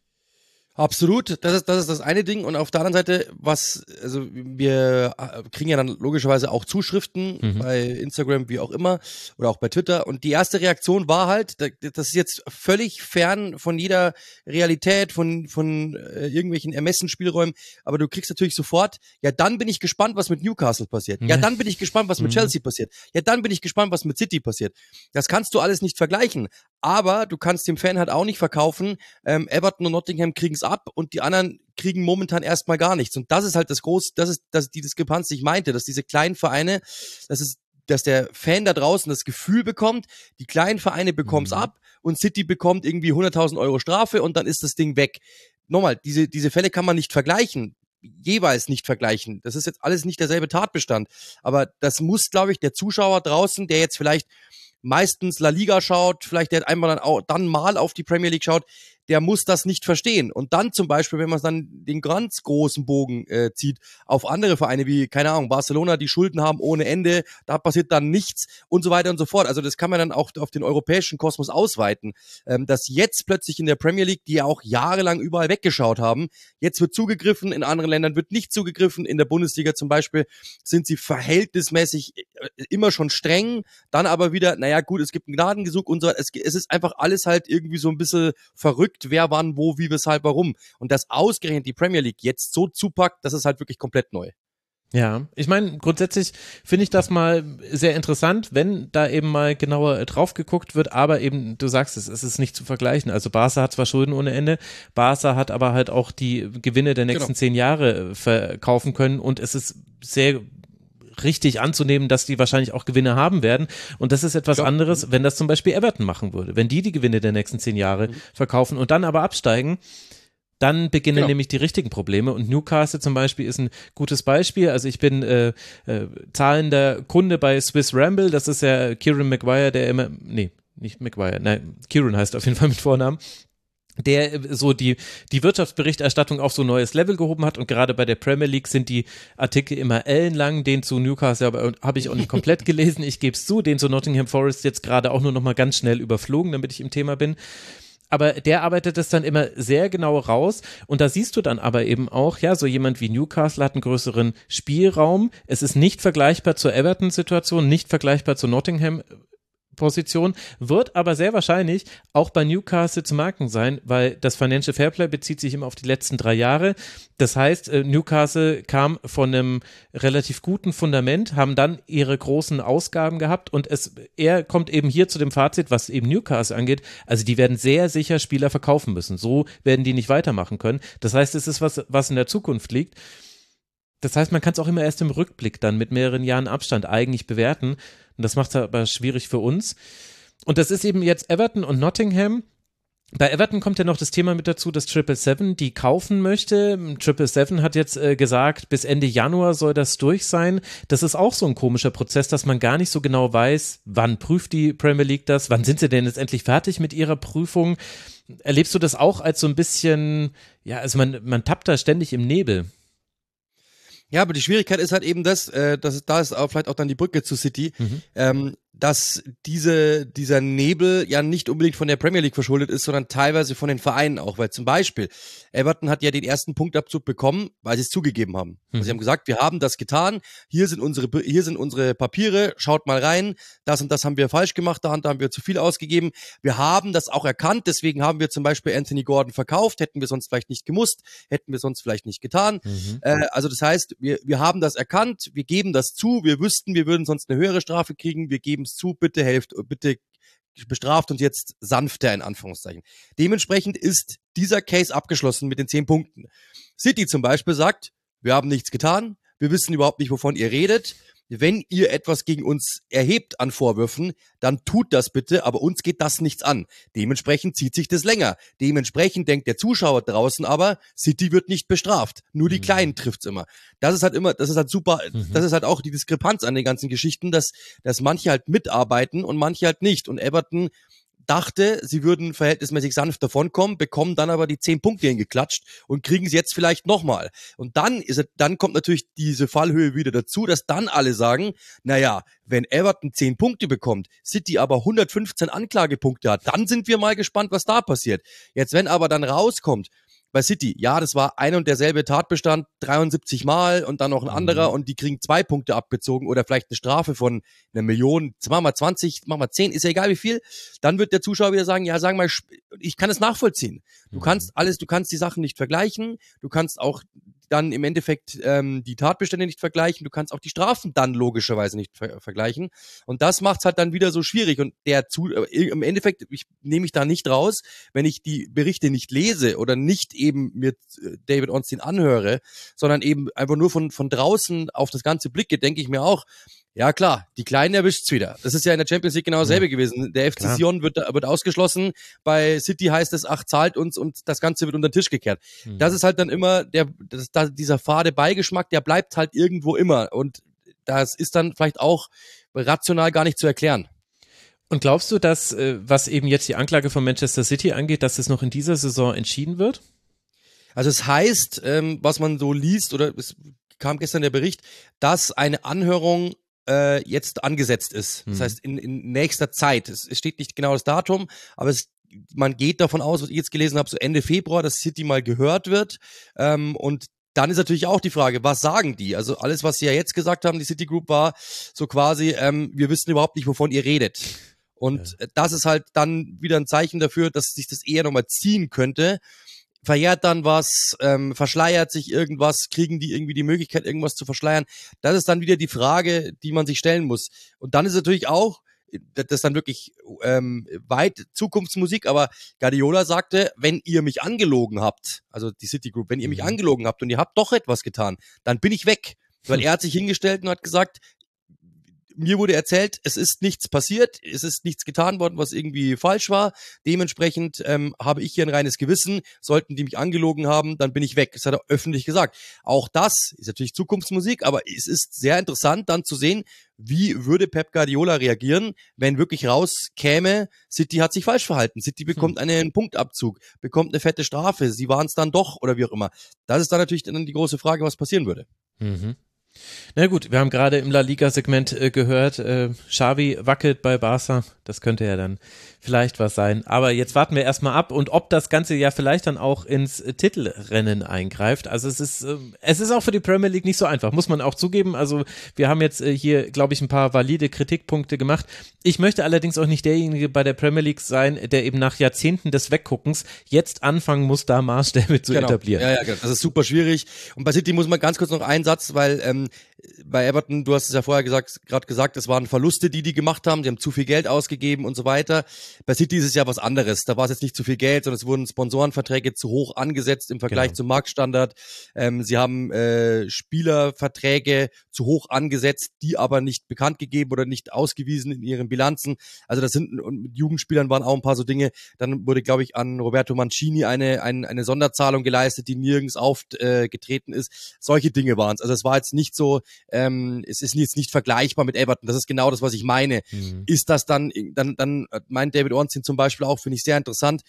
Absolut, das ist, das ist das eine Ding und auf der anderen Seite, was, also wir kriegen ja dann logischerweise auch Zuschriften mhm. bei Instagram, wie auch immer, oder auch bei Twitter und die erste Reaktion war halt, das ist jetzt völlig fern von jeder Realität, von, von äh, irgendwelchen Ermessensspielräumen, aber du kriegst natürlich sofort, ja dann bin ich gespannt, was mit Newcastle passiert, ja dann bin ich gespannt, was mit mhm. Chelsea passiert, ja dann bin ich gespannt, was mit City passiert. Das kannst du alles nicht vergleichen, aber du kannst dem Fan halt auch nicht verkaufen, ähm, Everton und Nottingham kriegen es ab und die anderen kriegen momentan erstmal gar nichts. Und das ist halt das große, das ist, das ist die Diskrepanz, die ich meinte, dass diese kleinen Vereine, das ist, dass der Fan da draußen das Gefühl bekommt, die kleinen Vereine bekommen's mhm. ab und City bekommt irgendwie hunderttausend Euro Strafe und dann ist das Ding weg. Nochmal, diese, diese Fälle kann man nicht vergleichen. Jeweils nicht vergleichen. Das ist jetzt alles nicht derselbe Tatbestand. Aber das muss, glaube ich, der Zuschauer draußen, der jetzt vielleicht meistens La Liga schaut, vielleicht der einmal dann, auch, dann mal auf die Premier League schaut, der muss das nicht verstehen. Und dann zum Beispiel, wenn man dann den ganz großen Bogen äh, zieht auf andere Vereine wie, keine Ahnung, Barcelona, die Schulden haben ohne Ende, da passiert dann nichts und so weiter und so fort. Also das kann man dann auch auf den europäischen Kosmos ausweiten, ähm, dass jetzt plötzlich in der Premier League, die ja auch jahrelang überall weggeschaut haben, jetzt wird zugegriffen, in anderen Ländern wird nicht zugegriffen, in der Bundesliga zum Beispiel sind sie verhältnismäßig immer schon streng, dann aber wieder, naja gut, es gibt ein Gnadengesuch und so, es, es ist einfach alles halt irgendwie so ein bisschen verrückt, wer wann, wo, wie, weshalb, warum. Und das ausgerechnet die Premier League jetzt so zupackt, das ist halt wirklich komplett neu. Ja, ich meine, grundsätzlich finde ich das mal sehr interessant, wenn da eben mal genauer drauf geguckt wird, aber eben, du sagst es, es ist nicht zu vergleichen. Also Barca hat zwar Schulden ohne Ende, Barca hat aber halt auch die Gewinne der nächsten genau. zehn Jahre verkaufen können und es ist sehr richtig anzunehmen, dass die wahrscheinlich auch Gewinne haben werden. Und das ist etwas ja. anderes, wenn das zum Beispiel Everton machen würde. Wenn die die Gewinne der nächsten zehn Jahre mhm. verkaufen und dann aber absteigen, dann beginnen genau. nämlich die richtigen Probleme und Newcastle zum Beispiel ist ein gutes Beispiel. Also ich bin äh, äh, zahlender Kunde bei Swiss Ramble, das ist ja Kieran Maguire, der immer, nee, nicht Maguire, nein, Kieran heißt auf jeden Fall mit Vornamen, der so die, die Wirtschaftsberichterstattung auf so ein neues Level gehoben hat und gerade bei der Premier League sind die Artikel immer ellenlang, den zu Newcastle aber habe ich auch nicht komplett gelesen, ich gebe es zu, den zu Nottingham Forest jetzt gerade auch nur noch mal ganz schnell überflogen, damit ich im Thema bin. Aber der arbeitet das dann immer sehr genau raus und da siehst du dann aber eben auch, ja, so jemand wie Newcastle hat einen größeren Spielraum. Es ist nicht vergleichbar zur Everton-Situation, nicht vergleichbar zur Nottingham Position, wird aber sehr wahrscheinlich auch bei Newcastle zu merken sein, weil das Financial Fairplay bezieht sich immer auf die letzten drei Jahre. Das heißt, Newcastle kam von einem relativ guten Fundament, haben dann ihre großen Ausgaben gehabt und es, er kommt eben hier zu dem Fazit, was eben Newcastle angeht, also die werden sehr sicher Spieler verkaufen müssen. So werden die nicht weitermachen können. Das heißt, es ist was, was in der Zukunft liegt. Das heißt, man kann es auch immer erst im Rückblick dann mit mehreren Jahren Abstand eigentlich bewerten. Und das macht es aber schwierig für uns. Und das ist eben jetzt Everton und Nottingham. Bei Everton kommt ja noch das Thema mit dazu, dass Triple Seven die kaufen möchte. Triple Seven hat jetzt äh, gesagt, bis Ende Januar soll das durch sein. Das ist auch so ein komischer Prozess, dass man gar nicht so genau weiß, wann prüft die Premier League das, wann sind sie denn jetzt endlich fertig mit ihrer Prüfung. Erlebst du das auch als so ein bisschen, ja, also man, man tappt da ständig im Nebel. Ja, aber die Schwierigkeit ist halt eben das, äh, dass da ist auch vielleicht auch dann die Brücke zu City, mhm. ähm, dass diese dieser Nebel ja nicht unbedingt von der Premier League verschuldet ist, sondern teilweise von den Vereinen auch, weil zum Beispiel Everton hat ja den ersten Punktabzug bekommen, weil sie es zugegeben haben. Mhm. Also sie haben gesagt, wir haben das getan, hier sind unsere hier sind unsere Papiere, schaut mal rein, das und das haben wir falsch gemacht, da, da haben wir zu viel ausgegeben. Wir haben das auch erkannt, deswegen haben wir zum Beispiel Anthony Gordon verkauft, hätten wir sonst vielleicht nicht gemusst, hätten wir sonst vielleicht nicht getan. Mhm. Äh, also das heißt, wir wir haben das erkannt, wir geben das zu, wir wüssten, wir würden sonst eine höhere Strafe kriegen, wir geben es zu, bitte helft, bitte bestraft uns jetzt sanfter in Anführungszeichen. Dementsprechend ist dieser Case abgeschlossen mit den zehn Punkten. City zum Beispiel sagt, wir haben nichts getan, wir wissen überhaupt nicht, wovon ihr redet. Wenn ihr etwas gegen uns erhebt an Vorwürfen, dann tut das bitte, aber uns geht das nichts an. Dementsprechend zieht sich das länger. Dementsprechend denkt der Zuschauer draußen aber, City wird nicht bestraft. Nur die mhm. Kleinen trifft's immer. Das ist halt immer, das ist halt super, mhm. das ist halt auch die Diskrepanz an den ganzen Geschichten, dass, dass manche halt mitarbeiten und manche halt nicht. Und Everton dachte, sie würden verhältnismäßig sanft davonkommen, bekommen dann aber die zehn Punkte hingeklatscht und kriegen sie jetzt vielleicht nochmal. Und dann ist es, dann kommt natürlich diese Fallhöhe wieder dazu, dass dann alle sagen, naja, wenn Everton zehn Punkte bekommt, City aber hundertfünfzehn Anklagepunkte hat, dann sind wir mal gespannt, was da passiert. Jetzt, wenn aber dann rauskommt, bei City, ja, das war ein und derselbe Tatbestand, dreiundsiebzig Mal und dann noch ein anderer mhm. und die kriegen zwei Punkte abgezogen oder vielleicht eine Strafe von einer Million, machen wir zwanzig, machen wir zehn, ist ja egal wie viel, dann wird der Zuschauer wieder sagen, ja, sag mal, ich kann es nachvollziehen. Du mhm. kannst alles, du kannst die Sachen nicht vergleichen, du kannst auch dann im Endeffekt ähm, die Tatbestände nicht vergleichen, du kannst auch die Strafen dann logischerweise nicht ver- vergleichen und das macht's halt dann wieder so schwierig und der zu äh, im Endeffekt ich, nehme ich da nicht raus, wenn ich die Berichte nicht lese oder nicht eben mir David Ornstein anhöre, sondern eben einfach nur von von draußen auf das Ganze blicke, denke ich mir auch, ja klar, die Kleinen erwischt's wieder. Das ist ja in der Champions League genau dasselbe ja. gewesen. Der F C Sion wird, wird ausgeschlossen, bei City heißt es, ach, zahlt uns und das Ganze wird unter den Tisch gekehrt. Mhm. Das ist halt dann immer, der, das, da, dieser fade Beigeschmack, der bleibt halt irgendwo immer und das ist dann vielleicht auch rational gar nicht zu erklären. Und glaubst du, dass, was eben jetzt die Anklage von Manchester City angeht, dass es noch in dieser Saison entschieden wird? Also es heißt, ähm, was man so liest, oder es kam gestern der Bericht, dass eine Anhörung äh, jetzt angesetzt ist. Das mhm. heißt, in, in nächster Zeit. Es, es steht nicht genau das Datum, aber es, man geht davon aus, was ich jetzt gelesen habe, so Ende Februar, dass City mal gehört wird. Ähm, und dann ist natürlich auch die Frage, was sagen die? Also alles, was sie ja jetzt gesagt haben, die City Group, war so quasi, ähm, wir wissen überhaupt nicht, wovon ihr redet. Und ja. das ist halt dann wieder ein Zeichen dafür, dass sich das eher nochmal ziehen könnte. Verjährt dann was, ähm, verschleiert sich irgendwas, kriegen die irgendwie die Möglichkeit, irgendwas zu verschleiern? Das ist dann wieder die Frage, die man sich stellen muss. Und dann ist natürlich auch, das ist dann wirklich ähm, weit Zukunftsmusik, aber Guardiola sagte, wenn ihr mich angelogen habt, also die City Group, wenn ihr mich angelogen habt und ihr habt doch etwas getan, dann bin ich weg. Weil er hat sich hingestellt und hat gesagt, mir wurde erzählt, es ist nichts passiert, es ist nichts getan worden, was irgendwie falsch war. Dementsprechend ähm, habe ich hier ein reines Gewissen. Sollten die mich angelogen haben, dann bin ich weg. Das hat er öffentlich gesagt. Auch das ist natürlich Zukunftsmusik, aber es ist sehr interessant dann zu sehen, wie würde Pep Guardiola reagieren, wenn wirklich rauskäme, City hat sich falsch verhalten. City bekommt einen Punktabzug, bekommt eine fette Strafe. Sie waren es dann doch oder wie auch immer. Das ist dann natürlich dann die große Frage, was passieren würde. Mhm. Na gut, wir haben gerade im La Liga-Segment äh, gehört, äh, Xavi wackelt bei Barca, das könnte ja dann vielleicht was sein, aber jetzt warten wir erstmal ab und ob das Ganze ja vielleicht dann auch ins äh, Titelrennen eingreift, also es ist äh, es ist auch für die Premier League nicht so einfach, muss man auch zugeben, also wir haben jetzt äh, hier, glaube ich, ein paar valide Kritikpunkte gemacht, ich möchte allerdings auch nicht derjenige bei der Premier League sein, der eben nach Jahrzehnten des Wegguckens jetzt anfangen muss, da Maßstäbe zu genau. etablieren. Ja, ja, genau. Das ist super schwierig und bei City muss man ganz kurz noch einen Satz, weil ähm, bei Everton, du hast es ja vorher gesagt, gerade gesagt, es waren Verluste, die die gemacht haben, die haben zu viel Geld ausgegeben und so weiter. Bei City ist es ja was anderes, da war es jetzt nicht zu viel Geld, sondern es wurden Sponsorenverträge zu hoch angesetzt im Vergleich genau. zum Marktstandard. Ähm, sie haben äh, Spielerverträge zu hoch angesetzt, die aber nicht bekannt gegeben oder nicht ausgewiesen in ihren Bilanzen. Also das sind, und mit Jugendspielern waren auch ein paar so Dinge. Dann wurde, glaube ich, an Roberto Mancini eine, eine, eine Sonderzahlung geleistet, die nirgends aufgetreten äh, ist. Solche Dinge waren es. Also es war jetzt nicht so, ähm, es ist jetzt nicht vergleichbar mit Everton. Das ist genau das, was ich meine. Mhm. Ist das dann, dann, dann meint David Ornstein zum Beispiel auch, finde ich sehr interessant,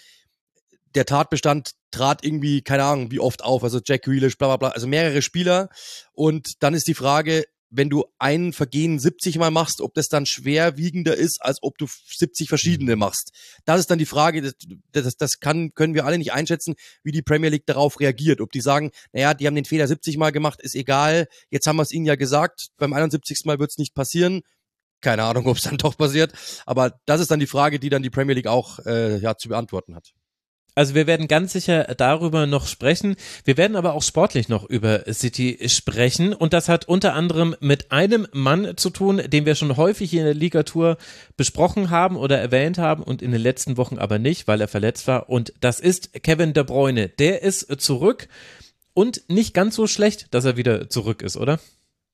der Tatbestand trat irgendwie, keine Ahnung, wie oft auf, also Jack Grealish, bla bla bla, also mehrere Spieler und dann ist die Frage, wenn du ein Vergehen siebzig Mal machst, ob das dann schwerwiegender ist, als ob du siebzig verschiedene machst. Das ist dann die Frage, das, das, das kann, können wir alle nicht einschätzen, wie die Premier League darauf reagiert. Ob die sagen, naja, die haben den Fehler siebzig Mal gemacht, ist egal, jetzt haben wir es ihnen ja gesagt, beim einundsiebzigsten Mal wird es nicht passieren. Keine Ahnung, ob es dann doch passiert, aber das ist dann die Frage, die dann die Premier League auch äh, ja, zu beantworten hat. Also wir werden ganz sicher darüber noch sprechen. Wir werden aber auch sportlich noch über City sprechen und das hat unter anderem mit einem Mann zu tun, den wir schon häufig hier in der Ligatur besprochen haben oder erwähnt haben und in den letzten Wochen aber nicht, weil er verletzt war und das ist Kevin De Bruyne. Der ist zurück und nicht ganz so schlecht, dass er wieder zurück ist, oder?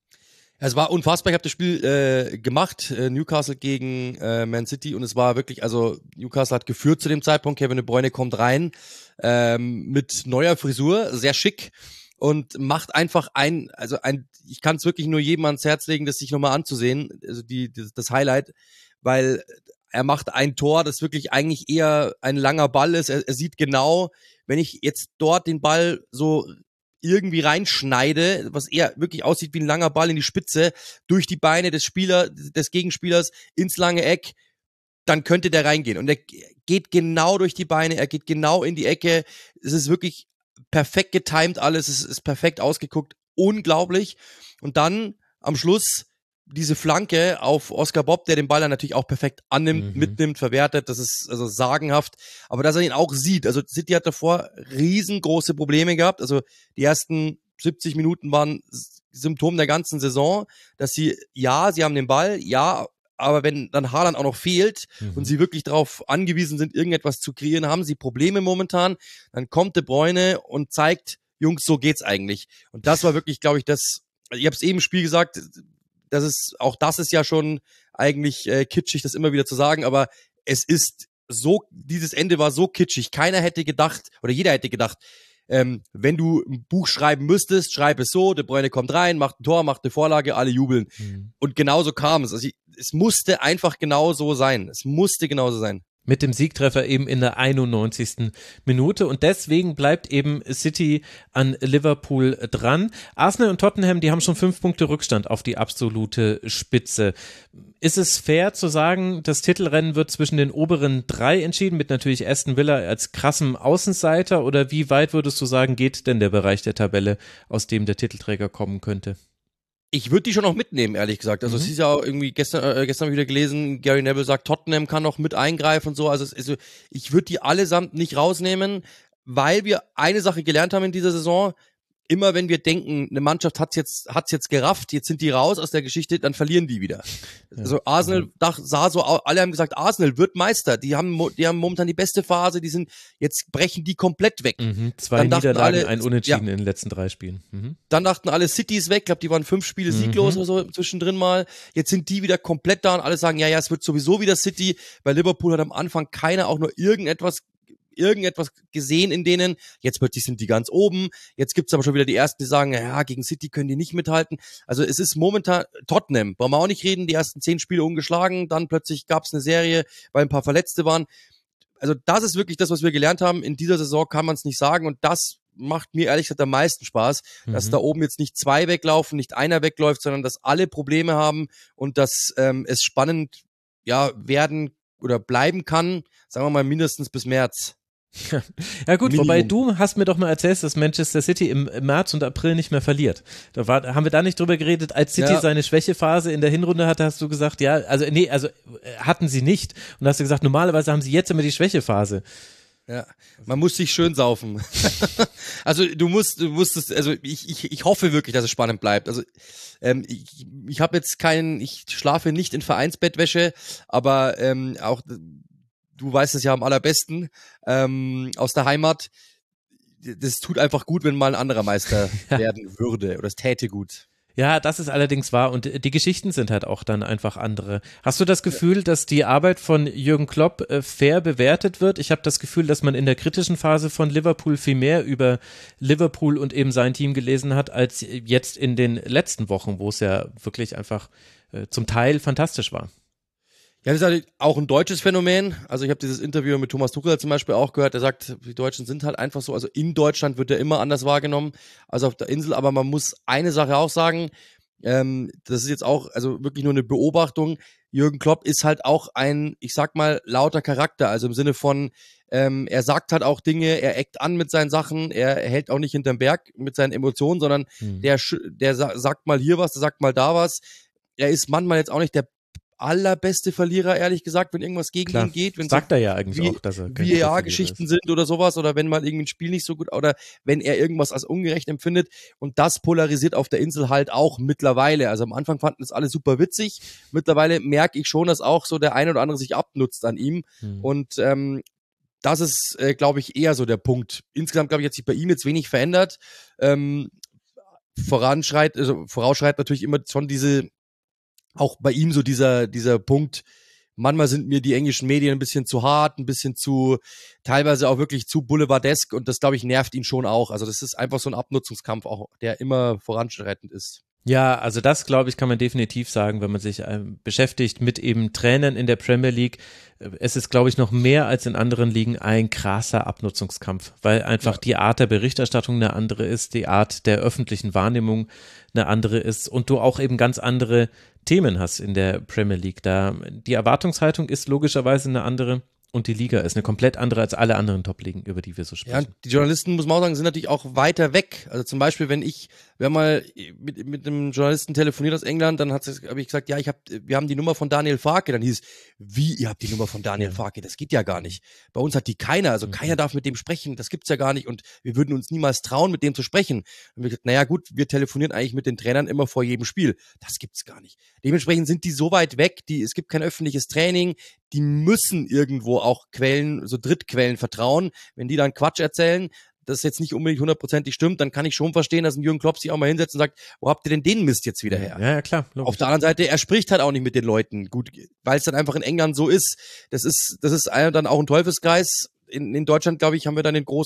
Es war unfassbar, ich habe das Spiel äh, gemacht, äh, Newcastle gegen äh, Man City und es war wirklich, also Newcastle hat geführt zu dem Zeitpunkt, Kevin De Bruyne kommt rein ähm, mit neuer Frisur, sehr schick und macht einfach ein, also ein, ich kann es wirklich nur jedem ans Herz legen, das sich nochmal anzusehen, also die, die das Highlight, weil er macht ein Tor, das wirklich eigentlich eher ein langer Ball ist, er, er sieht genau, wenn ich jetzt dort den Ball so irgendwie reinschneide, was eher wirklich aussieht wie ein langer Ball in die Spitze, durch die Beine des Spieler, des Gegenspielers ins lange Eck, dann könnte der reingehen. Und er geht genau durch die Beine, er geht genau in die Ecke. Es ist wirklich perfekt getimed alles, es ist perfekt ausgeguckt, unglaublich. Und dann am Schluss diese Flanke auf Oscar Bob, der den Ball dann natürlich auch perfekt annimmt, mhm. mitnimmt, verwertet, das ist also sagenhaft, aber dass er ihn auch sieht, also City hat davor riesengroße Probleme gehabt, also die ersten siebzig Minuten waren Symptom der ganzen Saison, dass sie, ja, sie haben den Ball, ja, aber wenn dann Haaland auch noch fehlt mhm. und sie wirklich darauf angewiesen sind, irgendetwas zu kreieren, haben sie Probleme momentan, dann kommt De Bruyne und zeigt, Jungs, so geht's eigentlich. Und das war wirklich, glaube ich, das, ich habe es eben im Spiel gesagt, das ist, auch das ist ja schon eigentlich äh, kitschig, das immer wieder zu sagen, aber es ist so, dieses Ende war so kitschig. Keiner hätte gedacht, oder jeder hätte gedacht, ähm, wenn du ein Buch schreiben müsstest, schreib es so, De Bruyne kommt rein, macht ein Tor, macht eine Vorlage, alle jubeln. Mhm. Und genauso kam es. Also ich, es musste einfach genau so sein. Es musste genauso sein. Mit dem Siegtreffer eben in der einundneunzigsten Minute und deswegen bleibt eben City an Liverpool dran. Arsenal und Tottenham, die haben schon fünf Punkte Rückstand auf die absolute Spitze. Ist es fair zu sagen, das Titelrennen wird zwischen den oberen drei entschieden, mit natürlich Aston Villa als krassem Außenseiter, oder wie weit würdest du sagen, geht denn der Bereich der Tabelle, aus dem der Titelträger kommen könnte? Ich würde die schon noch mitnehmen, ehrlich gesagt. Also mhm. es ist ja auch irgendwie, gestern äh, gestern wieder gelesen, Gary Neville sagt, Tottenham kann noch mit eingreifen und so. Also, es, also ich würde die allesamt nicht rausnehmen, weil wir eine Sache gelernt haben in dieser Saison. Immer wenn wir denken, eine Mannschaft hat's jetzt, hat's jetzt gerafft, jetzt sind die raus aus der Geschichte, dann verlieren die wieder. Ja. Also Arsenal dach, sah so, alle haben gesagt, Arsenal wird Meister. Die haben, die haben momentan die beste Phase, die sind, jetzt brechen die komplett weg. Mhm. Zwei dann Niederlagen, alle, ein Unentschieden ja. in den letzten drei Spielen. Mhm. Dann dachten alle, City ist weg, ich glaube, die waren fünf Spiele sieglos mhm. oder so zwischendrin mal. Jetzt sind die wieder komplett da und alle sagen, ja, ja, es wird sowieso wieder City, weil Liverpool hat am Anfang keiner auch nur irgendetwas irgendetwas gesehen in denen, jetzt plötzlich sind die ganz oben, jetzt gibt's aber schon wieder die Ersten, die sagen, ja, gegen City können die nicht mithalten. Also es ist momentan, Tottenham, brauchen wir auch nicht reden, die ersten zehn Spiele ungeschlagen, dann plötzlich gab's eine Serie, weil ein paar Verletzte waren. Also das ist wirklich das, was wir gelernt haben, in dieser Saison kann man es nicht sagen und das macht mir ehrlich gesagt am meisten Spaß, mhm. dass da oben jetzt nicht zwei weglaufen, nicht einer wegläuft, sondern dass alle Probleme haben und dass ähm, es spannend ja werden oder bleiben kann, sagen wir mal mindestens bis März. Ja gut, Minimum. Wobei du hast mir doch mal erzählt, dass Manchester City im März und April nicht mehr verliert. Da war, haben wir da nicht drüber geredet, als City ja. seine Schwächephase in der Hinrunde hatte, hast du gesagt, ja, also nee, also hatten sie nicht. Und da hast du gesagt, normalerweise haben sie jetzt immer die Schwächephase. Ja, man muss sich schön saufen. Also du musst, du musstest, also ich, ich, ich hoffe wirklich, dass es spannend bleibt. Also ähm, ich, ich habe jetzt keinen, ich schlafe nicht in Vereinsbettwäsche, aber ähm, auch du weißt es ja am allerbesten ähm, aus der Heimat. Das tut einfach gut, wenn mal ein anderer Meister ja. werden würde, oder es täte gut. Ja, das ist allerdings wahr und die Geschichten sind halt auch dann einfach andere. Hast du das Gefühl, dass die Arbeit von Jürgen Klopp äh, fair bewertet wird? Ich habe das Gefühl, dass man in der kritischen Phase von Liverpool viel mehr über Liverpool und eben sein Team gelesen hat, als jetzt in den letzten Wochen, wo es ja wirklich einfach äh, zum Teil fantastisch war. Ja, das ist halt auch ein deutsches Phänomen. Also ich habe dieses Interview mit Thomas Tuchel zum Beispiel auch gehört, der sagt, die Deutschen sind halt einfach so, also in Deutschland wird er immer anders wahrgenommen als auf der Insel, aber man muss eine Sache auch sagen, ähm, das ist jetzt auch, also wirklich nur eine Beobachtung, Jürgen Klopp ist halt auch ein, ich sag mal, lauter Charakter, also im Sinne von, ähm, er sagt halt auch Dinge, er eckt an mit seinen Sachen, er hält auch nicht hinterm Berg mit seinen Emotionen, sondern mhm. der, der sagt mal hier was, der sagt mal da was, er ist manchmal jetzt auch nicht der allerbeste Verlierer, ehrlich gesagt, wenn irgendwas gegen Klar, ihn geht. Wenn sagt so er ja eigentlich wie, auch, dass er V A R-Geschichten sind oder sowas oder wenn mal irgendwie ein Spiel nicht so gut oder wenn er irgendwas als ungerecht empfindet und das polarisiert auf der Insel halt auch mittlerweile. Also am Anfang fanden es alle super witzig. Mittlerweile merke ich schon, dass auch so der eine oder andere sich abnutzt an ihm hm. und ähm, das ist, äh, glaube ich, eher so der Punkt. Insgesamt, glaube ich, hat sich bei ihm jetzt wenig verändert. Ähm, voranschreit, also vorausschreit natürlich immer schon diese auch bei ihm so dieser, dieser Punkt, manchmal sind mir die englischen Medien ein bisschen zu hart, ein bisschen zu, teilweise auch wirklich zu boulevardesk und das, glaube ich, nervt ihn schon auch. Also das ist einfach so ein Abnutzungskampf auch, der immer voranschreitend ist. Ja, also das, glaube ich, kann man definitiv sagen, wenn man sich ähm, beschäftigt mit eben Trainern in der Premier League. Es ist, glaube ich, noch mehr als in anderen Ligen ein krasser Abnutzungskampf, weil einfach ja. die Art der Berichterstattung eine andere ist, die Art der öffentlichen Wahrnehmung eine andere ist und du auch eben ganz andere Themen hast in der Premier League. Da die Erwartungshaltung ist logischerweise eine andere. Und die Liga ist eine komplett andere als alle anderen Top-Ligen, über die wir so sprechen. Ja, die Journalisten, muss man auch sagen, sind natürlich auch weiter weg. Also zum Beispiel, wenn ich, wir haben mal mit, mit einem Journalisten telefoniert aus England, dann habe ich gesagt, ja, ich hab, wir haben die Nummer von Daniel Farke. Dann hieß es, wie, ihr habt die Nummer von Daniel Farke? Das geht ja gar nicht. Bei uns hat die keiner, also mhm. keiner darf mit dem sprechen, das gibt's ja gar nicht und wir würden uns niemals trauen, mit dem zu sprechen. Und wir gesagt, naja gut, wir telefonieren eigentlich mit den Trainern immer vor jedem Spiel. Das gibt's gar nicht. Dementsprechend sind die so weit weg, die, es gibt kein öffentliches Training, die müssen irgendwo auch Quellen, so Drittquellen vertrauen. Wenn die dann Quatsch erzählen, das jetzt nicht unbedingt hundertprozentig stimmt, dann kann ich schon verstehen, dass ein Jürgen Klopp sich auch mal hinsetzt und sagt, wo habt ihr denn den Mist jetzt wieder her? Ja, ja klar. Logisch. Auf der anderen Seite, er spricht halt auch nicht mit den Leuten, gut, weil es dann einfach in England so ist. Das ist, das ist dann auch ein Teufelskreis. In, in Deutschland, glaube ich, haben wir dann den großen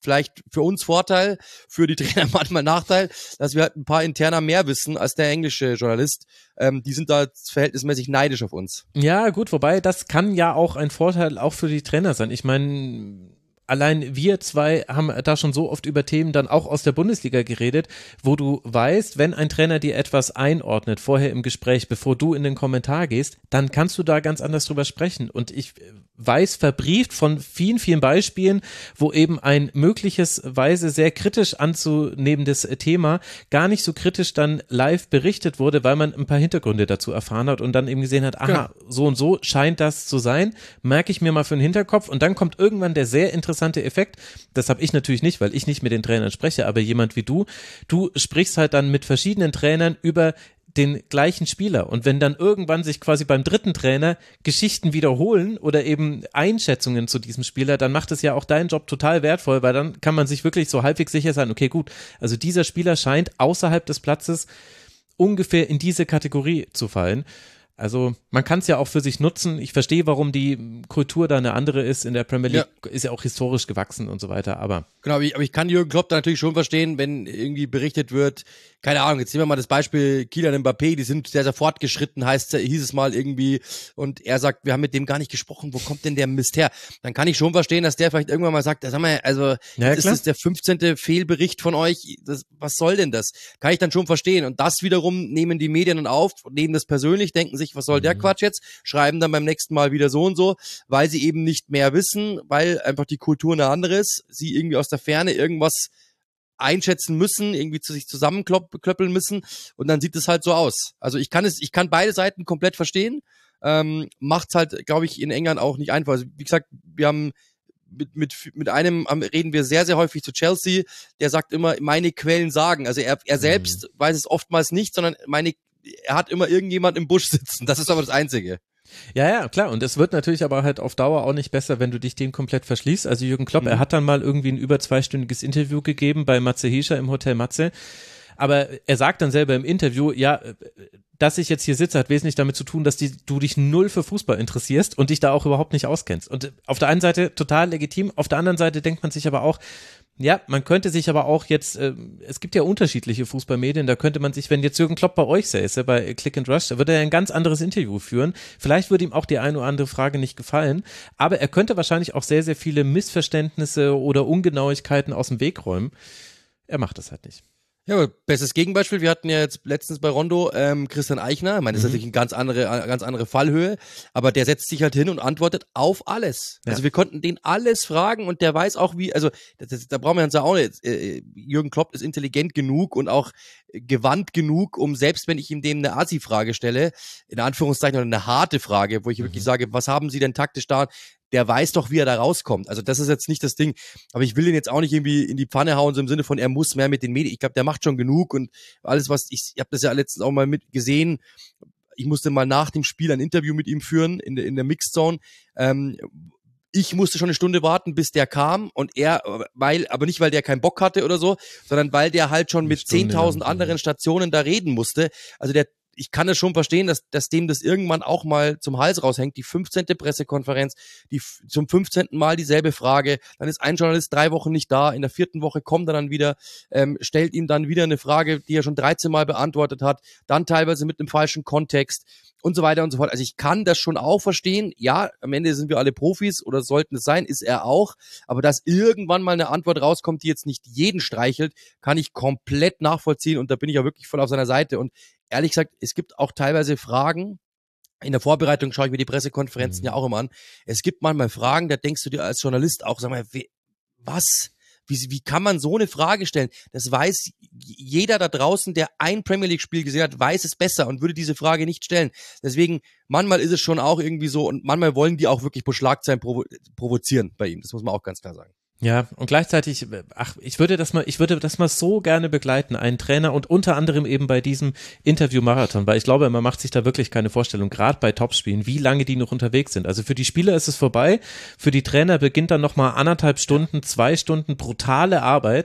vielleicht für uns Vorteil, für die Trainer manchmal Nachteil, dass wir halt ein paar Interner mehr wissen als der englische Journalist. Ähm, die sind da verhältnismäßig neidisch auf uns. Ja, gut, wobei das kann ja auch ein Vorteil auch für die Trainer sein. Ich meine, allein wir zwei haben da schon so oft über Themen dann auch aus der Bundesliga geredet, wo du weißt, wenn ein Trainer dir etwas einordnet, vorher im Gespräch, bevor du in den Kommentar gehst, dann kannst du da ganz anders drüber sprechen. Und ich weiß verbrieft von vielen, vielen Beispielen, wo eben ein mögliches Weise sehr kritisch anzunehmendes Thema gar nicht so kritisch dann live berichtet wurde, weil man ein paar Hintergründe dazu erfahren hat und dann eben gesehen hat, aha, ja. so und so scheint das zu sein, merke ich mir mal für den Hinterkopf und dann kommt irgendwann der sehr interessante Effekt, das habe ich natürlich nicht, weil ich nicht mit den Trainern spreche, aber jemand wie du, du sprichst halt dann mit verschiedenen Trainern über den gleichen Spieler und wenn dann irgendwann sich quasi beim dritten Trainer Geschichten wiederholen oder eben Einschätzungen zu diesem Spieler, dann macht es ja auch deinen Job total wertvoll, weil dann kann man sich wirklich so halbwegs sicher sein, okay gut, also dieser Spieler scheint außerhalb des Platzes ungefähr in diese Kategorie zu fallen. Also man kann es ja auch für sich nutzen. Ich verstehe, warum die Kultur da eine andere ist. In der Premier League ja. ist ja auch historisch gewachsen und so weiter, aber genau, aber ich, aber ich kann Jürgen Klopp da natürlich schon verstehen, wenn irgendwie berichtet wird, keine Ahnung, jetzt nehmen wir mal das Beispiel Kylian Mbappé, die sind sehr, sehr fortgeschritten, heißt, hieß es mal irgendwie, und er sagt, wir haben mit dem gar nicht gesprochen, wo kommt denn der Mist her? Dann kann ich schon verstehen, dass der vielleicht irgendwann mal sagt, sag mal, also ja, ist das der fünfzehnte Fehlbericht von euch, das, was soll denn das? Kann ich dann schon verstehen. Und das wiederum nehmen die Medien dann auf, nehmen das persönlich, denken sich, was soll der Quatsch jetzt? Schreiben dann beim nächsten Mal wieder so und so, weil sie eben nicht mehr wissen, weil einfach die Kultur eine andere ist, sie irgendwie aus der Ferne irgendwas einschätzen müssen, irgendwie zu sich zusammenklöppeln müssen und dann sieht es halt so aus. Also ich kann es, ich kann beide Seiten komplett verstehen, ähm, macht's halt, glaube ich, in England auch nicht einfach. Also wie gesagt, wir haben mit mit mit einem haben, reden wir sehr, sehr häufig zu Chelsea, der sagt immer, meine Quellen sagen, also er er selbst mhm. weiß es oftmals nicht, sondern meine, er hat immer irgendjemand im Busch sitzen, das ist aber das Einzige. Ja, ja, klar. Und es wird natürlich aber halt auf Dauer auch nicht besser, wenn du dich dem komplett verschließt. Also Jürgen Klopp, mhm. er hat dann mal irgendwie ein über zweistündiges Interview gegeben bei Matze Hilscher im Hotel Matze. Aber er sagt dann selber im Interview, ja, dass ich jetzt hier sitze, hat wesentlich damit zu tun, dass die, du dich null für Fußball interessierst und dich da auch überhaupt nicht auskennst. Und auf der einen Seite total legitim, auf der anderen Seite denkt man sich aber auch, ja, man könnte sich aber auch jetzt, äh, es gibt ja unterschiedliche Fußballmedien, da könnte man sich, wenn jetzt Jürgen Klopp bei euch säße, bei Click and Rush, da würde er ein ganz anderes Interview führen. Vielleicht würde ihm auch die eine oder andere Frage nicht gefallen, aber er könnte wahrscheinlich auch sehr, sehr viele Missverständnisse oder Ungenauigkeiten aus dem Weg räumen. Er macht das halt nicht. Ja, bestes Gegenbeispiel, wir hatten ja jetzt letztens bei Rondo ähm, Christian Eichner, ich meine, das ist mhm. natürlich eine ganz andere, eine ganz andere Fallhöhe, aber der setzt sich halt hin und antwortet auf alles. Ja. Also wir konnten den alles fragen und der weiß auch wie, also das, das, da brauchen wir uns ja auch nicht, äh, Jürgen Klopp ist intelligent genug und auch gewandt genug, um selbst wenn ich ihm dem eine Assi-Frage stelle, in Anführungszeichen oder eine harte Frage, wo ich mhm. wirklich sage, was haben Sie denn taktisch da, der weiß doch, wie er da rauskommt. Also das ist jetzt nicht das Ding. Aber ich will ihn jetzt auch nicht irgendwie in die Pfanne hauen, so im Sinne von, er muss mehr mit den Medien. Ich glaube, der macht schon genug und alles, was, ich, ich habe das ja letztens auch mal mit gesehen. Ich musste mal nach dem Spiel ein Interview mit ihm führen in der, in der Mixed Zone. Ähm, ich musste schon eine Stunde warten, bis der kam und er, weil, aber nicht, weil der keinen Bock hatte oder so, sondern weil der halt schon mit zehntausend anderen Stationen da reden musste. Also der, ich kann es schon verstehen, dass, dass dem das irgendwann auch mal zum Hals raushängt. Die fünfzehnte Pressekonferenz, die zum fünfzehnten Mal dieselbe Frage. Dann ist ein Journalist drei Wochen nicht da. In der vierten Woche kommt er dann wieder, ähm, stellt ihm dann wieder eine Frage, die er schon dreizehn Mal beantwortet hat. Dann teilweise mit einem falschen Kontext und so weiter und so fort. Also ich kann das schon auch verstehen. Ja, am Ende sind wir alle Profis oder sollten es sein, ist er auch. Aber dass irgendwann mal eine Antwort rauskommt, die jetzt nicht jeden streichelt, kann ich komplett nachvollziehen. Und da bin ich ja wirklich voll auf seiner Seite. Und ehrlich gesagt, es gibt auch teilweise Fragen, in der Vorbereitung schaue ich mir die Pressekonferenzen mhm. ja auch immer an, es gibt manchmal Fragen, da denkst du dir als Journalist auch, sag mal, wie, was? Wie, wie kann man so eine Frage stellen? Das weiß jeder da draußen, der ein Premier League-Spiel gesehen hat, weiß es besser und würde diese Frage nicht stellen. Deswegen, manchmal ist es schon auch irgendwie so und manchmal wollen die auch wirklich pro Schlagzeilen provo- provozieren bei ihm. Das muss man auch ganz klar sagen. Ja, und gleichzeitig, ach, ich würde das mal, ich würde das mal so gerne begleiten, einen Trainer und unter anderem eben bei diesem Interview-Marathon, weil ich glaube, man macht sich da wirklich keine Vorstellung, gerade bei Topspielen, wie lange die noch unterwegs sind. Also für die Spieler ist es vorbei, für die Trainer beginnt dann nochmal anderthalb Stunden, zwei Stunden brutale Arbeit,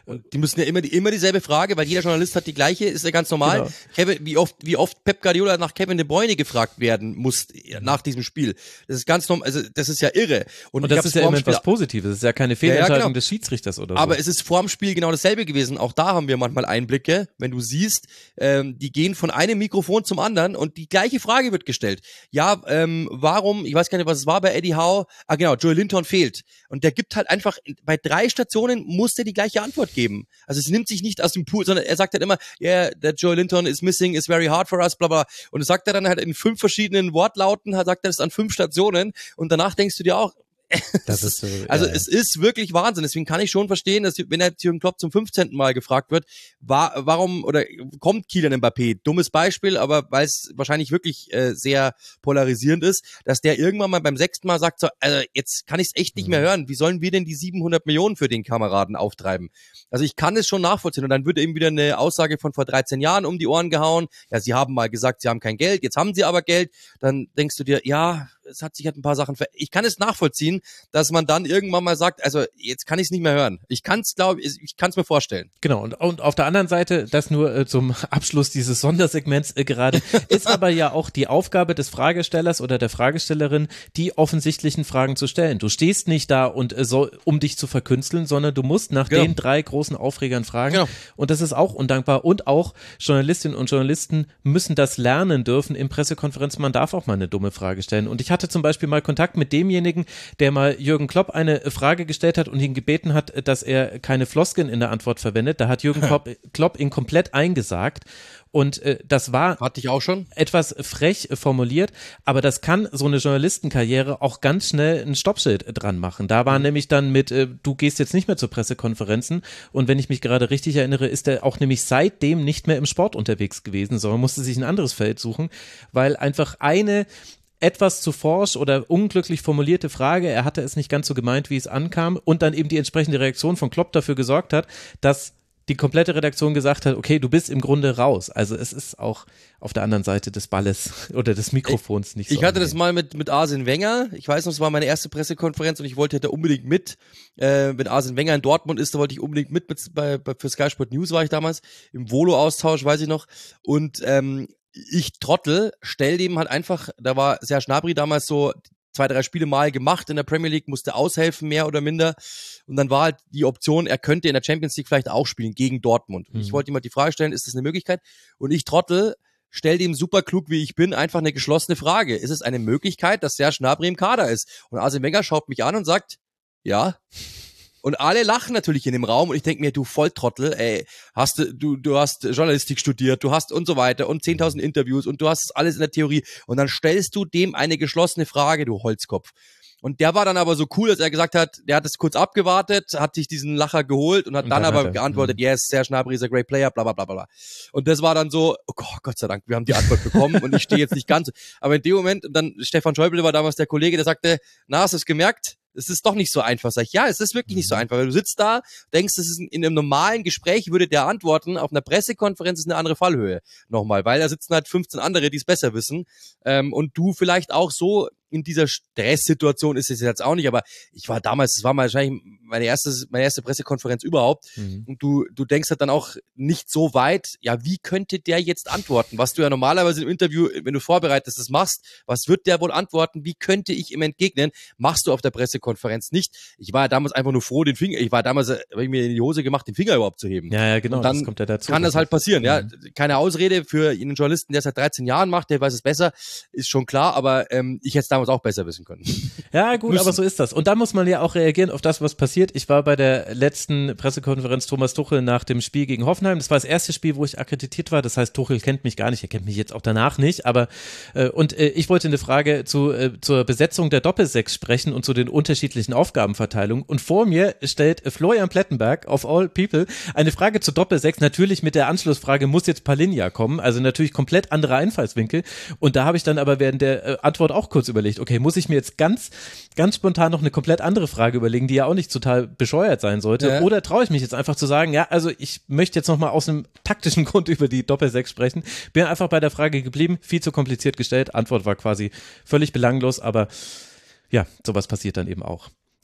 Und die müssen ja immer, die, immer dieselbe Frage, weil jeder Journalist hat die gleiche, ist ja ganz normal. Genau. Kevin, wie oft, wie oft Pep Guardiola nach Kevin De Bruyne gefragt werden muss nach diesem Spiel. Das ist ganz normal, also das ist ja irre. Und, Und das ist ja immer etwas Positives, das ist ja keine Fehlentscheidung ja, ja, genau. des Schiedsrichters oder so. Aber es ist vorm Spiel genau dasselbe gewesen. Auch da haben wir manchmal Einblicke, wenn du siehst, ähm, die gehen von einem Mikrofon zum anderen und die gleiche Frage wird gestellt. Ja, ähm, warum, ich weiß gar nicht, was es war bei Eddie Howe, ah genau, Joe Linton fehlt. Und der gibt halt einfach, bei drei Stationen muss der die gleiche Antwort geben. Also es nimmt sich nicht aus dem Pool, sondern er sagt halt immer, yeah, that Joe Linton is missing, is very hard for us, bla bla. Und das sagt er dann halt in fünf verschiedenen Wortlauten, sagt er das an fünf Stationen und danach denkst du dir auch, das ist so, also ja, es ja. ist wirklich Wahnsinn. Deswegen kann ich schon verstehen, dass wenn er Jürgen Klopp zum fünfzehnten Mal gefragt wird, war, warum oder kommt Kylian Mbappé? Dummes Beispiel, aber weil es wahrscheinlich wirklich äh, sehr polarisierend ist, dass der irgendwann mal beim sechsten Mal sagt, so, also jetzt kann ich es echt nicht mehr hören. Wie sollen wir denn die siebenhundert Millionen für den Kameraden auftreiben? Also ich kann es schon nachvollziehen. Und dann wird eben wieder eine Aussage von vor dreizehn Jahren um die Ohren gehauen. Ja, sie haben mal gesagt, sie haben kein Geld, jetzt haben sie aber Geld. Dann denkst du dir, ja, es hat sich halt ein paar Sachen ver... Ich kann es nachvollziehen, dass man dann irgendwann mal sagt, also jetzt kann ich es nicht mehr hören. Ich kann es, glaube ich, ich kann es mir vorstellen. Genau, und, und auf der anderen Seite, das nur äh, zum Abschluss dieses Sondersegments äh, gerade, ist aber ja auch die Aufgabe des Fragestellers oder der Fragestellerin, die offensichtlichen Fragen zu stellen. Du stehst nicht da und äh, so, um dich zu verkünsteln, sondern du musst nach genau. den drei großen Aufregern fragen. Genau. Und das ist auch undankbar. Und auch Journalistinnen und Journalisten müssen das lernen dürfen in Pressekonferenzen. Man darf auch mal eine dumme Frage stellen. Und ich hatte zum Beispiel mal Kontakt mit demjenigen, der mal Jürgen Klopp eine Frage gestellt hat und ihn gebeten hat, dass er keine Floskeln in der Antwort verwendet. Da hat Jürgen Klopp, Klopp ihn komplett eingesagt. Und äh, das war Hatte ich auch schon. etwas frech äh, formuliert, aber das kann so eine Journalistenkarriere auch ganz schnell ein Stoppschild äh, dran machen. Da war mhm. nämlich dann mit, äh, du gehst jetzt nicht mehr zu Pressekonferenzen und wenn ich mich gerade richtig erinnere, ist er auch nämlich seitdem nicht mehr im Sport unterwegs gewesen, sondern musste sich ein anderes Feld suchen, weil einfach eine etwas zu forsch oder unglücklich formulierte Frage, er hatte es nicht ganz so gemeint, wie es ankam und dann eben die entsprechende Reaktion von Klopp dafür gesorgt hat, dass die komplette Redaktion gesagt hat, okay, du bist im Grunde raus. Also es ist auch auf der anderen Seite des Balles oder des Mikrofons nicht so. Ich hatte angenehm. das mal mit mit Arsene Wenger. Ich weiß noch, es war meine erste Pressekonferenz und ich wollte da unbedingt mit. Äh, wenn Arsene Wenger in Dortmund ist, da wollte ich unbedingt mit. mit bei, bei, für Sky Sport News war ich damals. Im Volo-Austausch, weiß ich noch. Und ähm, ich Trottel, stell dem halt einfach, da war Serge Gnabry damals so zwei, drei Spiele mal gemacht in der Premier League, musste aushelfen, mehr oder minder. Und dann war halt die Option, er könnte in der Champions League vielleicht auch spielen gegen Dortmund. Und mhm. ich wollte ihm halt die Frage stellen, ist das eine Möglichkeit? Und ich Trottel, stell dem super klug, wie ich bin, einfach eine geschlossene Frage. Ist es eine Möglichkeit, dass Serge Gnabry im Kader ist? Und Arsene Wenger schaut mich an und sagt, ja. Und alle lachen natürlich in dem Raum und ich denke mir, du Volltrottel, ey, hast du, du, du hast Journalistik studiert, du hast und so weiter und zehntausend Interviews und du hast alles in der Theorie und dann stellst du dem eine geschlossene Frage, du Holzkopf. Und der war dann aber so cool, dass er gesagt hat, der hat es kurz abgewartet, hat sich diesen Lacher geholt und hat und dann, dann aber hat geantwortet, mh. yes, Serge Gnabry is a great player, bla bla bla bla. Und das war dann so, oh Gott, Gott sei Dank, wir haben die Antwort bekommen und ich stehe jetzt nicht ganz. Aber in dem Moment, dann Stefan Schäuble war damals der Kollege, der sagte, na, hast du es gemerkt? Es ist doch nicht so einfach. Sag ich, ja, es ist wirklich nicht so einfach. Weil du sitzt da, denkst, es ist in einem normalen Gespräch, würde der antworten, auf einer Pressekonferenz ist eine andere Fallhöhe. Nochmal, weil da sitzen halt fünfzehn andere, die es besser wissen. Ähm, und du vielleicht auch so in dieser Stresssituation ist es jetzt auch nicht, aber ich war damals, es war mal wahrscheinlich meine erste, meine erste Pressekonferenz überhaupt. Mhm. Und du, du denkst halt dann auch nicht so weit, ja, wie könnte der jetzt antworten? Was du ja normalerweise im Interview, wenn du vorbereitest, das machst, was wird der wohl antworten? Wie könnte ich ihm entgegnen? Machst du auf der Pressekonferenz nicht. Ich war ja damals einfach nur froh, den Finger, ich war damals, habe ich mir in die Hose gemacht, den Finger überhaupt zu heben. Ja, ja, genau, und dann das kommt ja dazu. Kann das halt passieren, mhm. ja. Keine Ausrede für einen Journalisten, der es seit dreizehn Jahren macht, der weiß es besser, ist schon klar, aber ähm, ich hätte es damals auch besser wissen können. Ja, gut, Müssen. aber so ist das. Und da muss man ja auch reagieren auf das, was passiert. Ich war bei der letzten Pressekonferenz Thomas Tuchel nach dem Spiel gegen Hoffenheim. Das war das erste Spiel, wo ich akkreditiert war. Das heißt, Tuchel kennt mich gar nicht. Er kennt mich jetzt auch danach nicht. Aber äh, und äh, ich wollte eine Frage zu äh, zur Besetzung der Doppelsechs sprechen und zu den unterschiedlichen Aufgabenverteilungen. Und vor mir stellt Florian Plettenberg, of all people, eine Frage zur Doppelsechs. Natürlich mit der Anschlussfrage, muss jetzt Palinja kommen? Also natürlich komplett andere Einfallswinkel. Und da habe ich dann aber während der äh, Antwort auch kurz überlegt, okay, muss ich mir jetzt ganz, ganz spontan noch eine komplett andere Frage überlegen, die ja auch nicht total bescheuert sein sollte. Ja. Oder traue ich mich jetzt einfach zu sagen, ja, also ich möchte jetzt nochmal aus einem taktischen Grund über die Doppelsechs sprechen. Bin einfach bei der Frage geblieben, viel zu kompliziert gestellt. Antwort war quasi völlig belanglos, aber ja, sowas passiert dann eben auch.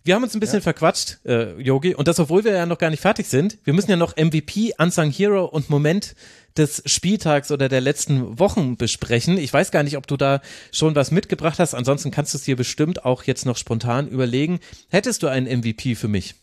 wir haben uns ein bisschen ja. verquatscht, äh, Yogi, und das, obwohl wir ja noch gar nicht fertig sind. Wir müssen ja noch M V P, Unsung Hero und Moment des Spieltags oder der letzten Wochen besprechen. Ich weiß gar nicht, ob du da schon was mitgebracht hast. Ansonsten kannst du es dir bestimmt auch jetzt noch spontan überlegen. Hättest du einen M V P für mich?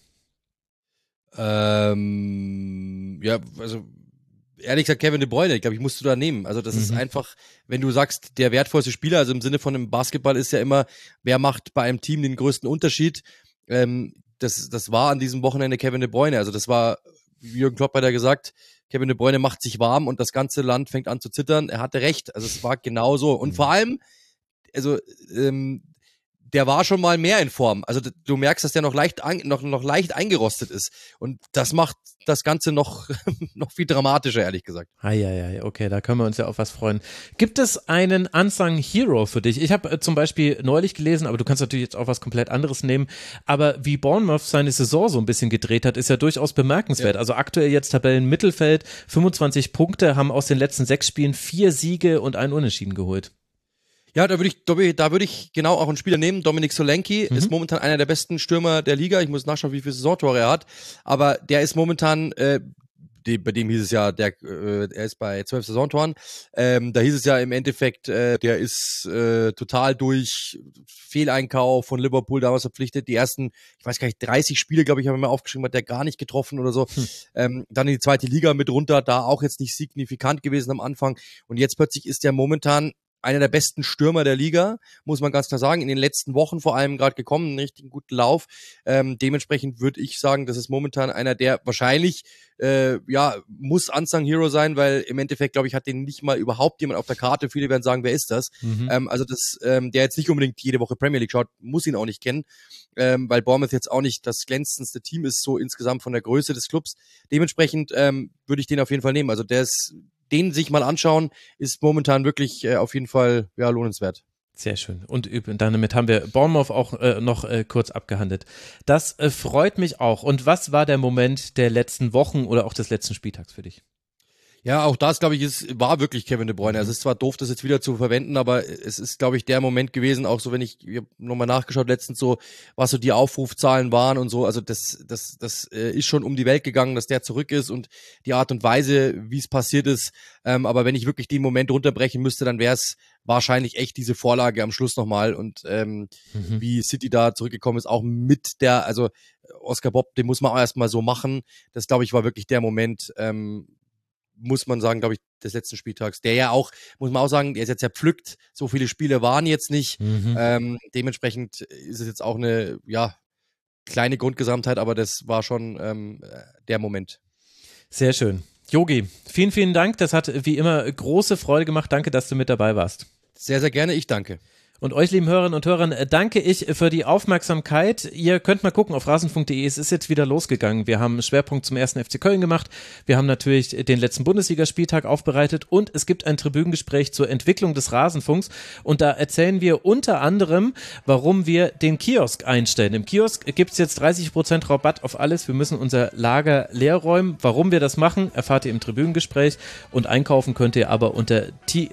Ähm, ja, also ehrlich gesagt Kevin De Bruyne, ich glaube, ich musste da nehmen. Also das mhm. ist einfach, wenn du sagst, der wertvollste Spieler, also im Sinne von einem Basketball ist ja immer, wer macht bei einem Team den größten Unterschied. Ähm, das, das war an diesem Wochenende Kevin De Bruyne. Also das war, wie Jürgen Klopp hat ja gesagt, Kevin De Bruyne macht sich warm und das ganze Land fängt an zu zittern. Er hatte recht. Also es war genau so. Und mhm. vor allem, also ähm, der war schon mal mehr in Form. Also du merkst, dass der noch leicht an, noch noch leicht eingerostet ist und das macht das Ganze noch noch viel dramatischer, ehrlich gesagt. Eieiei, okay, da können wir uns ja auf was freuen. Gibt es einen Unsung Hero für dich? Ich habe äh, zum Beispiel neulich gelesen, aber du kannst natürlich jetzt auch was komplett anderes nehmen, aber wie Bournemouth seine Saison so ein bisschen gedreht hat, ist ja durchaus bemerkenswert. Ja. Also aktuell jetzt Tabellenmittelfeld, fünfundzwanzig Punkte, haben aus den letzten sechs Spielen vier Siege und einen Unentschieden geholt. Ja, da würde ich, da würde ich genau auch einen Spieler nehmen. Dominik Solanke mhm. ist momentan einer der besten Stürmer der Liga. Ich muss nachschauen, wie viele Saisontore er hat. Aber der ist momentan, äh, die, bei dem hieß es ja, der, äh, er ist bei zwölf Saisontoren. Ähm, da hieß es ja im Endeffekt, äh, der ist äh, total durch Fehleinkauf von Liverpool damals verpflichtet. Die ersten, ich weiß gar nicht, dreißig Spiele, glaube ich, habe ich mal aufgeschrieben, hat der gar nicht getroffen oder so. Hm. Ähm, dann in die zweite Liga mit runter, da auch jetzt nicht signifikant gewesen am Anfang. Und jetzt plötzlich ist der momentan einer der besten Stürmer der Liga, muss man ganz klar sagen, in den letzten Wochen vor allem gerade gekommen, einen richtigen guten Lauf. Ähm, dementsprechend würde ich sagen, das ist momentan einer, der wahrscheinlich, äh, ja, muss Unsung Hero sein, weil im Endeffekt, glaube ich, hat den nicht mal überhaupt jemand auf der Karte. Viele werden sagen, wer ist das? Mhm. Ähm, also das, ähm, der jetzt nicht unbedingt jede Woche Premier League schaut, muss ihn auch nicht kennen, ähm, weil Bournemouth jetzt auch nicht das glänzendste Team ist, so insgesamt von der Größe des Clubs. Dementsprechend ähm, würde ich den auf jeden Fall nehmen. Also der ist den sich mal anschauen, ist momentan wirklich äh, auf jeden Fall ja, lohnenswert. Sehr schön. Und damit haben wir Bournemouth auch äh, noch äh, kurz abgehandelt. Das äh, freut mich auch. Und was war der Moment der letzten Wochen oder auch des letzten Spieltags für dich? Ja, auch das, glaube ich, ist, war wirklich Kevin De Bruyne. Also es ist zwar doof, das jetzt wieder zu verwenden, aber es ist, glaube ich, der Moment gewesen, auch so, wenn ich, ich habe nochmal nachgeschaut letztens so, was so die Aufrufzahlen waren und so, also das, das, das äh, ist schon um die Welt gegangen, dass der zurück ist und die Art und Weise, wie es passiert ist, ähm, aber wenn ich wirklich den Moment runterbrechen müsste, dann wäre es wahrscheinlich echt diese Vorlage am Schluss nochmal und ähm, mhm. wie City da zurückgekommen ist, auch mit der, also Oscar Bob, den muss man auch erstmal so machen, das, glaube ich, war wirklich der Moment, ähm, muss man sagen, glaube ich, des letzten Spieltags. Der ja auch, muss man auch sagen, der ist jetzt ja pflückt. So viele Spiele waren jetzt nicht. Mhm. Ähm, dementsprechend ist es jetzt auch eine, ja, kleine Grundgesamtheit, aber das war schon ähm, der Moment. Sehr schön. Yogi, vielen, vielen Dank. Das hat wie immer große Freude gemacht. Danke, dass du mit dabei warst. Sehr, sehr gerne. Ich danke. Und euch, lieben Hörerinnen und Hörern, danke ich für die Aufmerksamkeit. Ihr könnt mal gucken auf rasenfunk punkt de. Es ist jetzt wieder losgegangen. Wir haben einen Schwerpunkt zum ersten F C Köln gemacht. Wir haben natürlich den letzten Bundesligaspieltag aufbereitet und es gibt ein Tribünengespräch zur Entwicklung des Rasenfunks. Und da erzählen wir unter anderem, warum wir den Kiosk einstellen. Im Kiosk gibt es jetzt dreißig Prozent Rabatt auf alles. Wir müssen unser Lager leer räumen. Warum wir das machen, erfahrt ihr im Tribünengespräch. Und einkaufen könnt ihr aber unter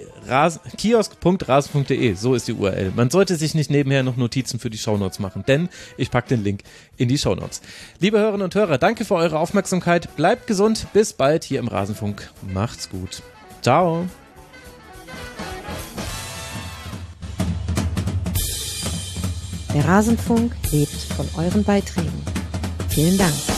kiosk punkt rasenfunk punkt de. So ist die U R L. Man sollte sich nicht nebenher noch Notizen für die Shownotes machen, denn ich packe den Link in die Shownotes. Liebe Hörerinnen und Hörer, danke für eure Aufmerksamkeit. Bleibt gesund. Bis bald hier im Rasenfunk. Macht's gut. Ciao. Der Rasenfunk lebt von euren Beiträgen. Vielen Dank.